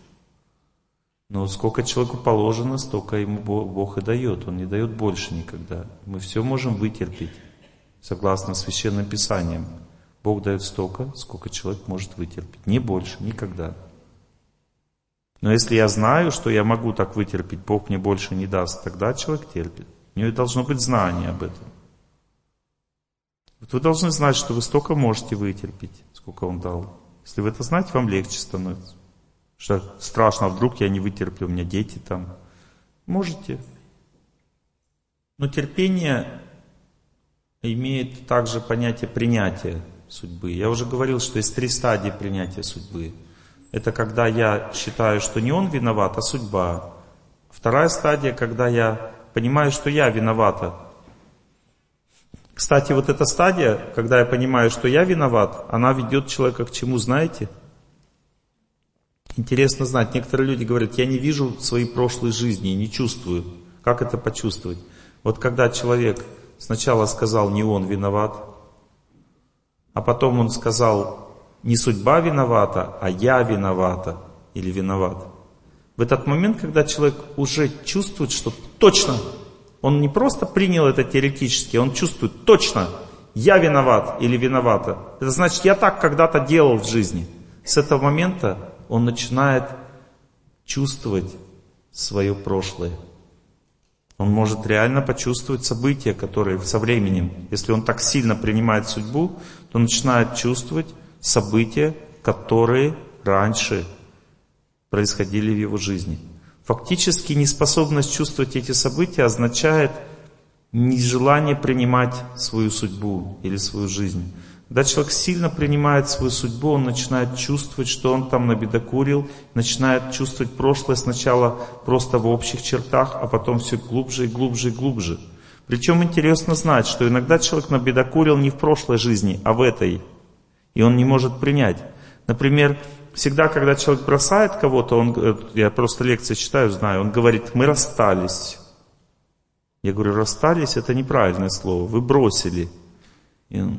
Но сколько человеку положено, столько ему Бог и дает. Он не дает больше никогда. Мы все можем вытерпеть. Согласно Священным Писаниям. Бог дает столько, сколько человек может вытерпеть. Не больше, никогда. Но если я знаю, что я могу так вытерпеть, Бог мне больше не даст, тогда человек терпит. У него должно быть знание об этом. Вот вы должны знать, что вы столько можете вытерпеть, сколько Он дал. Если вы это знаете, вам легче становится. Что страшно, вдруг я не вытерплю, у меня дети там. Можете. Но терпение имеет также понятие принятия судьбы. Я уже говорил, что есть 3 стадии принятия судьбы. Это когда я считаю, что не он виноват, а судьба. 2 стадия, когда я понимаю, что я виновата. Кстати, вот эта стадия, когда я понимаю, что я виноват, она ведет человека к чему, знаете? Интересно знать. Некоторые люди говорят, я не вижу своей прошлой жизни, не чувствую. Как это почувствовать? Вот когда человек сначала сказал, не он виноват, а потом он сказал, не судьба виновата, а я виновата или виноват. В этот момент, когда человек уже чувствует, что точно, он не просто принял это теоретически, он чувствует точно, я виноват или виновата. Это значит, я так когда-то делал в жизни. С этого момента он начинает чувствовать свое прошлое. Он может реально почувствовать события, которые со временем, если он так сильно принимает судьбу, то он начинает чувствовать события, которые раньше происходили в его жизни. Фактически неспособность чувствовать эти события означает нежелание принимать свою судьбу или свою жизнь. Когда человек сильно принимает свою судьбу, он начинает чувствовать, что он там набедокурил, начинает чувствовать прошлое сначала просто в общих чертах, а потом все глубже и глубже и глубже. Причем интересно знать, что иногда человек набедокурил не в прошлой жизни, а в этой. И он не может принять. Например, всегда, когда человек бросает кого-то, я просто лекции читаю, знаю, он говорит, мы расстались. Я говорю, расстались, это неправильное слово, вы бросили. И он,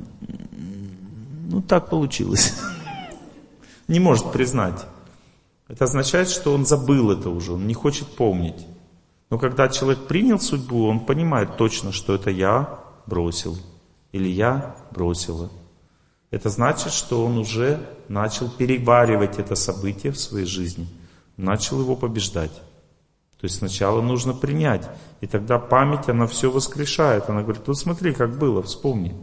так получилось. Не может признать. Это означает, что он забыл это уже, он не хочет помнить. Но когда человек принял судьбу, он понимает точно, что это я бросил или я бросила. Это значит, что он уже начал переваривать это событие в своей жизни, начал его побеждать. То есть сначала нужно принять, и тогда память, она все воскрешает. Она говорит, вот смотри, как было, вспомни.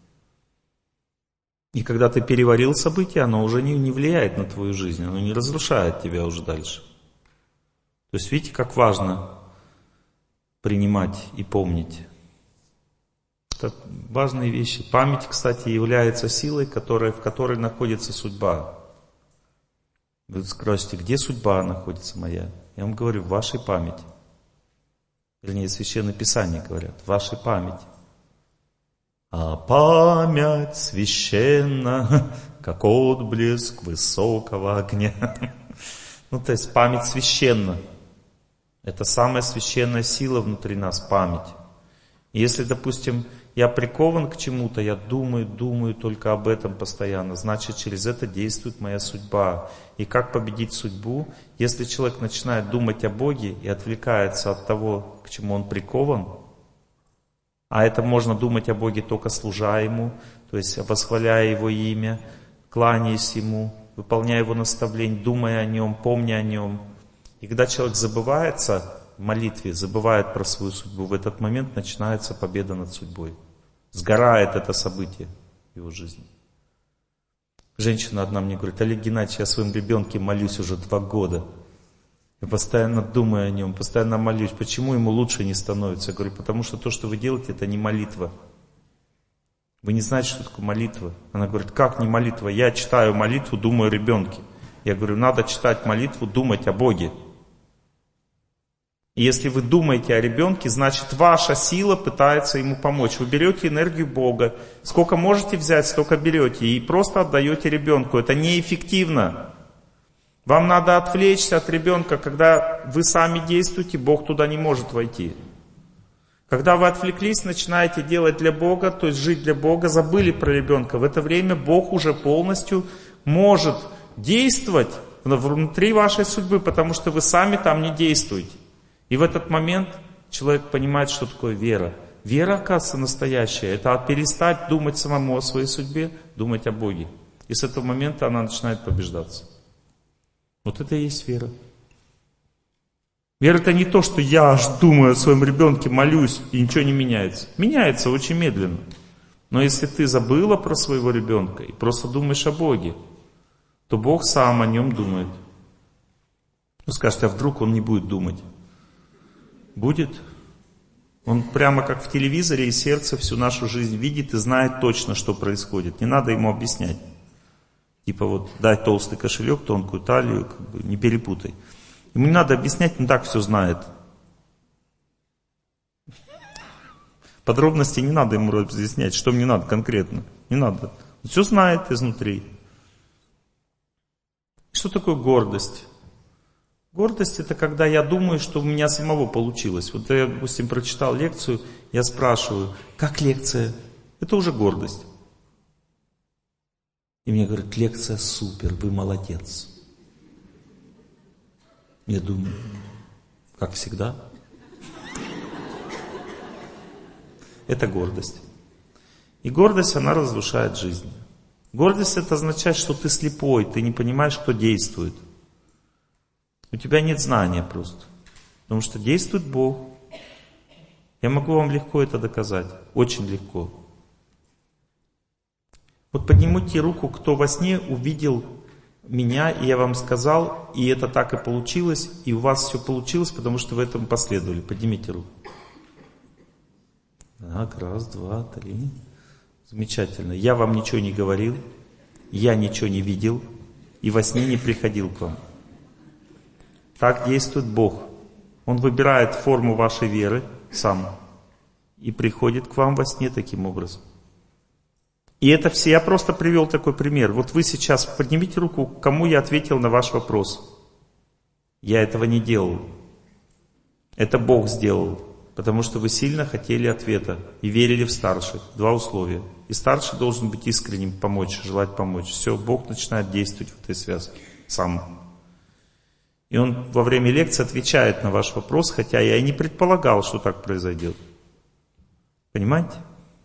И когда ты переварил событие, оно уже не влияет на твою жизнь, оно не разрушает тебя уже дальше. То есть видите, как важно принимать и помнить. Это важные вещи. Память, кстати, является силой, в которой находится судьба. Вы спросите, где судьба находится моя? Я вам говорю, в вашей памяти. Вернее, Священное Писание говорят, в вашей памяти. А память священна, как отблеск высокого огня. То есть память священна. Это самая священная сила внутри нас, память. И если, допустим, я прикован к чему-то, я думаю только об этом постоянно, значит, через это действует моя судьба. И как победить судьбу? Если человек начинает думать о Боге и отвлекается от того, к чему он прикован, а это можно думать о Боге только служа Ему, то есть восхваляя Его имя, кланяясь Ему, выполняя Его наставления, думая о Нем, помня о Нем. И когда человек забывается в молитве, забывает про свою судьбу, в этот момент начинается победа над судьбой. Сгорает это событие в его жизни. Женщина одна мне говорит, Олег Геннадьевич, я о своем ребенке молюсь уже 2 года. Я постоянно думаю о нем, постоянно молюсь. Почему ему лучше не становится? Я говорю, потому что то, что вы делаете, это не молитва. Вы не знаете, что такое молитва. Она говорит, как не молитва? Я читаю молитву, думаю о ребенке. Я говорю, надо читать молитву, думать о Боге. И если вы думаете о ребенке, значит ваша сила пытается ему помочь. Вы берете энергию Бога, сколько можете взять, столько берете, и просто отдаете ребенку. Это неэффективно. Вам надо отвлечься от ребенка, когда вы сами действуете, Бог туда не может войти. Когда вы отвлеклись, начинаете делать для Бога, то есть жить для Бога, забыли про ребенка. В это время Бог уже полностью может действовать внутри вашей судьбы, потому что вы сами там не действуете. И в этот момент человек понимает, что такое вера. Вера, оказывается, настоящая. Это перестать думать самому о своей судьбе, думать о Боге. И с этого момента она начинает побеждаться. Вот это и есть вера. Вера — это не то, что я аж думаю о своем ребенке, молюсь, и ничего не меняется. Меняется очень медленно. Но если ты забыла про своего ребенка и просто думаешь о Боге, то Бог сам о нем думает. Вы скажете, а вдруг он не будет думать? Будет. Он прямо как в телевизоре, и сердце всю нашу жизнь видит и знает точно, что происходит. Не надо ему объяснять. Типа вот дай толстый кошелек, тонкую талию, как бы, не перепутай. Ему не надо объяснять, он так все знает. Подробности не надо ему разъяснять, что мне надо конкретно. Не надо. Он все знает изнутри. Что такое гордость? Гордость — это когда я думаю, что у меня самого получилось. Вот я, допустим, прочитал лекцию, я спрашиваю, как лекция? Это уже гордость. И мне говорят, лекция супер, вы молодец. Я думаю, как всегда. Это гордость. И гордость, она разрушает жизнь. Гордость — это означает, что ты слепой, ты не понимаешь, кто действует. У тебя нет знания просто. Потому что действует Бог. Я могу вам легко это доказать. Очень легко. Вот поднимите руку, кто во сне увидел меня, и я вам сказал, и это так и получилось, и у вас все получилось, потому что вы этому последовали. Поднимите руку. Так, раз, два, три. Замечательно. Я вам ничего не говорил, я ничего не видел, и во сне не приходил к вам. Так действует Бог. Он выбирает форму вашей веры сам и приходит к вам во сне таким образом. И это все, я просто привел такой пример. Вот вы сейчас поднимите руку, кому я ответил на ваш вопрос. Я этого не делал. Это Бог сделал, потому что вы сильно хотели ответа и верили в старших. Два условия. И старший должен быть искренним, помочь, желать помочь. Все, Бог начинает действовать в этой связке сам. И он во время лекции отвечает на ваш вопрос, хотя я и не предполагал, что так произойдет. Понимаете?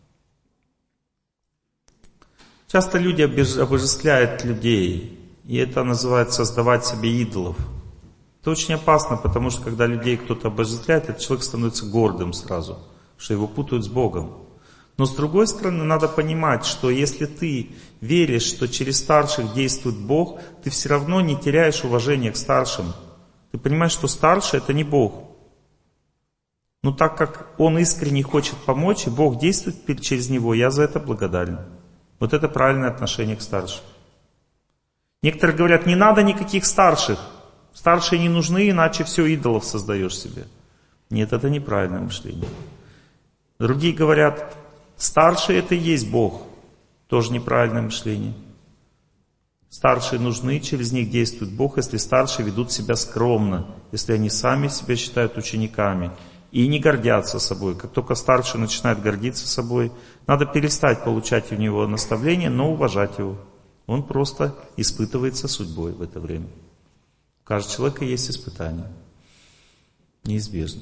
Часто люди обожествляют людей, и это называется создавать себе идолов. Это очень опасно, потому что когда людей кто-то обожествляет, этот человек становится гордым сразу, что его путают с Богом. Но с другой стороны, надо понимать, что если ты веришь, что через старших действует Бог, ты все равно не теряешь уважения к старшим. Ты понимаешь, что старший — это не Бог. Но так как он искренне хочет помочь, и Бог действует через него, я за это благодарен. Вот это правильное отношение к старшим. Некоторые говорят, не надо никаких старших. Старшие не нужны, иначе все идолов создаешь себе. Нет, это неправильное мышление. Другие говорят, старшие — это и есть Бог. Тоже неправильное мышление. Старшие нужны, через них действует Бог, если старшие ведут себя скромно, если они сами себя считают учениками и не гордятся собой. Как только старший начинает гордиться собой, надо перестать получать у него наставления, но уважать его. Он просто испытывается судьбой в это время. У каждого человека есть испытание. Неизбежно.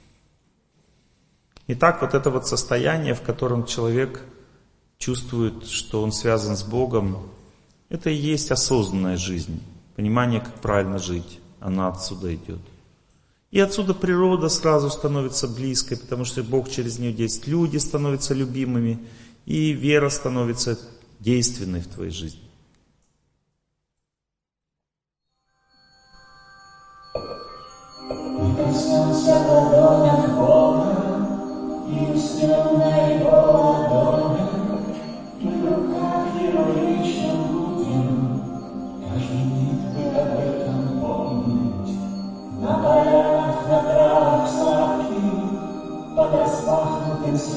Итак, вот это вот состояние, в котором человек чувствует, что он связан с Богом, это и есть осознанная жизнь. Понимание, как правильно жить. Она отсюда идет. И отсюда природа сразу становится близкой, потому что Бог через нее действует. Люди становятся любимыми, и вера становится действенной в твоей жизни. Прикоснемся в ладонях Бога и уснем на Его ладонях, и в руках Его лично будем. Каждый миг бы об этом помнить. На полях, на травах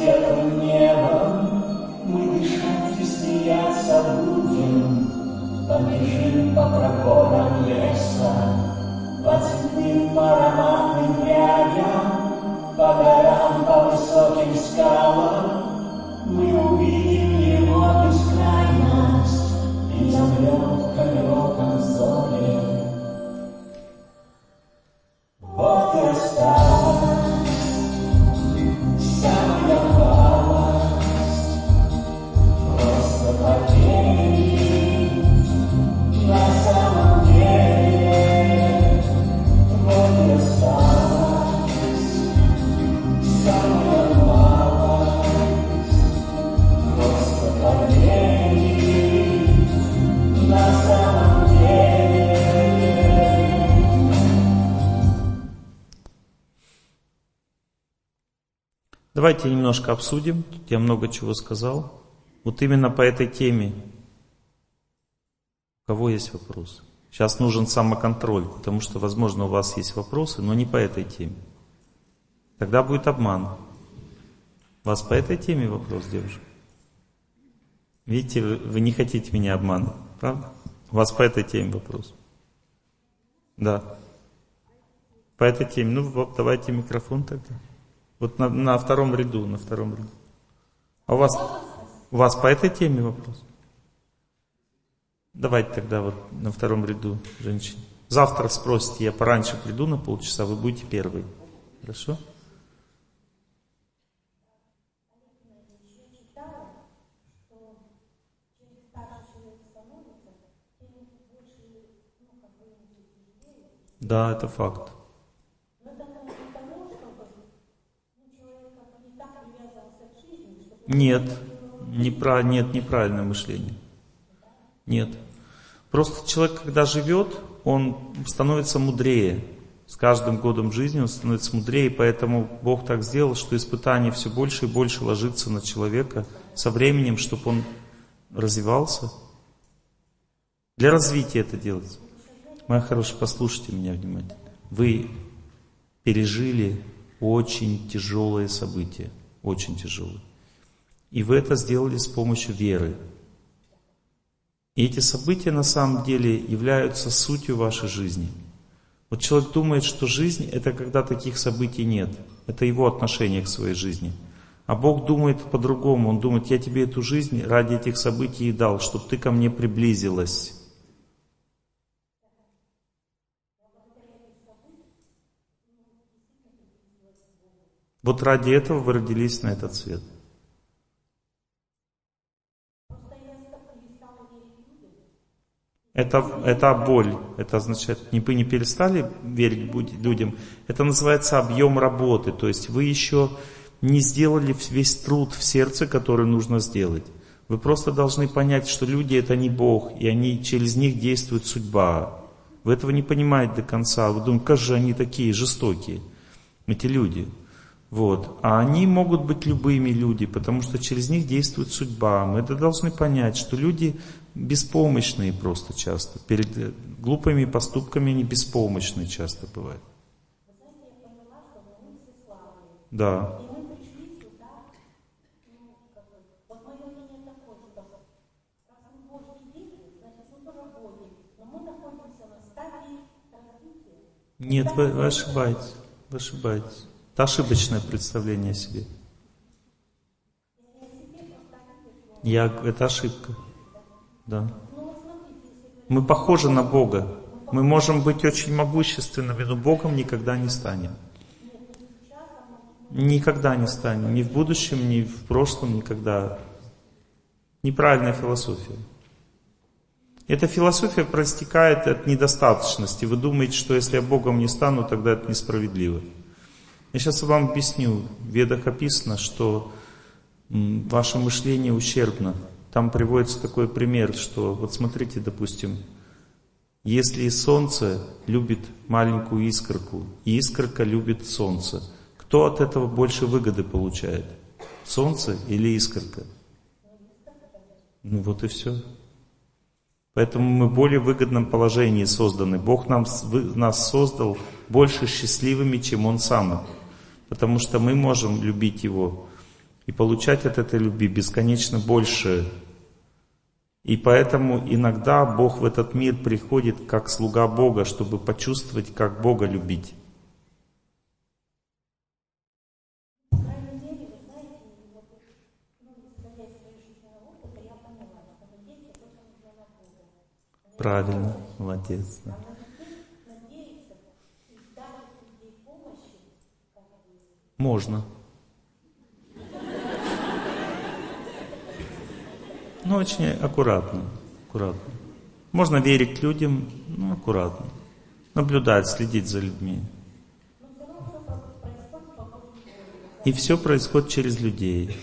светлым небом мы дышать и смеяться будем. Побежим по проходам леса, по цветным ароматным прядям, по горам, по высоким скалам. Мы увидим его бескрайность и замрем в далеком зоре. Вот и осталась самая малость, просто поверь на самом деле. Вот и осталась самая малость, просто поверь на самом деле. Давайте немножко обсудим. Тут я много чего сказал. Вот именно по этой теме. У кого есть вопросы? Сейчас нужен самоконтроль, потому что, возможно, у вас есть вопросы, но не по этой теме. Тогда будет обман. У вас по этой теме вопрос, девушка? Видите, вы не хотите меня обманывать, правда? У вас по этой теме вопрос. Да. По этой теме. Ну вот, давайте микрофон тогда. Вот на втором ряду, на втором ряду. А у вас по этой теме вопрос? Давайте тогда вот на втором ряду, женщине. Завтра спросите, я пораньше приду на полчаса, вы будете первый. Хорошо? Да, это факт. Нет, неправильное мышление. Нет. Просто человек, когда живет, он становится мудрее. С каждым годом жизни он становится мудрее, поэтому Бог так сделал, что испытание все больше и больше ложится на человека со временем, чтобы он развивался. Для развития это делается. Моя хорошая, послушайте меня внимательно. Вы пережили очень тяжелые события, очень тяжелые. И вы это сделали с помощью веры. И эти события на самом деле являются сутью вашей жизни. Вот человек думает, что жизнь это когда таких событий нет. Это его отношение к своей жизни. А Бог думает по-другому. Он думает, я тебе эту жизнь ради этих событий и дал, чтобы ты ко мне приблизилась. Вот ради этого вы родились на этот свет. Это боль. Это означает, вы не перестали верить людям. Это называется объем работы. То есть вы еще не сделали весь труд в сердце, который нужно сделать. Вы просто должны понять, что люди это не Бог, и через них действует судьба. Вы этого не понимаете до конца. Вы думаете, как же они такие жестокие, эти люди. Вот. А они могут быть любыми люди, потому что через них действует судьба. Мы это должны понять, что люди беспомощные просто часто. Перед глупыми поступками они беспомощные часто бывают. Да. Нет, вы ошибаетесь. Вы ошибаетесь. Это ошибочное представление о себе. Это ошибка. Да. Мы похожи на Бога. Мы можем быть очень могущественными, но Богом никогда не станем. Никогда не станем. Ни в будущем, ни в прошлом, никогда. Неправильная философия. Эта философия проистекает от недостаточности. Вы думаете, что если я Богом не стану, тогда это несправедливо. Я сейчас вам объясню. В Ведах описано, что ваше мышление ущербно. Там приводится такой пример, что вот смотрите, допустим, если солнце любит маленькую искорку, и искорка любит солнце, кто от этого больше выгоды получает? Солнце или искорка? Ну вот и все. Поэтому мы в более выгодном положении созданы. Бог нас создал больше счастливыми, чем Он сам. Потому что мы можем любить Его и получать от этой любви бесконечно больше. И поэтому иногда Бог в этот мир приходит как слуга Бога, чтобы почувствовать, как Бога любить. По крайней мере, вы знаете, вот, исходя из своего жизненного опыта, я поняла, что надеяться только нужно на Бога. Правильно, молодец. Да. Надеяться и ждать людей помощи, Можно. Но очень аккуратно. Можно верить людям, но аккуратно. Наблюдать, следить за людьми. И все происходит через людей.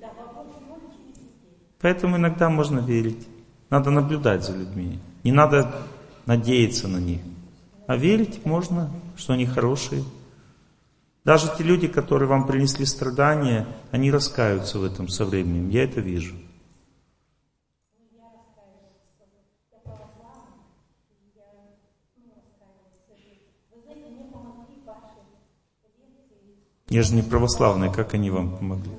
Поэтому иногда можно верить. Надо наблюдать за людьми. Не надо надеяться на них. А верить можно, что они хорошие. Даже те люди, которые вам принесли страдания, они раскаются в этом со временем. Я это вижу. Я же не православный, как они вам помогли?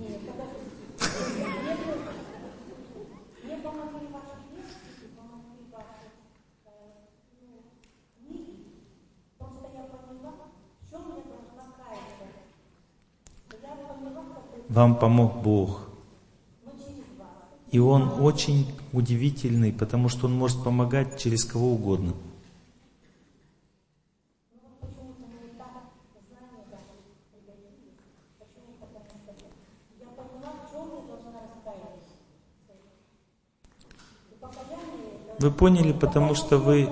Вам помог Бог. И Он очень удивительный, потому что Он может помогать через кого угодно. Вы поняли, потому что вы...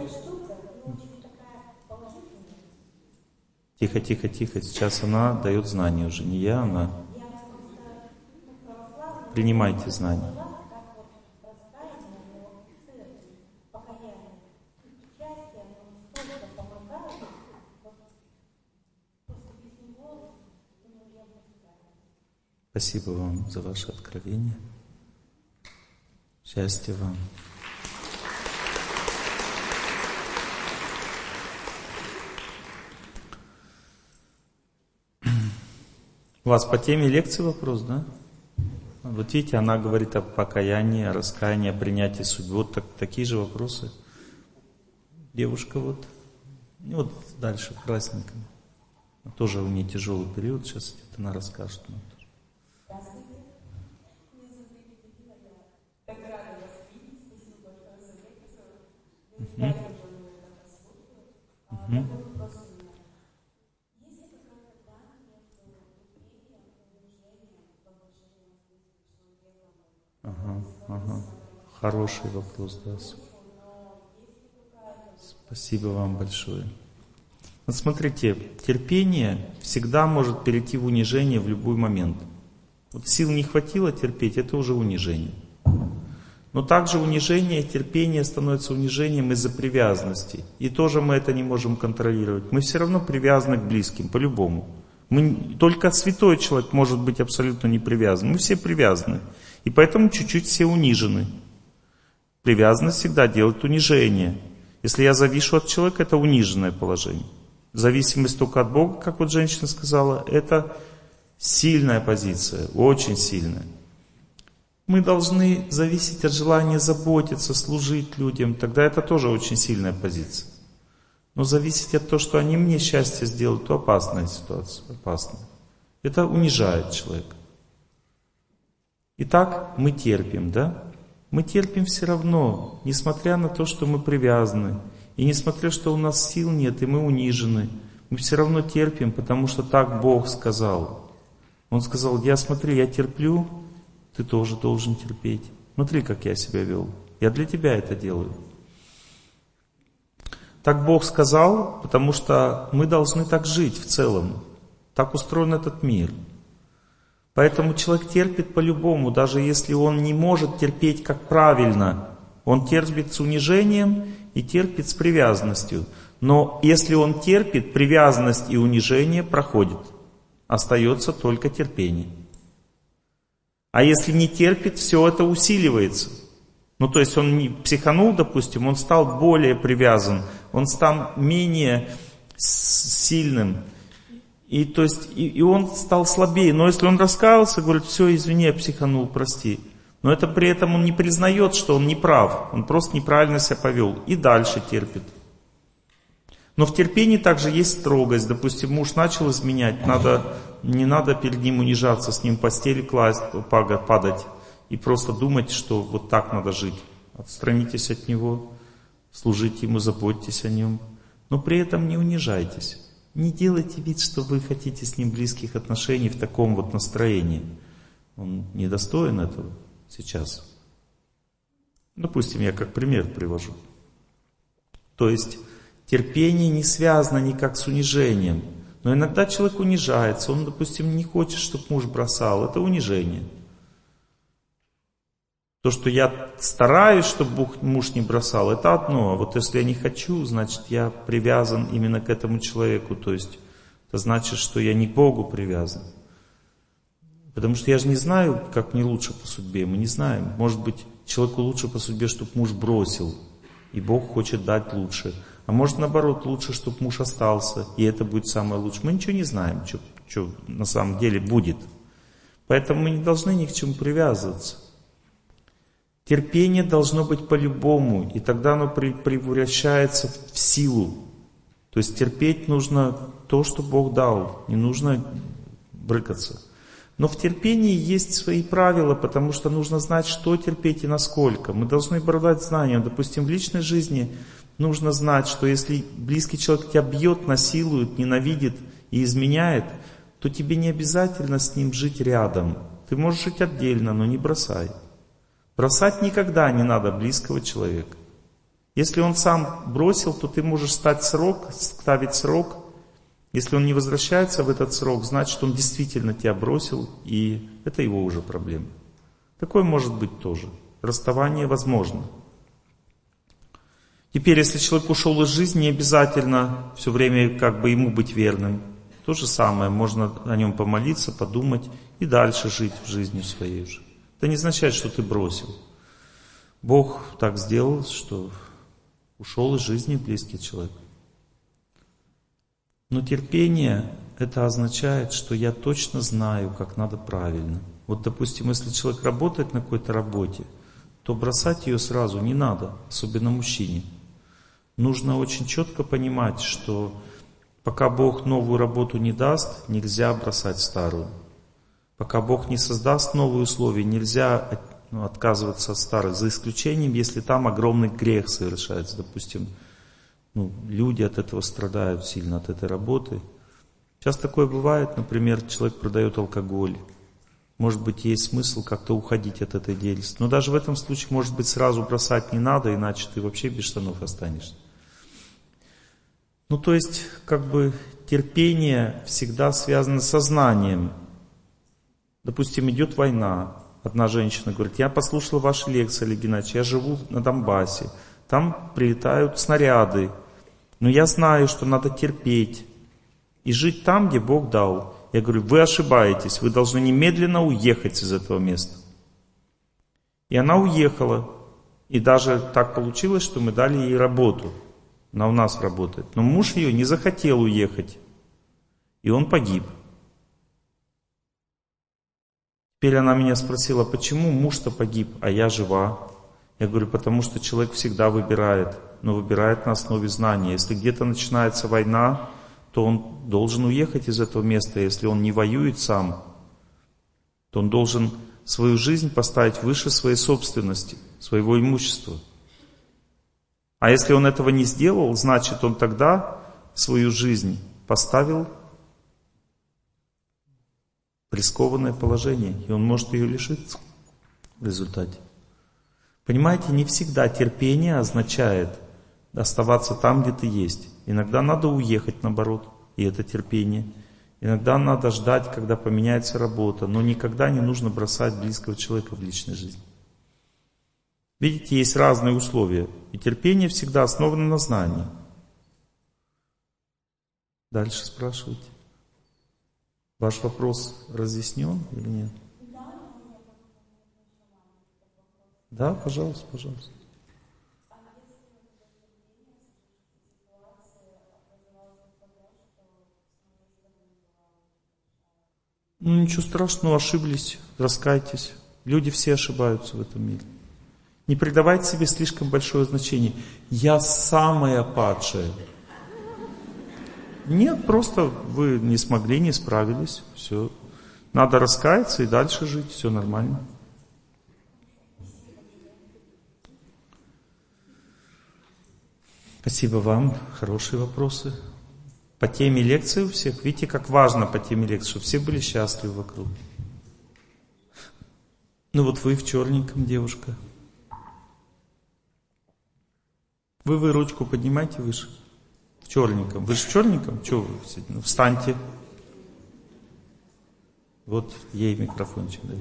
Тихо, сейчас она дает знания уже, не я, она. Принимайте знания. Спасибо вам за ваше откровение. Счастья вам. У вас по теме лекции вопрос, да? Вот видите, она говорит о покаянии, о раскаянии, о принятии судьбы. Вот такие же вопросы. Девушка вот. И вот дальше в красненьком. Тоже у нее тяжелый период. Сейчас она расскажет. Здравствуйте. Меня зовут Екатерина. Я так рада вас видеть. Спасибо большое за лекцию. Я не знаю, как вы меня так расслышали. Такой вопрос у меня. Есть ли какая-то грань между терпением, унижением, повышением человека? Хороший вопрос, да. Спасибо вам большое. Вот смотрите, терпение всегда может перейти в унижение в любой момент. Вот сил не хватило терпеть, это уже унижение. Но также унижение, терпение становится унижением из-за привязанности. И тоже мы это не можем контролировать. Мы все равно привязаны к близким, по-любому. Только святой человек может быть абсолютно не привязан. Мы все привязаны. И поэтому чуть-чуть все унижены. Привязанность всегда делает унижение. Если я завишу от человека, это униженное положение. Зависимость только от Бога, как вот женщина сказала, это сильная позиция, очень сильная. Мы должны зависеть от желания заботиться, служить людям, тогда это тоже очень сильная позиция. Но зависеть от того, что они мне счастье сделают, то опасная ситуация, опасная. Это унижает человека. Итак, мы терпим, да? Мы терпим все равно, несмотря на то, что мы привязаны. И несмотря, что у нас сил нет, и мы унижены, мы все равно терпим, потому что так Бог сказал. Он сказал, я терплю, ты тоже должен терпеть. Смотри, как я себя вел. Я для тебя это делаю. Так Бог сказал, потому что мы должны так жить в целом. Так устроен этот мир. Поэтому человек терпит по-любому, даже если он не может терпеть как правильно. Он терпит с унижением и терпит с привязанностью. Но если он терпит, привязанность и унижение проходят. Остается только терпение. А если не терпит, все это усиливается. Ну, то есть он не психанул, допустим, он стал более привязан, он стал менее сильным. И то есть, и он стал слабее. Но если он раскаялся, говорит, все, извини, я психанул, прости. Но это при этом он не признает, что он не прав. Он просто неправильно себя повел. И дальше терпит. Но в терпении также есть строгость. Допустим, муж начал изменять, не надо перед ним унижаться, с ним в постели класть, падать. И просто думать, что вот так надо жить. Отстранитесь от него, служите ему, заботьтесь о нем. Но при этом не унижайтесь. Не делайте вид, что вы хотите с ним близких отношений в таком вот настроении. Он недостоин этого сейчас. Допустим, я как пример привожу. То есть терпение не связано никак с унижением. Но иногда человек унижается. Он, допустим, не хочет, чтобы муж бросал. Это унижение. То, что я стараюсь, чтобы муж не бросал, это одно. А вот если я не хочу, значит, я привязан именно к этому человеку. То есть, это значит, что я не к Богу привязан. Потому что я же не знаю, как мне лучше по судьбе. Мы не знаем. Может быть, человеку лучше по судьбе, чтобы муж бросил. И Бог хочет дать лучше. А может, наоборот, лучше, чтобы муж остался. И это будет самое лучшее. Мы ничего не знаем, что на самом деле будет. Поэтому мы не должны ни к чему привязываться. Терпение должно быть по-любому, и тогда оно превращается в силу. То есть терпеть нужно то, что Бог дал, не нужно брыкаться. Но в терпении есть свои правила, потому что нужно знать, что терпеть и насколько. Мы должны обладать знанием. Допустим, в личной жизни нужно знать, что если близкий человек тебя бьет, насилует, ненавидит и изменяет, то тебе не обязательно с ним жить рядом. Ты можешь жить отдельно, но не бросай. Бросать никогда не надо близкого человека. Если он сам бросил, то ты можешь ставить срок. Если он не возвращается в этот срок, значит, он действительно тебя бросил, и это его уже проблема. Такое может быть тоже. Расставание возможно. Теперь, если человек ушел из жизни, не обязательно все время как бы ему быть верным. То же самое, можно о нем помолиться, подумать и дальше жить в жизни своей уже. Это не означает, что ты бросил. Бог так сделал, что ушел из жизни близкий человек. Но терпение, это означает, что я точно знаю, как надо правильно. Вот, допустим, если человек работает на какой-то работе, то бросать ее сразу не надо, особенно мужчине. Нужно очень четко понимать, что пока Бог новую работу не даст, нельзя бросать старую. Пока Бог не создаст новые условия, нельзя отказываться от старых, за исключением, если там огромный грех совершается. Допустим, люди от этого страдают сильно, от этой работы. Сейчас такое бывает, например, человек продает алкоголь. Может быть, есть смысл как-то уходить от этой деятельности. Но даже в этом случае, может быть, сразу бросать не надо, иначе ты вообще без штанов останешься. То есть, терпение всегда связано с сознанием. Допустим, идет война. Одна женщина говорит, я послушала ваши лекции, Олег Геннадьевич, я живу на Донбассе. Там прилетают снаряды. Но я знаю, что надо терпеть. И жить там, где Бог дал. Я говорю, вы ошибаетесь, вы должны немедленно уехать из этого места. И она уехала. И даже так получилось, что мы дали ей работу. Она у нас работает. Но муж ее не захотел уехать. И он погиб. Теперь она меня спросила, почему муж-то погиб, а я жива? Я говорю, потому что человек всегда выбирает, но выбирает на основе знания. Если где-то начинается война, то он должен уехать из этого места. Если он не воюет сам, то он должен свою жизнь поставить выше своей собственности, своего имущества. А если он этого не сделал, значит он тогда свою жизнь поставил в рискованное положение, и он может ее лишиться в результате. Понимаете, не всегда терпение означает оставаться там, где ты есть. Иногда надо уехать, наоборот, и это терпение. Иногда надо ждать, когда поменяется работа, но никогда не нужно бросать близкого человека в личной жизни. Видите, есть разные условия, и терпение всегда основано на знании. Дальше спрашивайте. Ваш вопрос разъяснен или нет? Да, пожалуйста, пожалуйста. Ну ничего страшного, ошиблись, раскайтесь. Люди все ошибаются в этом мире. Не придавайте себе слишком большое значение. Я самая падшая. Нет, просто вы не смогли, не справились. Все. Надо раскаяться и дальше жить. Все нормально. Спасибо вам. Хорошие вопросы. По теме лекции у всех. Видите, как важно по теме лекции, чтобы все были счастливы вокруг. Ну вот вы в черненьком, девушка. Вы ручку поднимайте выше. В черненьком. Вы же в черненьком? Чего вы сидите? Ну, встаньте. Вот ей микрофончик даю.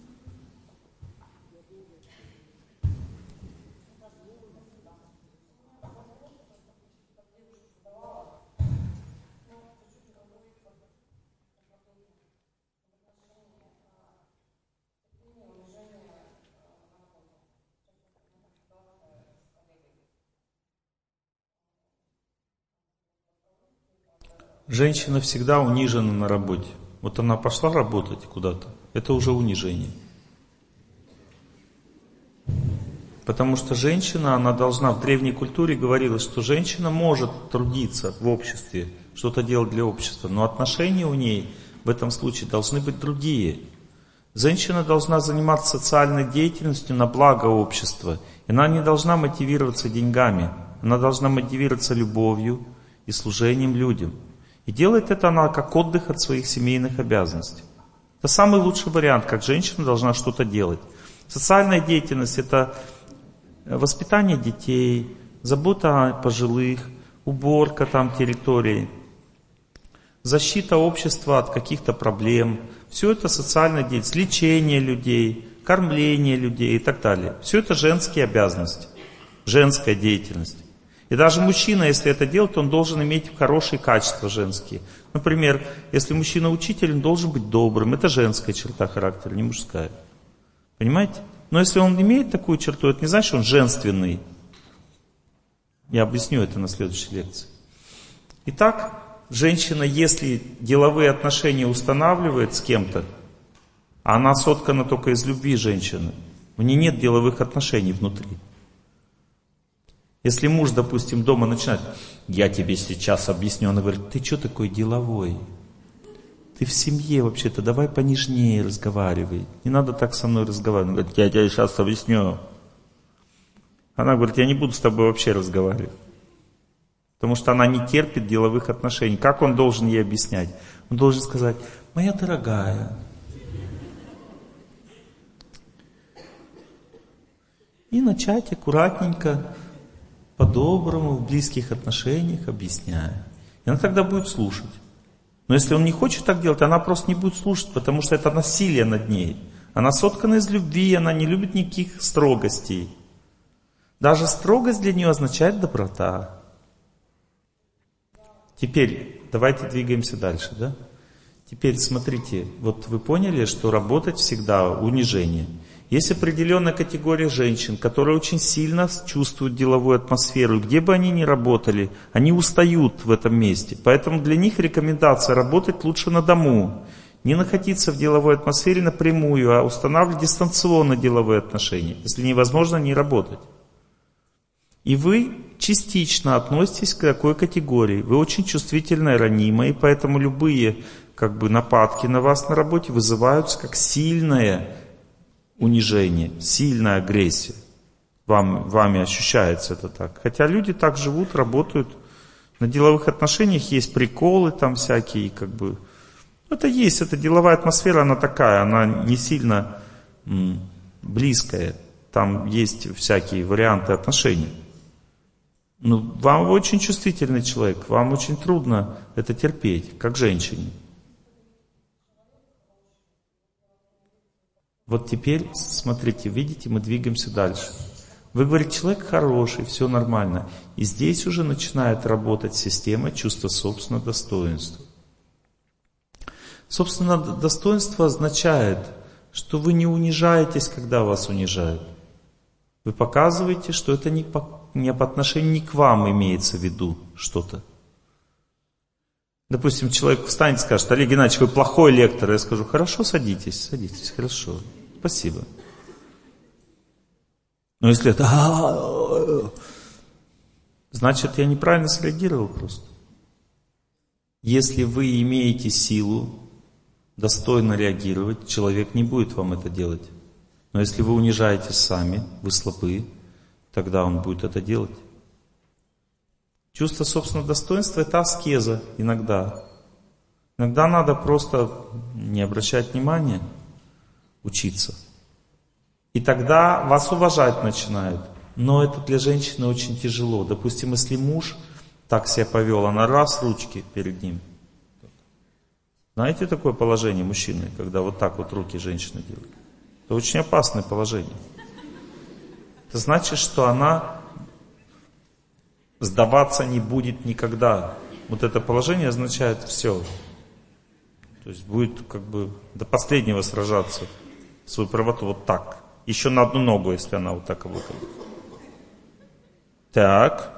Женщина всегда унижена на работе. Вот она пошла работать куда-то, это уже унижение. Потому что женщина, она должна, в древней культуре говорилось, что женщина может трудиться в обществе, что-то делать для общества, но отношения у ней в этом случае должны быть другие. Женщина должна заниматься социальной деятельностью на благо общества. И она не должна мотивироваться деньгами, она должна мотивироваться любовью и служением людям. И делает это она как отдых от своих семейных обязанностей. Это самый лучший вариант, как женщина должна что-то делать. Социальная деятельность – это воспитание детей, забота о пожилых, уборка там территории, защита общества от каких-то проблем. Все это социальная деятельность, лечение людей, кормление людей и так далее. Все это женские обязанности, женская деятельность. И даже мужчина, если это делает, он должен иметь хорошие качества женские. Например, если мужчина учитель, он должен быть добрым. Это женская черта характера, не мужская. Понимаете? Но если он имеет такую черту, это не значит, что он женственный. Я объясню это на следующей лекции. Итак, женщина, если деловые отношения устанавливает с кем-то, а она соткана только из любви женщины, у нее нет деловых отношений внутри. Если муж, допустим, дома начинает, я тебе сейчас объясню, она говорит, ты что такой деловой? Ты в семье вообще-то, давай понежнее разговаривай. Не надо так со мной разговаривать. Она говорит, я тебе сейчас объясню. Она говорит, я не буду с тобой вообще разговаривать. Потому что она не терпит деловых отношений. Как он должен ей объяснять? Он должен сказать, моя дорогая. И начать аккуратненько, по-доброму, в близких отношениях объясняя. И она тогда будет слушать. Но если он не хочет так делать, она просто не будет слушать, потому что это насилие над ней. Она соткана из любви, она не любит никаких строгостей. Даже строгость для нее означает доброта. Теперь давайте двигаемся дальше, да? Теперь смотрите, вот вы поняли, что работать всегда унижение. Есть определенная категория женщин, которые очень сильно чувствуют деловую атмосферу. Где бы они ни работали, они устают в этом месте. Поэтому для них рекомендация работать лучше на дому. Не находиться в деловой атмосфере напрямую, а устанавливать дистанционно деловые отношения. Если невозможно, не работать. И вы частично относитесь к такой категории. Вы очень чувствительная, ранимая, и поэтому любые нападки на вас на работе вызываются как сильное унижение, сильная агрессия. Вами ощущается это так. Хотя люди так живут, работают. На деловых отношениях есть приколы там всякие, Это есть, эта деловая атмосфера, она такая, она не сильно близкая. Там есть всякие варианты отношений. Но вам очень чувствительный человек, вам очень трудно это терпеть, как женщине. Вот теперь, смотрите, видите, мы двигаемся дальше. Вы говорите, человек хороший, все нормально. И здесь уже начинает работать система чувства собственного достоинства. Собственно, достоинство означает, что вы не унижаетесь, когда вас унижают. Вы показываете, что это не по отношению не к вам имеется в виду что-то. Допустим, человек встанет и скажет: Олег Геннадьевич, вы плохой лектор. Я скажу: хорошо, садитесь, хорошо, спасибо. Но если это... Значит, я неправильно среагировал просто. Если вы имеете силу достойно реагировать, человек не будет вам это делать. Но если вы унижаетесь сами, вы слабы, тогда он будет это делать. Чувство собственного достоинства — это аскеза иногда. Иногда надо просто не обращать внимания, учиться. И тогда вас уважать начинают. Но это для женщины очень тяжело. Допустим, если муж так себя повел, она раз ручки перед ним. Знаете такое положение мужчины, когда вот так вот руки женщины делают? Это очень опасное положение. Это значит, что она сдаваться не будет никогда. Вот это положение означает все. То есть будет как бы до последнего сражаться свою правоту вот так. Еще на одну ногу, если она вот так выходит. Так.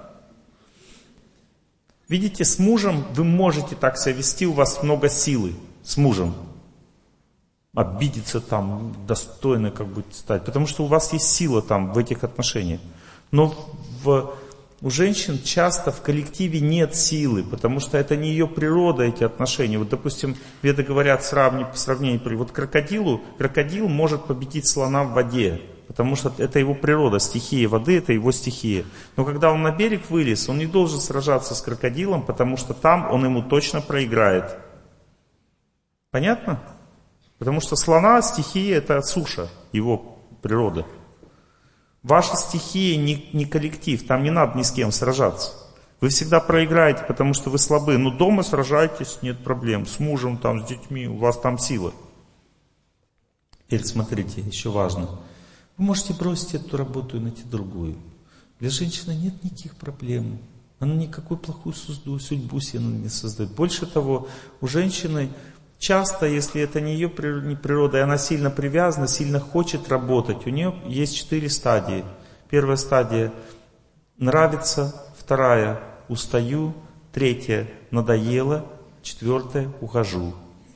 Видите, с мужем вы можете так себя вести, у вас много силы. С мужем. Обидеться там, достойно как бы стать. Потому что у вас есть сила там в этих отношениях. Но у женщин часто в коллективе нет силы, потому что это не ее природа, эти отношения. Вот, допустим, веды говорят сравнение, вот крокодил может победить слона в воде, потому что это его природа, стихия воды, это его стихия. Но когда он на берег вылез, он не должен сражаться с крокодилом, потому что там он ему точно проиграет. Понятно? Потому что слона стихия — это суша, его природа. Ваша стихия не коллектив, там не надо ни с кем сражаться. Вы всегда проиграете, потому что вы слабы. Но дома сражаетесь, нет проблем. С мужем, там, с детьми, у вас там сила. Теперь смотрите, еще важно. Вы можете бросить эту работу и найти другую. Для женщины нет никаких проблем. Она никакую плохую судьбу себе не создает. Больше того, у женщины часто, если это не ее природа, и она сильно привязана, сильно хочет работать, у нее есть 4 стадии. Первая стадия — нравится, вторая — устаю, третья — надоело, четвертая — ухожу.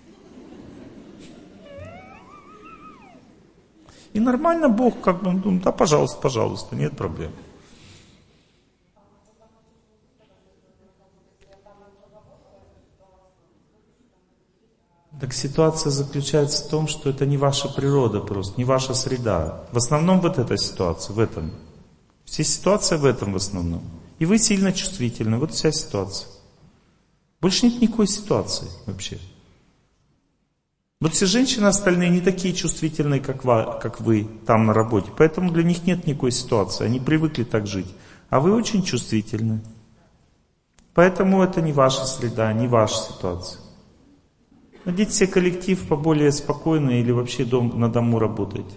И нормально Бог как бы думает: да, пожалуйста, нет проблем. Так ситуация заключается в том, что это не ваша природа просто, не ваша среда. В основном вот эта ситуация, в этом. Вся ситуация в этом в основном. И вы сильно чувствительны, вот вся ситуация. Больше нет никакой ситуации вообще. Вот все женщины остальные не такие чувствительные, как вы там на работе. Поэтому для них нет никакой ситуации, они привыкли так жить. А вы очень чувствительны. Поэтому это не ваша среда, не ваша ситуация. Найдите себе коллектив поболее спокойный или вообще на дому работайте.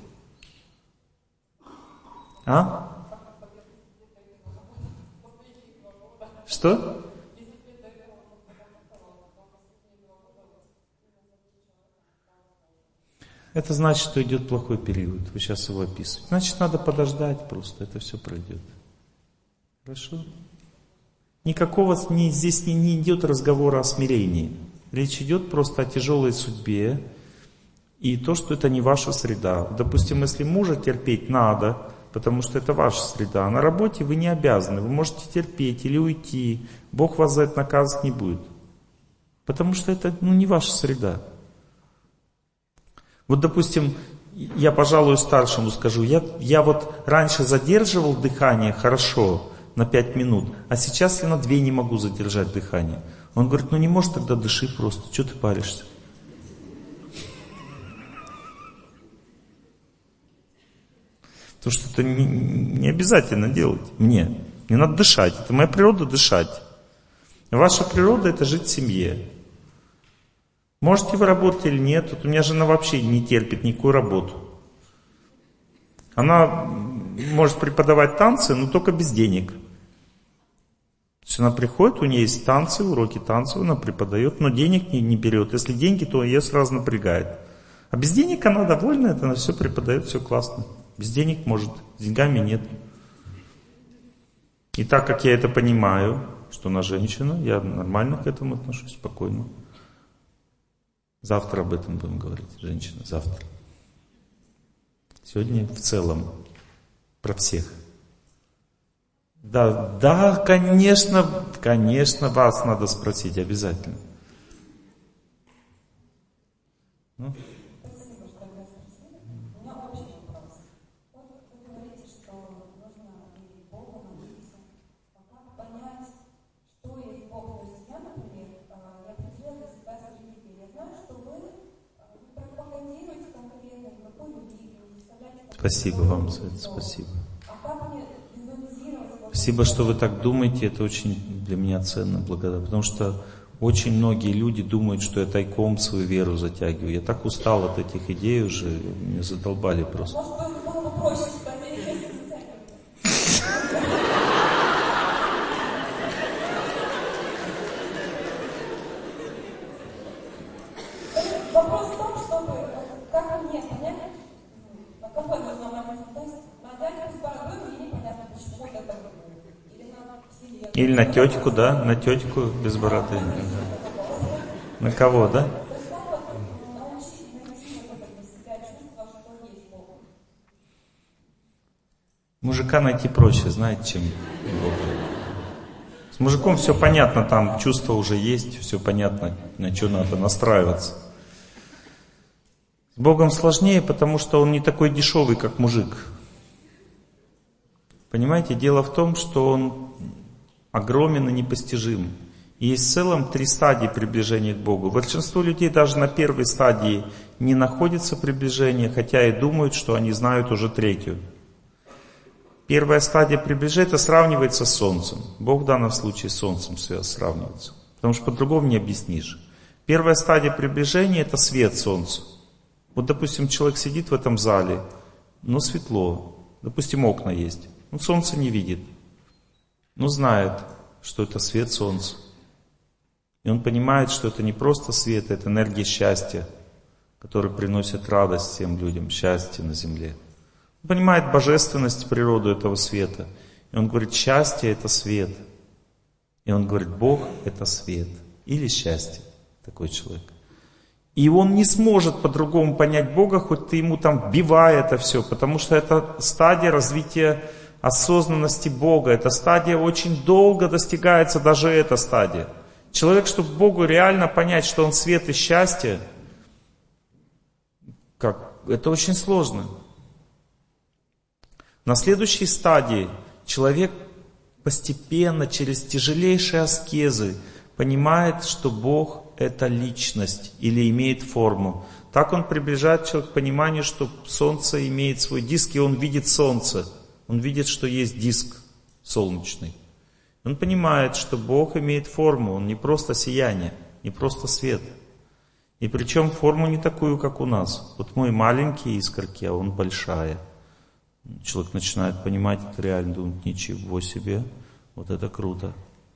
А? Что? Это значит, что идет плохой период. Вы сейчас его описываете. Значит, надо подождать просто, это все пройдет. Хорошо? Никакого здесь не идет разговора о смирении. Речь идет просто о тяжелой судьбе и то, что это не ваша среда. Допустим, если мужа терпеть надо, потому что это ваша среда, а на работе вы не обязаны. Вы можете терпеть или уйти. Бог вас за это наказывать не будет. Потому что это не ваша среда. Вот, допустим, я, пожалуй, старшему скажу, я вот раньше задерживал дыхание хорошо на 5 минут, а сейчас я на 2 не могу задержать дыхание. Он говорит: не можешь, тогда дыши просто, что ты паришься? Потому что это не обязательно делать мне. Мне надо дышать, это моя природа дышать. Ваша природа — это жить в семье. Можете вы работать или нет? Вот у меня жена вообще не терпит никакую работу. Она может преподавать танцы, но только без денег. То есть она приходит, у нее есть танцы, уроки танцев, она преподает, но денег не берет. Если деньги, то ее сразу напрягает. А без денег она довольна, это она все преподает, все классно. Без денег может, с деньгами нет. И так как я это понимаю, что она женщина, я нормально к этому отношусь, спокойно. Завтра об этом будем говорить, женщина, завтра. Сегодня в целом, про всех. Да, конечно, вас надо спросить обязательно. Ну? Спасибо, что вы спросили. У меня общий вопрос. Вот вы говорите, что нужно и Богу молиться. А как понять, что есть Бог? То есть я, например, я определила для себя с религией. Я знаю, что вы пропагандируете конкретно какую религию, заставляете... Спасибо вам за это, спасибо. А как мне визуализировать... Спасибо, что вы так думаете, это очень для меня ценно, благодарю. Потому что очень многие люди думают, что я тайком свою веру затягиваю. Я так устал от этих идей уже, меня задолбали просто. Может, было бы проще, кстати, если затягивать. Вопрос в том, чтобы, как мне понять, на какой нужно момент, то есть на дядьку с бородой мне непонятно, почему вот это или на вселенную. Или на тетку, да, на тетку без бороды. На кого, да? То есть как вот научить найти вот это для себя чувство, что есть Бог? Мужика найти проще, знаете, чем Бога. С мужиком все понятно, там чувства уже есть, все понятно, на что надо настраиваться. С Богом сложнее, потому что он не такой дешевый, как мужик. Понимаете, дело в том, что он огромен и непостижим. И есть в целом 3 стадии приближения к Богу. Большинство людей даже на первой стадии не находится приближения, хотя и думают, что они знают уже 3-ю. Первая стадия приближения, это сравнивается с Солнцем. Бог в данном случае с Солнцем сравнивается. Потому что по-другому не объяснишь. Первая стадия приближения, это свет Солнца. Вот, допустим, человек сидит в этом зале, но светло. Допустим, окна есть. Он Солнце не видит. Но знает, что это свет Солнца. И он понимает, что это не просто свет, это энергия счастья, которая приносит радость всем людям, счастье на земле. Он понимает божественность, природу этого света. И он говорит, счастье — это свет. И он говорит, Бог — это свет. Или счастье, такой человек. И он не сможет по-другому понять Бога, хоть ты ему там вбивай это все, потому что это стадия развития осознанности Бога. Эта стадия очень долго достигается, даже эта стадия. Человек, чтобы Богу реально понять, что Он свет и счастье, это очень сложно. На следующей стадии человек постепенно, через тяжелейшие аскезы, понимает, что Бог — это личность или имеет форму. Так он приближает человека к пониманию, что Солнце имеет свой диск, и он видит Солнце. Он видит, что есть диск солнечный. Он понимает, что Бог имеет форму, Он не просто сияние, не просто свет. И причем форму не такую, как у нас. Вот мы маленькие искорки, а Он большая. Человек начинает понимать это реально, думает, ничего себе, вот это круто.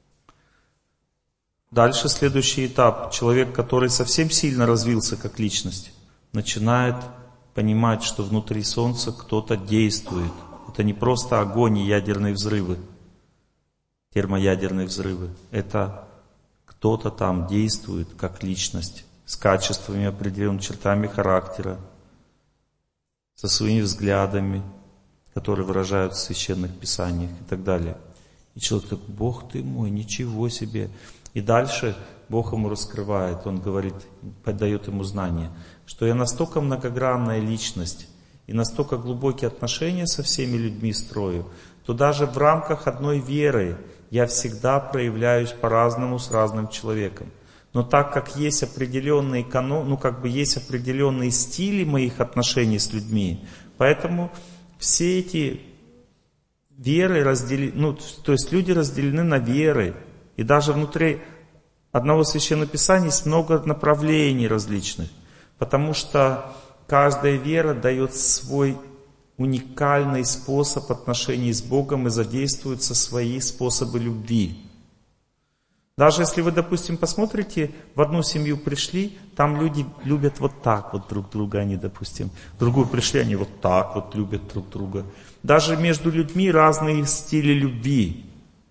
Дальше следующий этап. Человек, который совсем сильно развился как личность, начинает понимать, что внутри Солнца кто-то действует. Это не просто огонь и ядерные взрывы, термоядерные взрывы. Это кто-то там действует как личность, с качествами, определенными чертами характера, со своими взглядами, которые выражают в священных писаниях и так далее. И человек такой, Бог ты мой, ничего себе. И дальше Бог ему раскрывает, Он говорит, дает ему знание, что я настолько многогранная личность и настолько глубокие отношения со всеми людьми строю, то даже в рамках одной веры я всегда проявляюсь по-разному с разным человеком. Но так как есть определенные есть определенные стили моих отношений с людьми, поэтому все эти веры разделены, то есть люди разделены на веры. И даже внутри одного священного писания есть много направлений различных, потому что каждая вера дает свой уникальный способ отношений с Богом и задействуются свои способы любви. Даже если вы, допустим, посмотрите, в одну семью пришли, там люди любят вот так вот друг друга, они, допустим, в другую пришли, они вот так вот любят друг друга. Даже между людьми разные стили любви.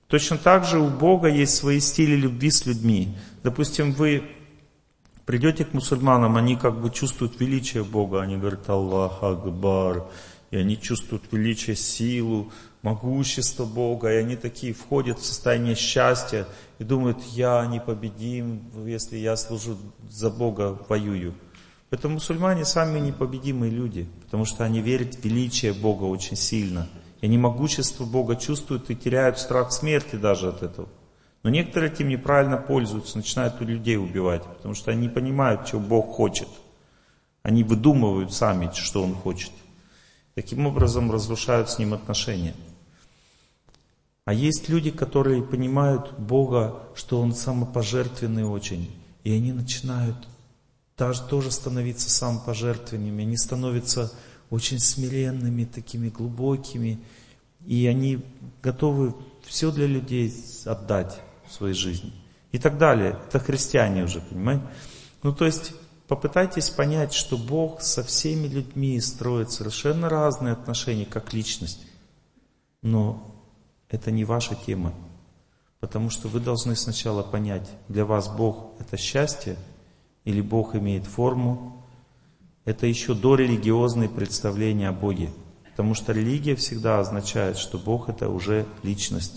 Точно так же у Бога есть свои стили любви с людьми. Допустим, вы придете к мусульманам, они как бы чувствуют величие Бога, они говорят Аллах Акбар, и они чувствуют величие, силу, могущество Бога, и они такие входят в состояние счастья и думают, я непобедим, если я служу за Бога, воюю. Поэтому мусульмане сами непобедимые люди, потому что они верят в величие Бога очень сильно. И они могущество Бога чувствуют и теряют страх смерти даже от этого. Но некоторые этим неправильно пользуются, начинают людей убивать, потому что они не понимают, чего Бог хочет. Они выдумывают сами, что Он хочет. Таким образом разрушают с Ним отношения. А есть люди, которые понимают Бога, что Он самопожертвенный очень. И они начинают даже тоже становиться самопожертвенными. Они становятся очень смиренными, такими глубокими. И они готовы все для людей отдать в своей жизни. И так далее. Это христиане уже, понимаете? То есть попытайтесь понять, что Бог со всеми людьми строит совершенно разные отношения, как личность. Но это не ваша тема. Потому что вы должны сначала понять, для вас Бог — это счастье, или Бог имеет форму. Это еще дорелигиозные представления о Боге. Потому что религия всегда означает, что Бог — это уже личность.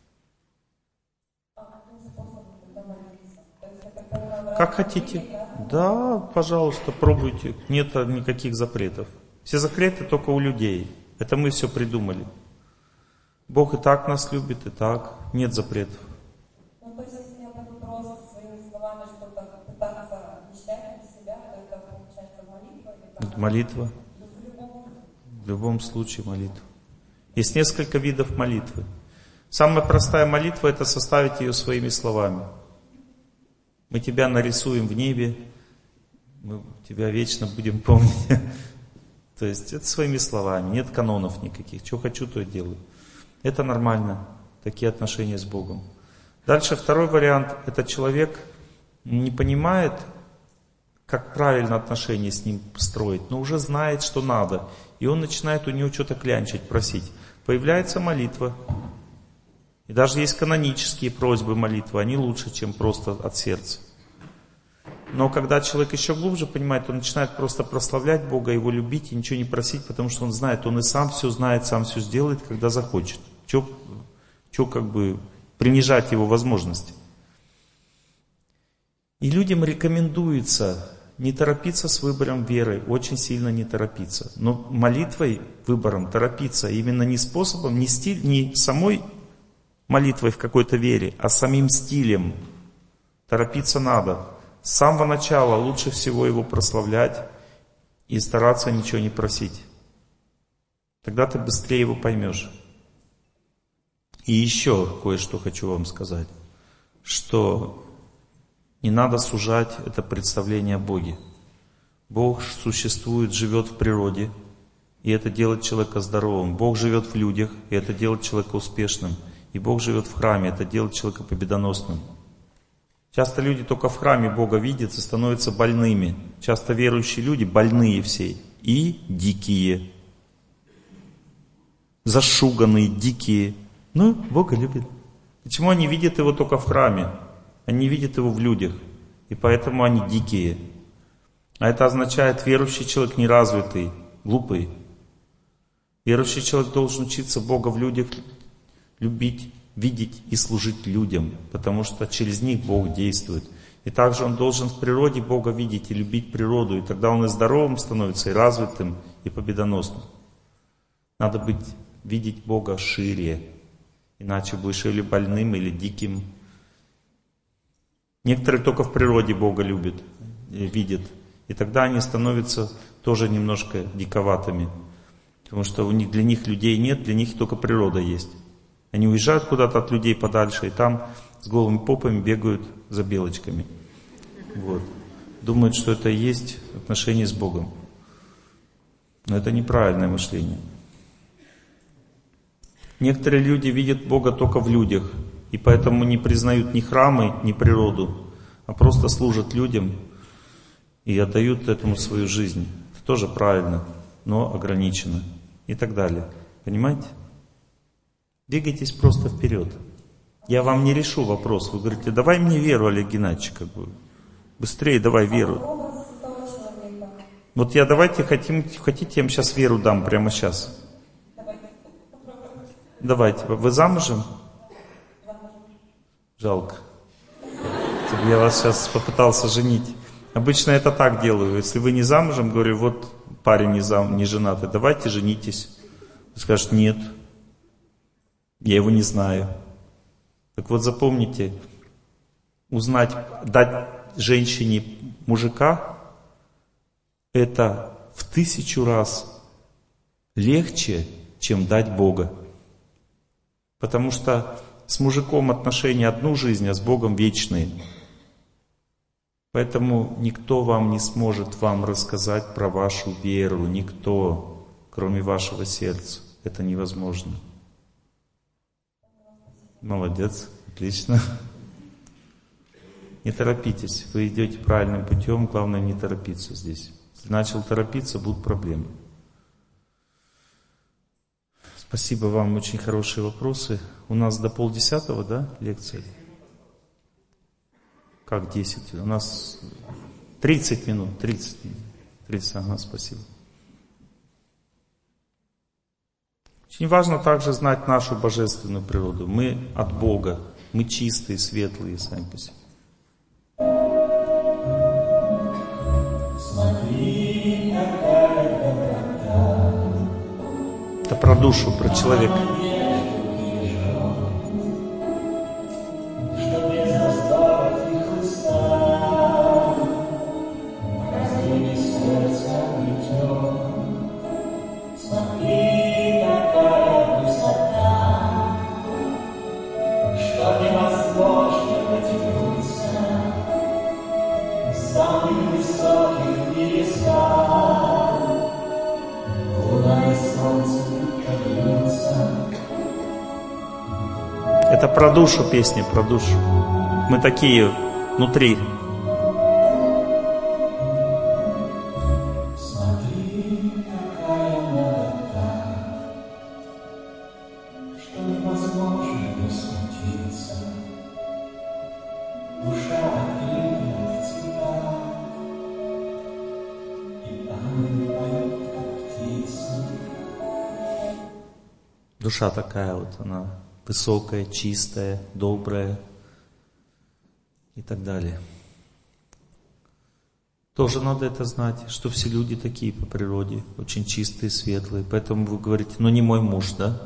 Как хотите. Да, пожалуйста, пробуйте. Нет никаких запретов. Все запреты только у людей. Это мы все придумали. Бог и так нас любит, и так. Нет запретов. То есть, если я буду просто своими словами что-то пытаться вещать для себя, то это получается молитва? Или как? Молитва. В любом случае молитва. Есть несколько видов молитвы. Самая простая молитва — это составить ее своими словами. Мы тебя нарисуем в небе, мы тебя вечно будем помнить. То есть это своими словами, нет канонов никаких. Что хочу, то и делаю. Это нормально, такие отношения с Богом. Дальше второй вариант. Это человек не понимает, как правильно отношения с ним строить, но уже знает, что надо. И он начинает у него что-то клянчить, просить. Появляется молитва. И даже есть канонические просьбы молитвы, они лучше, чем просто от сердца. Но когда человек еще глубже понимает, он начинает просто прославлять Бога, Его любить и ничего не просить, потому что он знает, он и сам все знает, сам все сделает, когда захочет. Че как бы принижать Его возможности. И людям рекомендуется не торопиться с выбором веры, очень сильно не торопиться. Но молитвой, выбором торопиться именно не способом, не самой молитвой в какой-то вере, а самим стилем. Торопиться надо. С самого начала лучше всего Его прославлять и стараться ничего не просить. Тогда ты быстрее Его поймешь. И еще кое-что хочу вам сказать, что не надо сужать это представление о Боге. Бог существует, живет в природе, и это делает человека здоровым. Бог живет в людях, и это делает человека успешным. И Бог живет в храме, это делает человека победоносным. Часто люди только в храме Бога видят и становятся больными. Часто верующие люди больные все и дикие. Зашуганные, дикие. Но Бога любят. Почему они видят Его только в храме? Они видят Его в людях. И поэтому они дикие. А это означает, верующий человек неразвитый, глупый. Верующий человек должен учиться Бога в людях любить, видеть и служить людям, потому что через них Бог действует. И также он должен в природе Бога видеть и любить природу, и тогда он и здоровым становится, и развитым, и победоносным. Надо видеть Бога шире, иначе будешь или больным, или диким. Некоторые только в природе Бога любят, видят, и тогда они становятся тоже немножко диковатыми, потому что для них людей нет, для них только природа есть. Они уезжают куда-то от людей подальше, и там с голыми попами бегают за белочками. Вот. Думают, что это и есть отношение с Богом. Но это неправильное мышление. Некоторые люди видят Бога только в людях, и поэтому не признают ни храмы, ни природу, а просто служат людям и отдают этому свою жизнь. Это тоже правильно, но ограничено. И так далее. Понимаете? Двигайтесь просто вперед. Я вам не решу вопрос. Вы говорите, давай мне веру, Олег Геннадьевич, как бы. Быстрее давай веру. Образ того человека. Вот хотите, я вам сейчас веру дам, прямо сейчас. Давайте. Вы замужем? Жалко. Я вас сейчас попытался женить. Обычно это так делаю. Если вы не замужем, говорю, вот парень не женатый, давайте женитесь. Вы скажете, нет, я его не знаю. Так вот запомните, дать женщине мужика, это в 1000 раз легче, чем дать Бога. Потому что с мужиком отношения одну жизнь, а с Богом вечные. Поэтому никто вам не сможет вам рассказать про вашу веру. Никто, кроме вашего сердца. Это невозможно. Молодец, отлично. Не торопитесь, вы идете правильным путем, главное не торопиться здесь. Если начал торопиться, будут проблемы. Спасибо вам, очень хорошие вопросы. У нас до 9:30, да, лекция? Как 10? У нас 30 минут. 30, ага, спасибо. Очень важно также знать нашу божественную природу. Мы от Бога, мы чистые, светлые сами по себе. Это про душу, про человека. Это про душу песня, про душу. Мы такие внутри. Душа такая вот, она высокая, чистая, добрая и так далее. Тоже надо это знать, что все люди такие по природе, очень чистые, светлые. Поэтому вы говорите, ну не мой муж, да?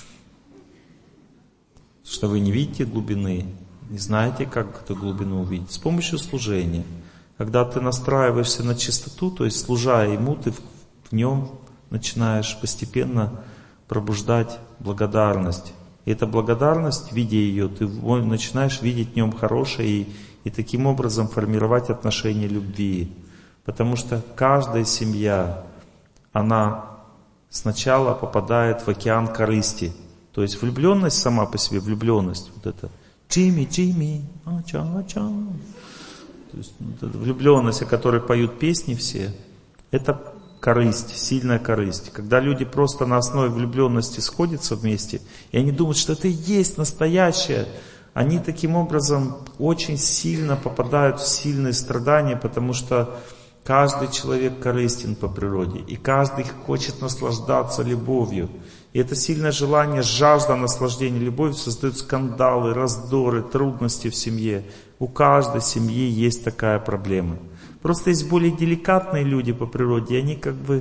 Что вы не видите глубины, не знаете, как эту глубину увидеть. С помощью служения. Когда ты настраиваешься на чистоту, то есть служа ему, ты в нем начинаешь постепенно пробуждать благодарность. И эта благодарность, видя ее, ты начинаешь видеть в нем хорошее и таким образом формировать отношения любви. Потому что каждая семья, она сначала попадает в океан корысти. То есть влюбленность сама по себе, влюбленность, вот это Джимми, ача. То есть вот эта влюбленность, о которой поют песни все, это корысть, сильная корысть. Когда люди просто на основе влюбленности сходятся вместе, и они думают, что это и есть настоящее, они таким образом очень сильно попадают в сильные страдания, потому что каждый человек корыстен по природе, и каждый хочет наслаждаться любовью. И это сильное желание, жажда наслаждения любовью создают скандалы, раздоры, трудности в семье. У каждой семьи есть такая проблема. Просто есть более деликатные люди по природе, и они как бы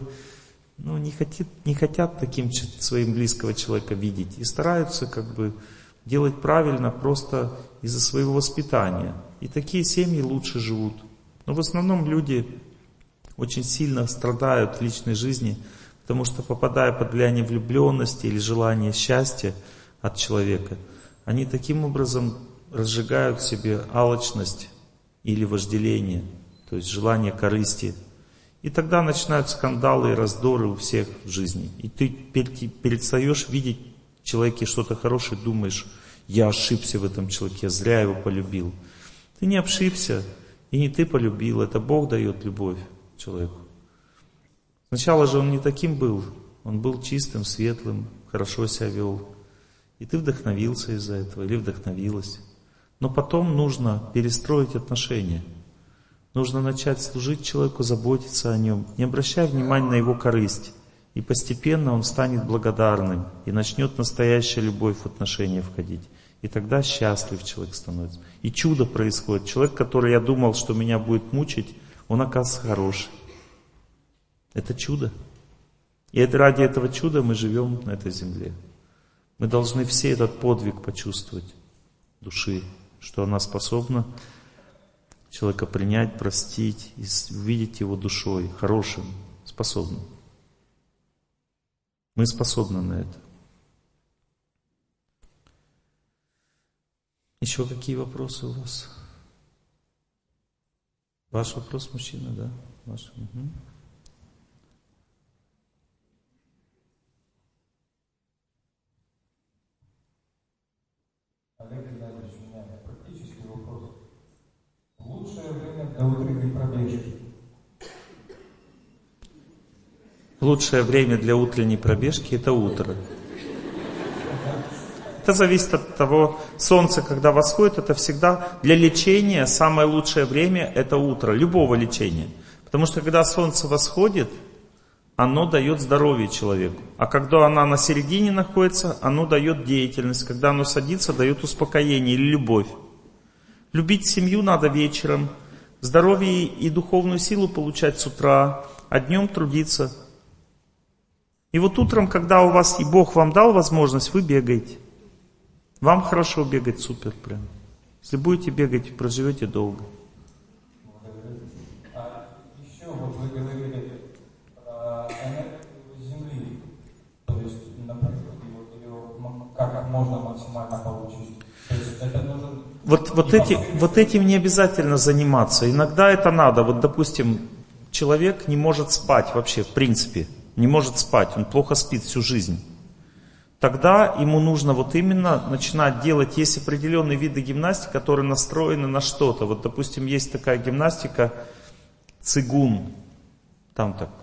не хотят таким своим близкого человека видеть. И стараются как бы делать правильно просто из-за своего воспитания. И такие семьи лучше живут. Но в основном люди очень сильно страдают в личной жизни, потому что, попадая под влияние влюбленности или желания счастья от человека, они таким образом разжигают в себе алчность или вожделение, то есть желание корысти. И тогда начинаются скандалы и раздоры у всех в жизни. И ты перестаешь видеть в человеке что-то хорошее, думаешь, я ошибся в этом человеке, зря его полюбил. Ты не ошибся, и не ты полюбил, это Бог дает любовь человеку. Сначала же он не таким был, он был чистым, светлым, хорошо себя вел. И ты вдохновился из-за этого или вдохновилась. Но потом нужно перестроить отношения. Нужно начать служить человеку, заботиться о нем, не обращая внимания на его корысть. И постепенно он станет благодарным, и начнет настоящая любовь в отношения входить. И тогда счастлив человек становится. И чудо происходит. Человек, который я думал, что меня будет мучить, он оказывается хороший. Это чудо. И это ради этого чуда мы живем на этой земле. Мы должны все этот подвиг почувствовать души, что она способна человека принять, простить и увидеть его душой, хорошим, способным. Мы способны на это. Еще какие вопросы у вас? Ваш вопрос, мужчина, да? Ваш. Угу. Олег Геннадьевич, у меня практический вопрос. Лучшее время для утренней пробежки? Лучшее время для утренней пробежки — это утро. Это зависит от того, солнце, когда восходит, это всегда для лечения самое лучшее время — это утро, любого лечения. Потому что когда солнце восходит, оно дает здоровье человеку. А когда оно на середине находится, оно дает деятельность. Когда оно садится, дает успокоение или любовь. Любить семью надо вечером, здоровье и духовную силу получать с утра, а днем трудиться. И вот утром, когда у вас и Бог вам дал возможность, вы бегаете. Вам хорошо бегать, супер прям. Если будете бегать, проживете долго. А еще вот вы говорили про энергию Земли, то есть на природе, ее как можно максимально получить. То есть это нужен... Вот этим не обязательно заниматься. Иногда это надо. Вот, допустим, человек не может спать вообще, в принципе. Не может спать, он плохо спит всю жизнь. Тогда ему нужно вот именно начинать делать, есть определенные виды гимнастики, которые настроены на что-то. Вот, допустим, есть такая гимнастика цигун. Там так.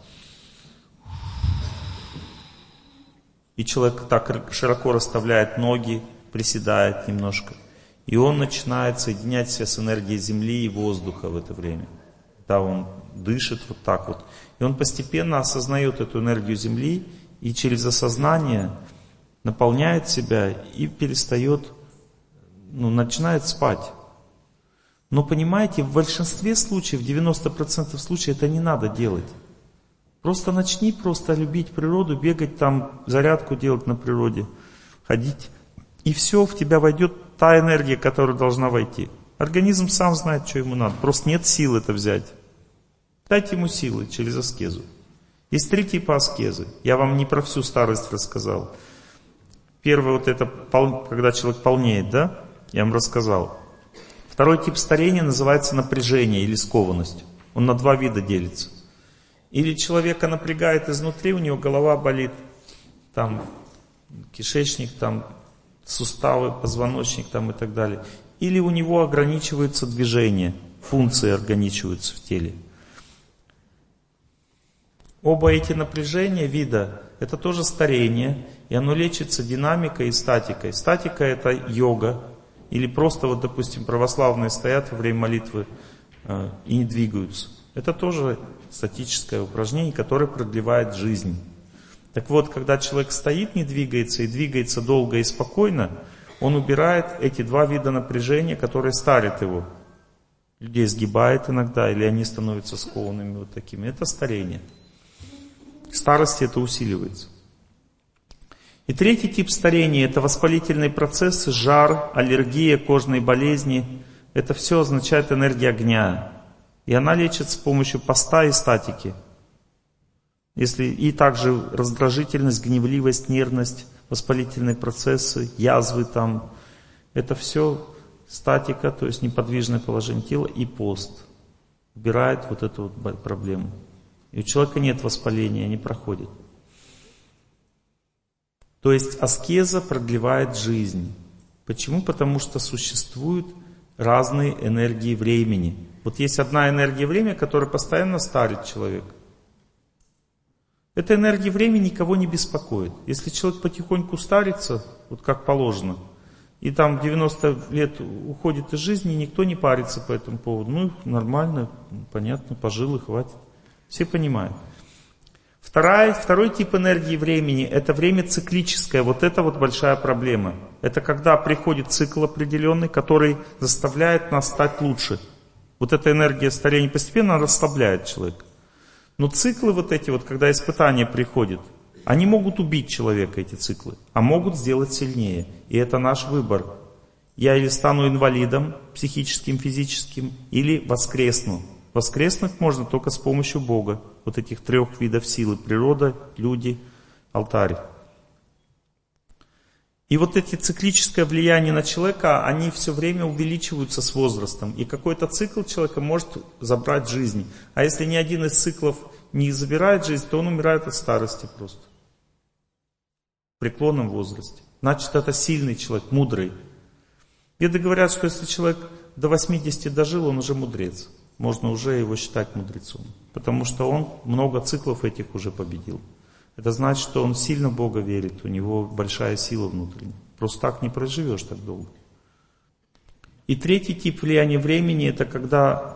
И человек так широко расставляет ноги, приседает немножко. И он начинает соединять себя с энергией земли и воздуха в это время. Да, он дышит вот так вот. И он постепенно осознает эту энергию земли и через осознание наполняет себя и перестает, начинает спать. Но понимаете, в большинстве случаев, в 90% случаев это не надо делать. Просто начни просто любить природу, бегать там, зарядку делать на природе, ходить. И все, в тебя войдет та энергия, которая должна войти. Организм сам знает, что ему надо. Просто нет сил это взять. Дайте ему силы через аскезу. Есть 3 типа аскезы. Я вам не про всю старость рассказал. Первый вот это, когда человек полнеет, да? Я вам рассказал. Второй тип старения называется напряжение или скованность. Он на 2 вида делится. Или человека напрягает изнутри, у него голова болит, там кишечник, там суставы, позвоночник там и так далее. Или у него ограничиваются движения, функции ограничиваются в теле. Оба эти напряжения вида, это тоже старение, и оно лечится динамикой и статикой. Статика — это йога, или просто, вот, допустим, православные стоят во время молитвы и не двигаются. Это тоже статическое упражнение, которое продлевает жизнь. Так вот, когда человек стоит, не двигается, и двигается долго и спокойно, он убирает эти 2 вида напряжения, которые старят его. Людей сгибает иногда, или они становятся скованными вот такими. Это старение. В старости это усиливается. И 3-й тип старения — это воспалительные процессы, жар, аллергия, кожные болезни. Это все означает энергия огня. И она лечится с помощью поста и статики. И также раздражительность, гневливость, нервность, воспалительные процессы, язвы там. Это все статика, то есть неподвижное положение тела, и пост. Убирает вот эту вот проблему. И у человека нет воспаления, не проходит. То есть аскеза продлевает жизнь. Почему? Потому что существуют разные энергии времени. Вот есть одна энергия времени, которая постоянно старит человека. Эта энергия времени никого не беспокоит. Если человек потихоньку старится, вот как положено, и там 90 лет уходит из жизни, никто не парится по этому поводу. Ну, нормально, понятно, пожил и хватит. Все понимают. Второй тип энергии времени – это время циклическое. Вот это вот большая проблема. Это когда приходит цикл определенный, который заставляет нас стать лучше. Вот эта энергия старения постепенно расслабляет человека. Но циклы вот эти вот, когда испытания приходят, они могут убить человека, эти циклы, а могут сделать сильнее. И это наш выбор. Я или стану инвалидом психическим, физическим, или воскресну. Воскреснуть можно только с помощью Бога. Вот этих 3 видов силы: природа, люди, алтарь. И вот эти циклическое влияние на человека, они все время увеличиваются с возрастом. И какой-то цикл человека может забрать жизнь. А если ни один из циклов не забирает жизнь, то он умирает от старости просто. В преклонном возрасте. Значит, это сильный человек, мудрый. Веды говорят, что если человек до 80 дожил, он уже мудрец. Можно уже его считать мудрецом. Потому что он много циклов этих уже победил. Это значит, что он сильно в Бога верит, у него большая сила внутренняя. Просто так не проживешь так долго. И третий тип влияния времени, это когда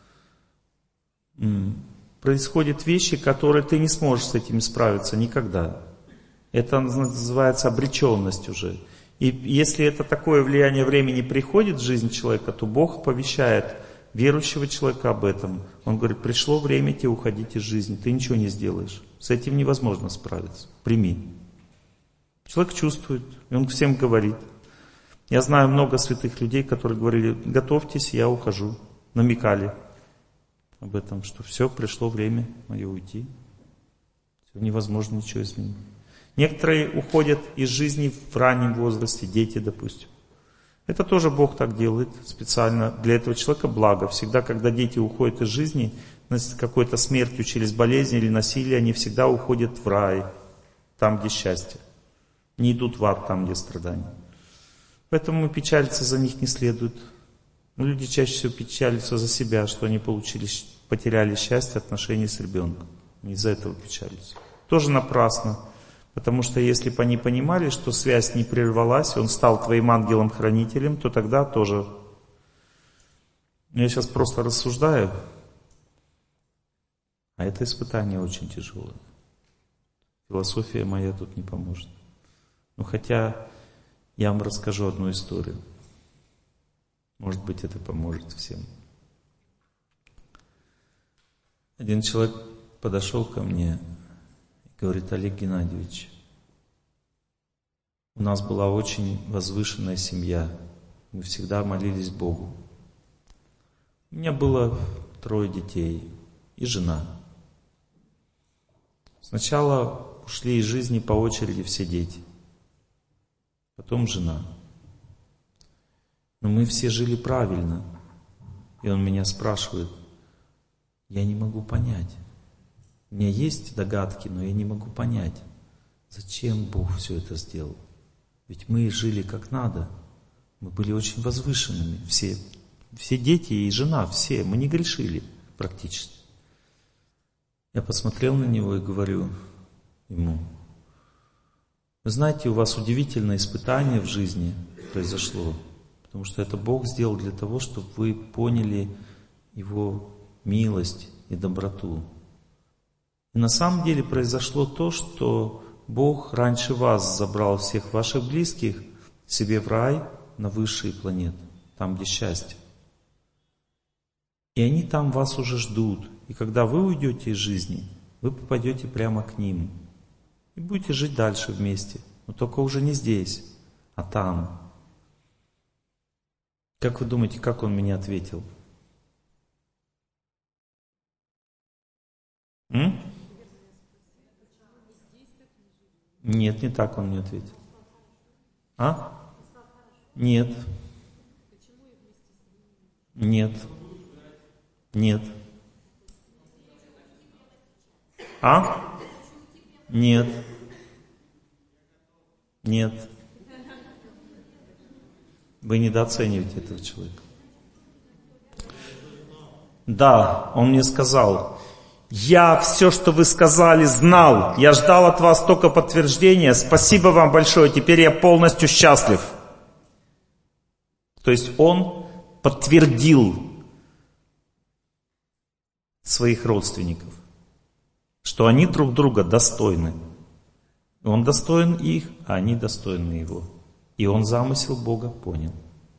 происходят вещи, которые ты не сможешь с этим справиться никогда. Это называется обреченность уже. И если это такое влияние времени приходит в жизнь человека, то Бог оповещает верующего человека об этом. Он говорит: пришло время тебе уходить из жизни, ты ничего не сделаешь. С этим невозможно справиться. Прими. Человек чувствует, и он всем говорит. Я знаю много святых людей, которые говорили: готовьтесь, я ухожу. Намекали об этом, что все, пришло время мое уйти. Все, невозможно ничего изменить. Некоторые уходят из жизни в раннем возрасте, дети, допустим. Это тоже Бог так делает специально. Для этого человека благо. Всегда, когда дети уходят из жизни, с какой-то смертью через болезнь или насилие, они всегда уходят в рай, там, где счастье. Не идут в ад, там, где страдания. Поэтому печалиться за них не следует. Но люди чаще всего печалятся за себя, что они потеряли счастье, отношения с ребенком. Они из-за этого печалятся. Тоже напрасно. Потому что если бы они понимали, что связь не прервалась, он стал твоим ангелом-хранителем, то тогда тоже. Я сейчас просто рассуждаю, а это испытание очень тяжелое. Философия моя тут не поможет. Но хотя я вам расскажу одну историю. Может быть, это поможет всем. Один человек подошел ко мне и говорит: Олег Геннадьевич, у нас была очень возвышенная семья. Мы всегда молились Богу. У меня было 3 детей и жена. Сначала ушли из жизни по очереди все дети. Потом жена. Но мы все жили правильно. И он меня спрашивает: я не могу понять. У меня есть догадки, но я не могу понять, зачем Бог все это сделал. Ведь мы жили как надо. Мы были очень возвышенными. Все дети и жена, все. Мы не грешили практически. Я посмотрел на него и говорю ему: вы знаете, у вас удивительное испытание в жизни произошло. Потому что это Бог сделал для того, чтобы вы поняли Его милость и доброту. И на самом деле произошло то, что Бог раньше вас забрал всех ваших близких себе в рай, на высшие планеты, там, где счастье. И они там вас уже ждут. И когда вы уйдете из жизни, вы попадете прямо к ним. И будете жить дальше вместе. Но только уже не здесь, а там. Как вы думаете, как он мне ответил? Нет, не так он мне ответил. А? Нет. Нет. Нет. А? Нет. Нет. Вы недооцениваете этого человека. Да, он мне сказал: Я все, что вы сказали, знал. Я ждал от вас только подтверждения. Спасибо вам большое. Теперь я полностью счастлив. То есть он подтвердил своих родственников, что они друг друга достойны. Он достоин их, а они достойны его. И он замысел Бога понял.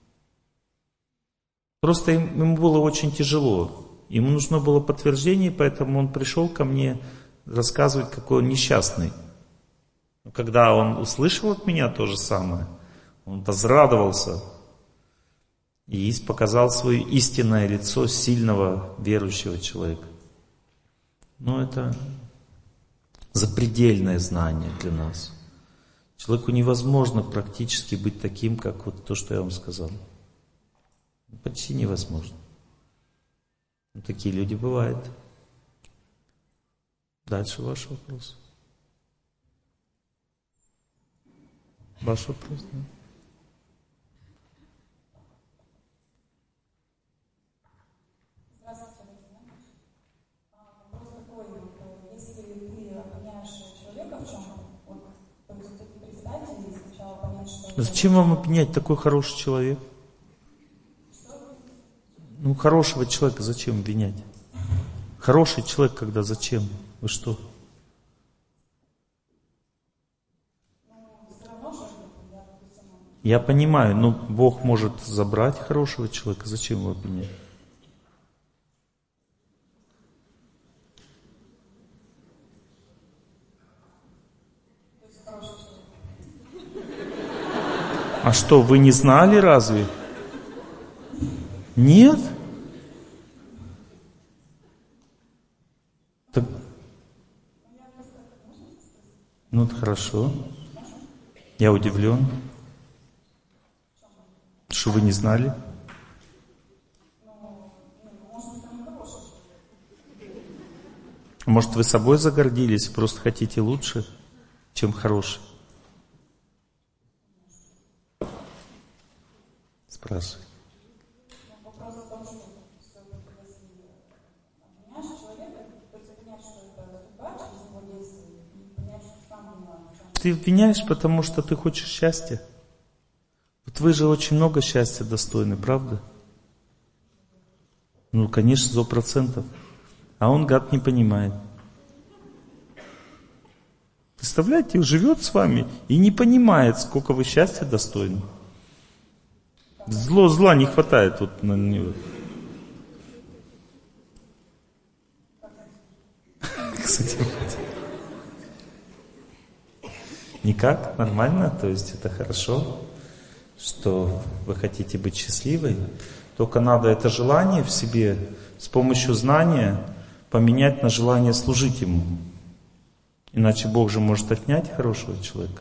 Просто ему было очень тяжело. Ему нужно было подтверждение, поэтому он пришел ко мне рассказывать, какой он несчастный. Но когда он услышал от меня то же самое, он возрадовался и показал свое истинное лицо сильного верующего человека. Но это запредельное знание для нас. Человеку невозможно практически быть таким, как вот то, что я вам сказал. Почти невозможно. Но такие люди бывают. Дальше ваш вопрос. Ваш вопрос, да? Зачем вам обвинять? Такой хороший человек? Ну, хорошего человека зачем обвинять? Хороший человек, когда зачем? Вы что? Я понимаю, но Бог может забрать хорошего человека. Зачем его обвинять? А что, вы не знали разве? Нет? Так... Ну, хорошо. Я удивлен. Что вы не знали? Может, вы собой загордились, просто хотите лучше, чем хороший? Спрашивай. Вопрос в том, что все-таки если обвиняешь человека, то есть понять, что это судьба через его действия, и понять, что сам виноват. Ты обвиняешь, потому что ты хочешь счастья. Вот вы же очень много счастья достойны, правда? Ну, конечно, 100%. А он, гад, не понимает. Представляете, живет с вами и не понимает, сколько вы счастья достойны. Зла не хватает вот на него. Никак? Нормально? То есть это хорошо, что вы хотите быть счастливой. Только надо это желание в себе с помощью знания поменять на желание служить Ему. Иначе Бог же может отнять хорошего человека.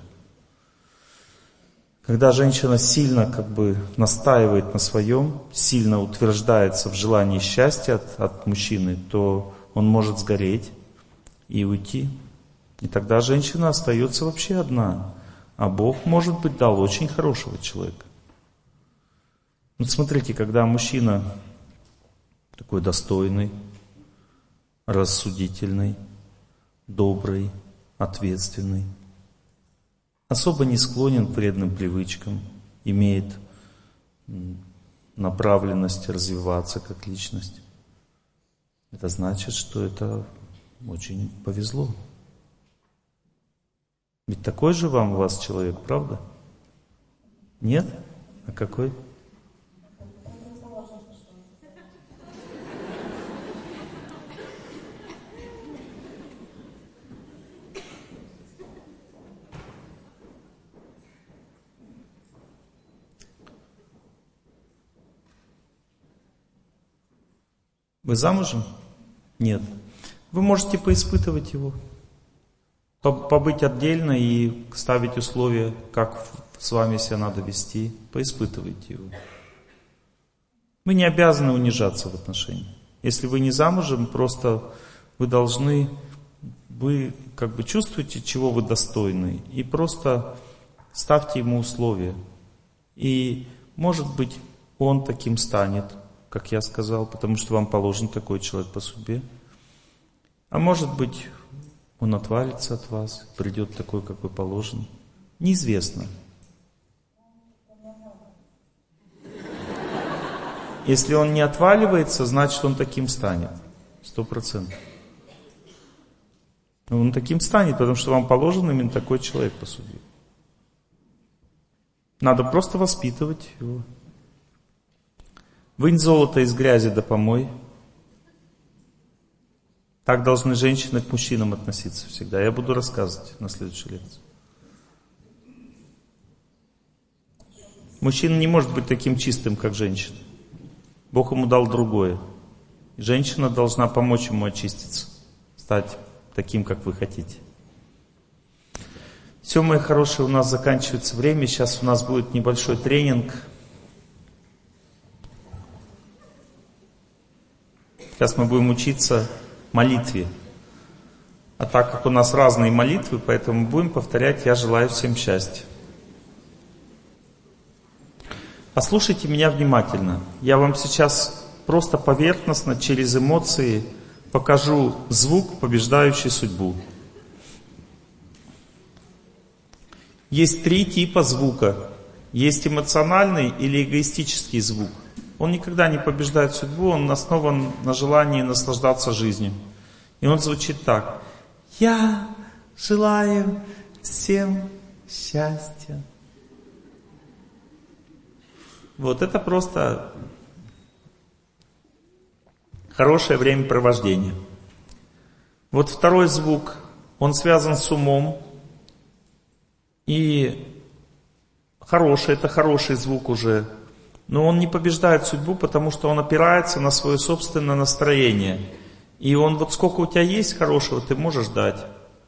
Когда женщина сильно настаивает на своем, сильно утверждается в желании счастья от мужчины, то он может сгореть и уйти. И тогда женщина остается вообще одна. А Бог, может быть, дал очень хорошего человека. Вот смотрите, когда мужчина такой достойный, рассудительный, добрый, ответственный, особо не склонен к вредным привычкам, имеет направленность развиваться как личность. Это значит, что это очень повезло. Ведь такой же у вас человек, правда? Нет? А какой? Вы замужем? Нет. Вы можете поиспытывать его. Побыть отдельно и ставить условия, как с вами себя надо вести. Поиспытывайте его. Вы не обязаны унижаться в отношениях. Если вы не замужем, просто вы должны, вы чувствуете, чего вы достойны, и просто ставьте ему условия. И, может быть, он таким станет, как я сказал, потому что вам положен такой человек по судьбе. А может быть, он отвалится от вас, придет такой, какой положен. Неизвестно. Если он не отваливается, значит, он таким станет. 100%. Он таким станет, потому что вам положен именно такой человек, по сути. Надо просто воспитывать его. Вынь золото из грязи да помой. Так должны женщины к мужчинам относиться всегда. Я буду рассказывать на следующей лекции. Мужчина не может быть таким чистым, как женщина. Бог ему дал другое. И женщина должна помочь ему очиститься, стать таким, как вы хотите. Все, мои хорошие, у нас заканчивается время. Сейчас у нас будет небольшой тренинг. Сейчас мы будем учиться молитве. А так как у нас разные молитвы, поэтому будем повторять «Я желаю всем счастья». Послушайте меня внимательно. Я вам сейчас просто поверхностно, через эмоции покажу звук, побеждающий судьбу. Есть 3 типа звука. Есть эмоциональный или эгоистический звук. Он никогда не побеждает судьбу, он основан на желании наслаждаться жизнью. И он звучит так. Я желаю всем счастья. Вот это просто хорошее времяпровождение. Вот второй звук, он связан с умом. И это хороший звук уже. Но он не побеждает судьбу, потому что он опирается на свое собственное настроение. И он вот сколько у тебя есть хорошего, ты можешь дать.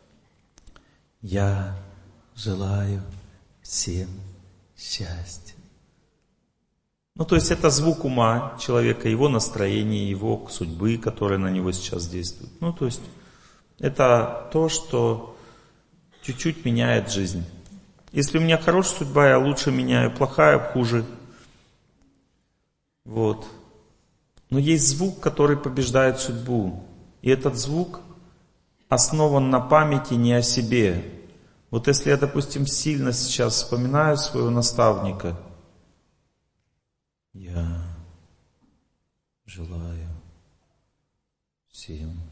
Я желаю всем счастья. Ну, то есть это звук ума человека, его настроения, его судьбы, которая на него сейчас действует. Ну, то есть это то, что чуть-чуть меняет жизнь. Если у меня хорошая судьба, я лучше меняю, плохая, хуже. Вот. Но есть звук, который побеждает судьбу. И этот звук основан на памяти не о себе. Вот если я, допустим, сильно сейчас вспоминаю своего наставника, я желаю всем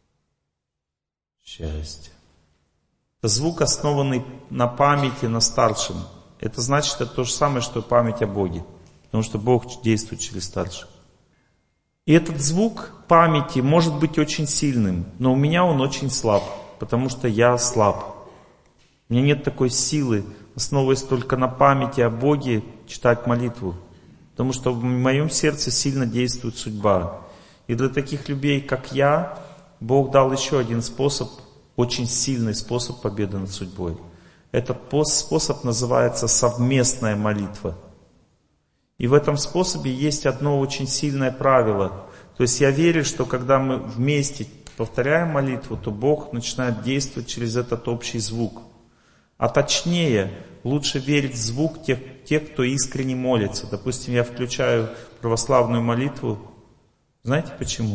счастья. Это звук, основанный на памяти, на старшем. Это значит, это то же самое, что память о Боге. Потому что Бог действует через старших. И этот звук памяти может быть очень сильным, но у меня он очень слаб, потому что я слаб. У меня нет такой силы, основываясь только на памяти о Боге, читать молитву. Потому что в моем сердце сильно действует судьба. И для таких людей, как я, Бог дал еще один способ, очень сильный способ победы над судьбой. Этот способ называется совместная молитва. И в этом способе есть одно очень сильное правило. То есть я верю, что когда мы вместе повторяем молитву, то Бог начинает действовать через этот общий звук. А точнее, лучше верить в звук тех, кто искренне молится. Допустим, я включаю православную молитву. Знаете почему?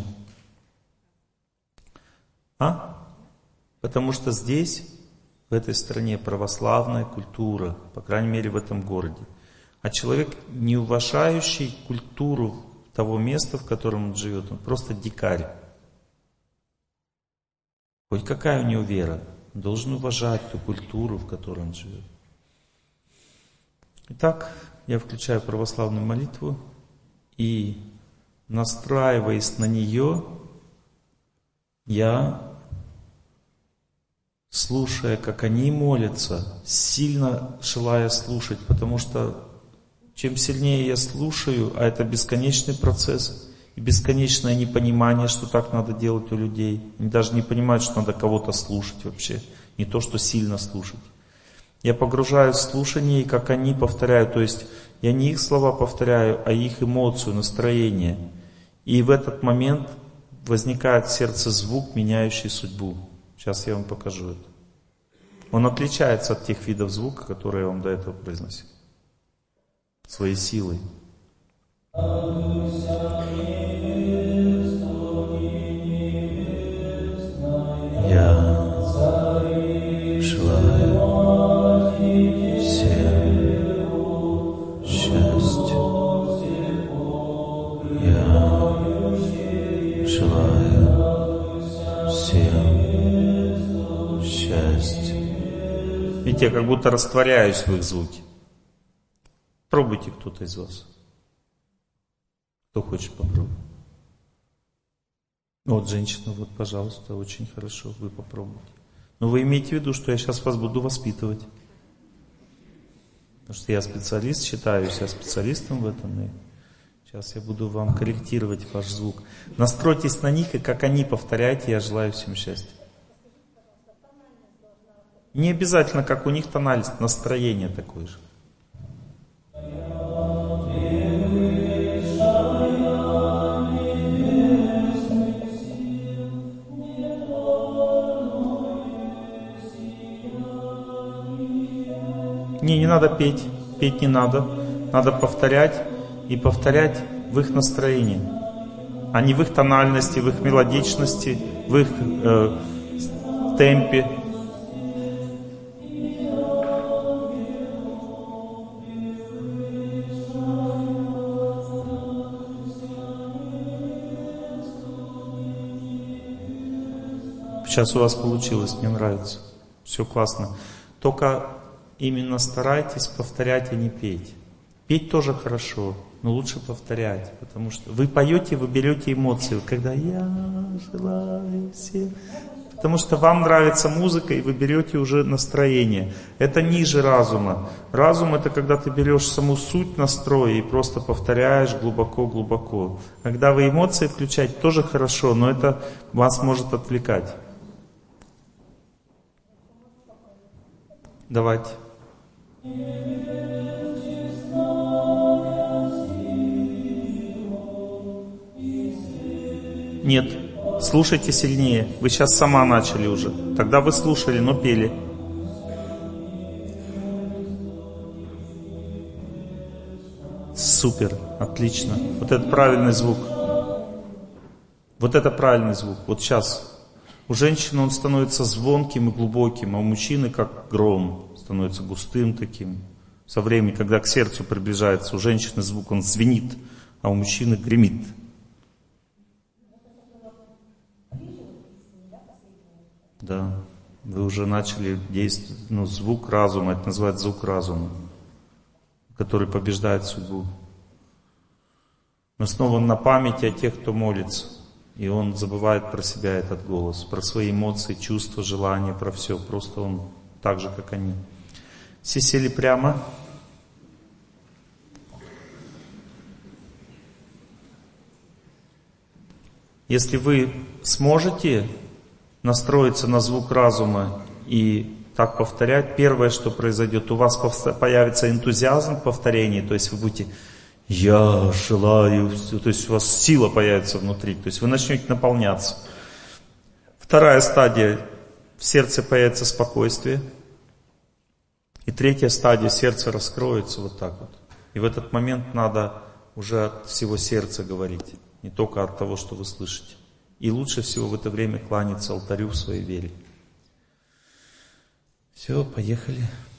Потому что здесь, в этой стране, православная культура, по крайней мере в этом городе. А человек, не уважающий культуру того места, в котором он живет, он просто дикарь. Хоть какая у него вера, он должен уважать ту культуру, в которой он живет. Итак, я включаю православную молитву и, настраиваясь на нее, я, слушая, как они молятся, сильно желая слушать, потому что чем сильнее я слушаю, а это бесконечный процесс и бесконечное непонимание, что так надо делать у людей. Они даже не понимают, что надо кого-то слушать вообще, не то, что сильно слушать. Я погружаюсь в слушание, и как они повторяют, то есть я не их слова повторяю, а их эмоцию, настроение. И в этот момент возникает в сердце звук, меняющий судьбу. Сейчас я вам покажу это. Он отличается от тех видов звука, которые я вам до этого произносил. Своей силой. Видите, я как будто растворяюсь в их звуке. Пробуйте кто-то из вас. Кто хочет попробовать? Вот женщина, вот, пожалуйста, очень хорошо, вы попробуйте. Но вы имеете в виду, что я сейчас вас буду воспитывать. Потому что я специалист, считаю себя специалистом в этом. И сейчас я буду вам корректировать ваш звук. Настройтесь на них, и как они повторяйте, я желаю всем счастья. Не обязательно, как у них тональность, настроение такое же. Не надо петь, петь не надо. Надо повторять и повторять в их настроении, а не в их тональности, в их мелодичности, в их темпе. Сейчас у вас получилось, мне нравится. Все классно. Только именно старайтесь повторять, а не петь. Петь тоже хорошо, но лучше повторять, потому что вы поете, вы берете эмоции, когда я желаю всем. Потому что вам нравится музыка, и вы берете уже настроение. Это ниже разума. Разум — это когда ты берешь саму суть настроя и просто повторяешь глубоко-глубоко. Когда вы эмоции включаете, тоже хорошо, но это вас может отвлекать. Давайте. Нет, слушайте сильнее. Вы сейчас сама начали уже. Тогда вы слушали, но пели. Супер, отлично. Вот это правильный звук. Вот это правильный звук. Вот сейчас. У женщины он становится звонким и глубоким, а у мужчины как гром. Становится густым таким. Со временем, когда к сердцу приближается, у женщины звук, он звенит, а у мужчины гремит. Да, вы уже начали действовать, звук разума, это называется звук разума, который побеждает судьбу. Он основан на памяти о тех, кто молится. И он забывает про себя, этот голос, про свои эмоции, чувства, желания, про все. Просто он так же, как они. Все сели прямо. Если вы сможете настроиться на звук разума и так повторять, первое, что произойдет, у вас появится энтузиазм в повторении, то есть вы будете «я желаю», то есть у вас сила появится внутри, то есть вы начнете наполняться. Вторая стадия, в сердце появится спокойствие. И третья стадия, сердце раскроется вот так вот. И в этот момент надо уже от всего сердца говорить, не только от того, что вы слышите. И лучше всего в это время кланяться алтарю в своей вере. Все, поехали.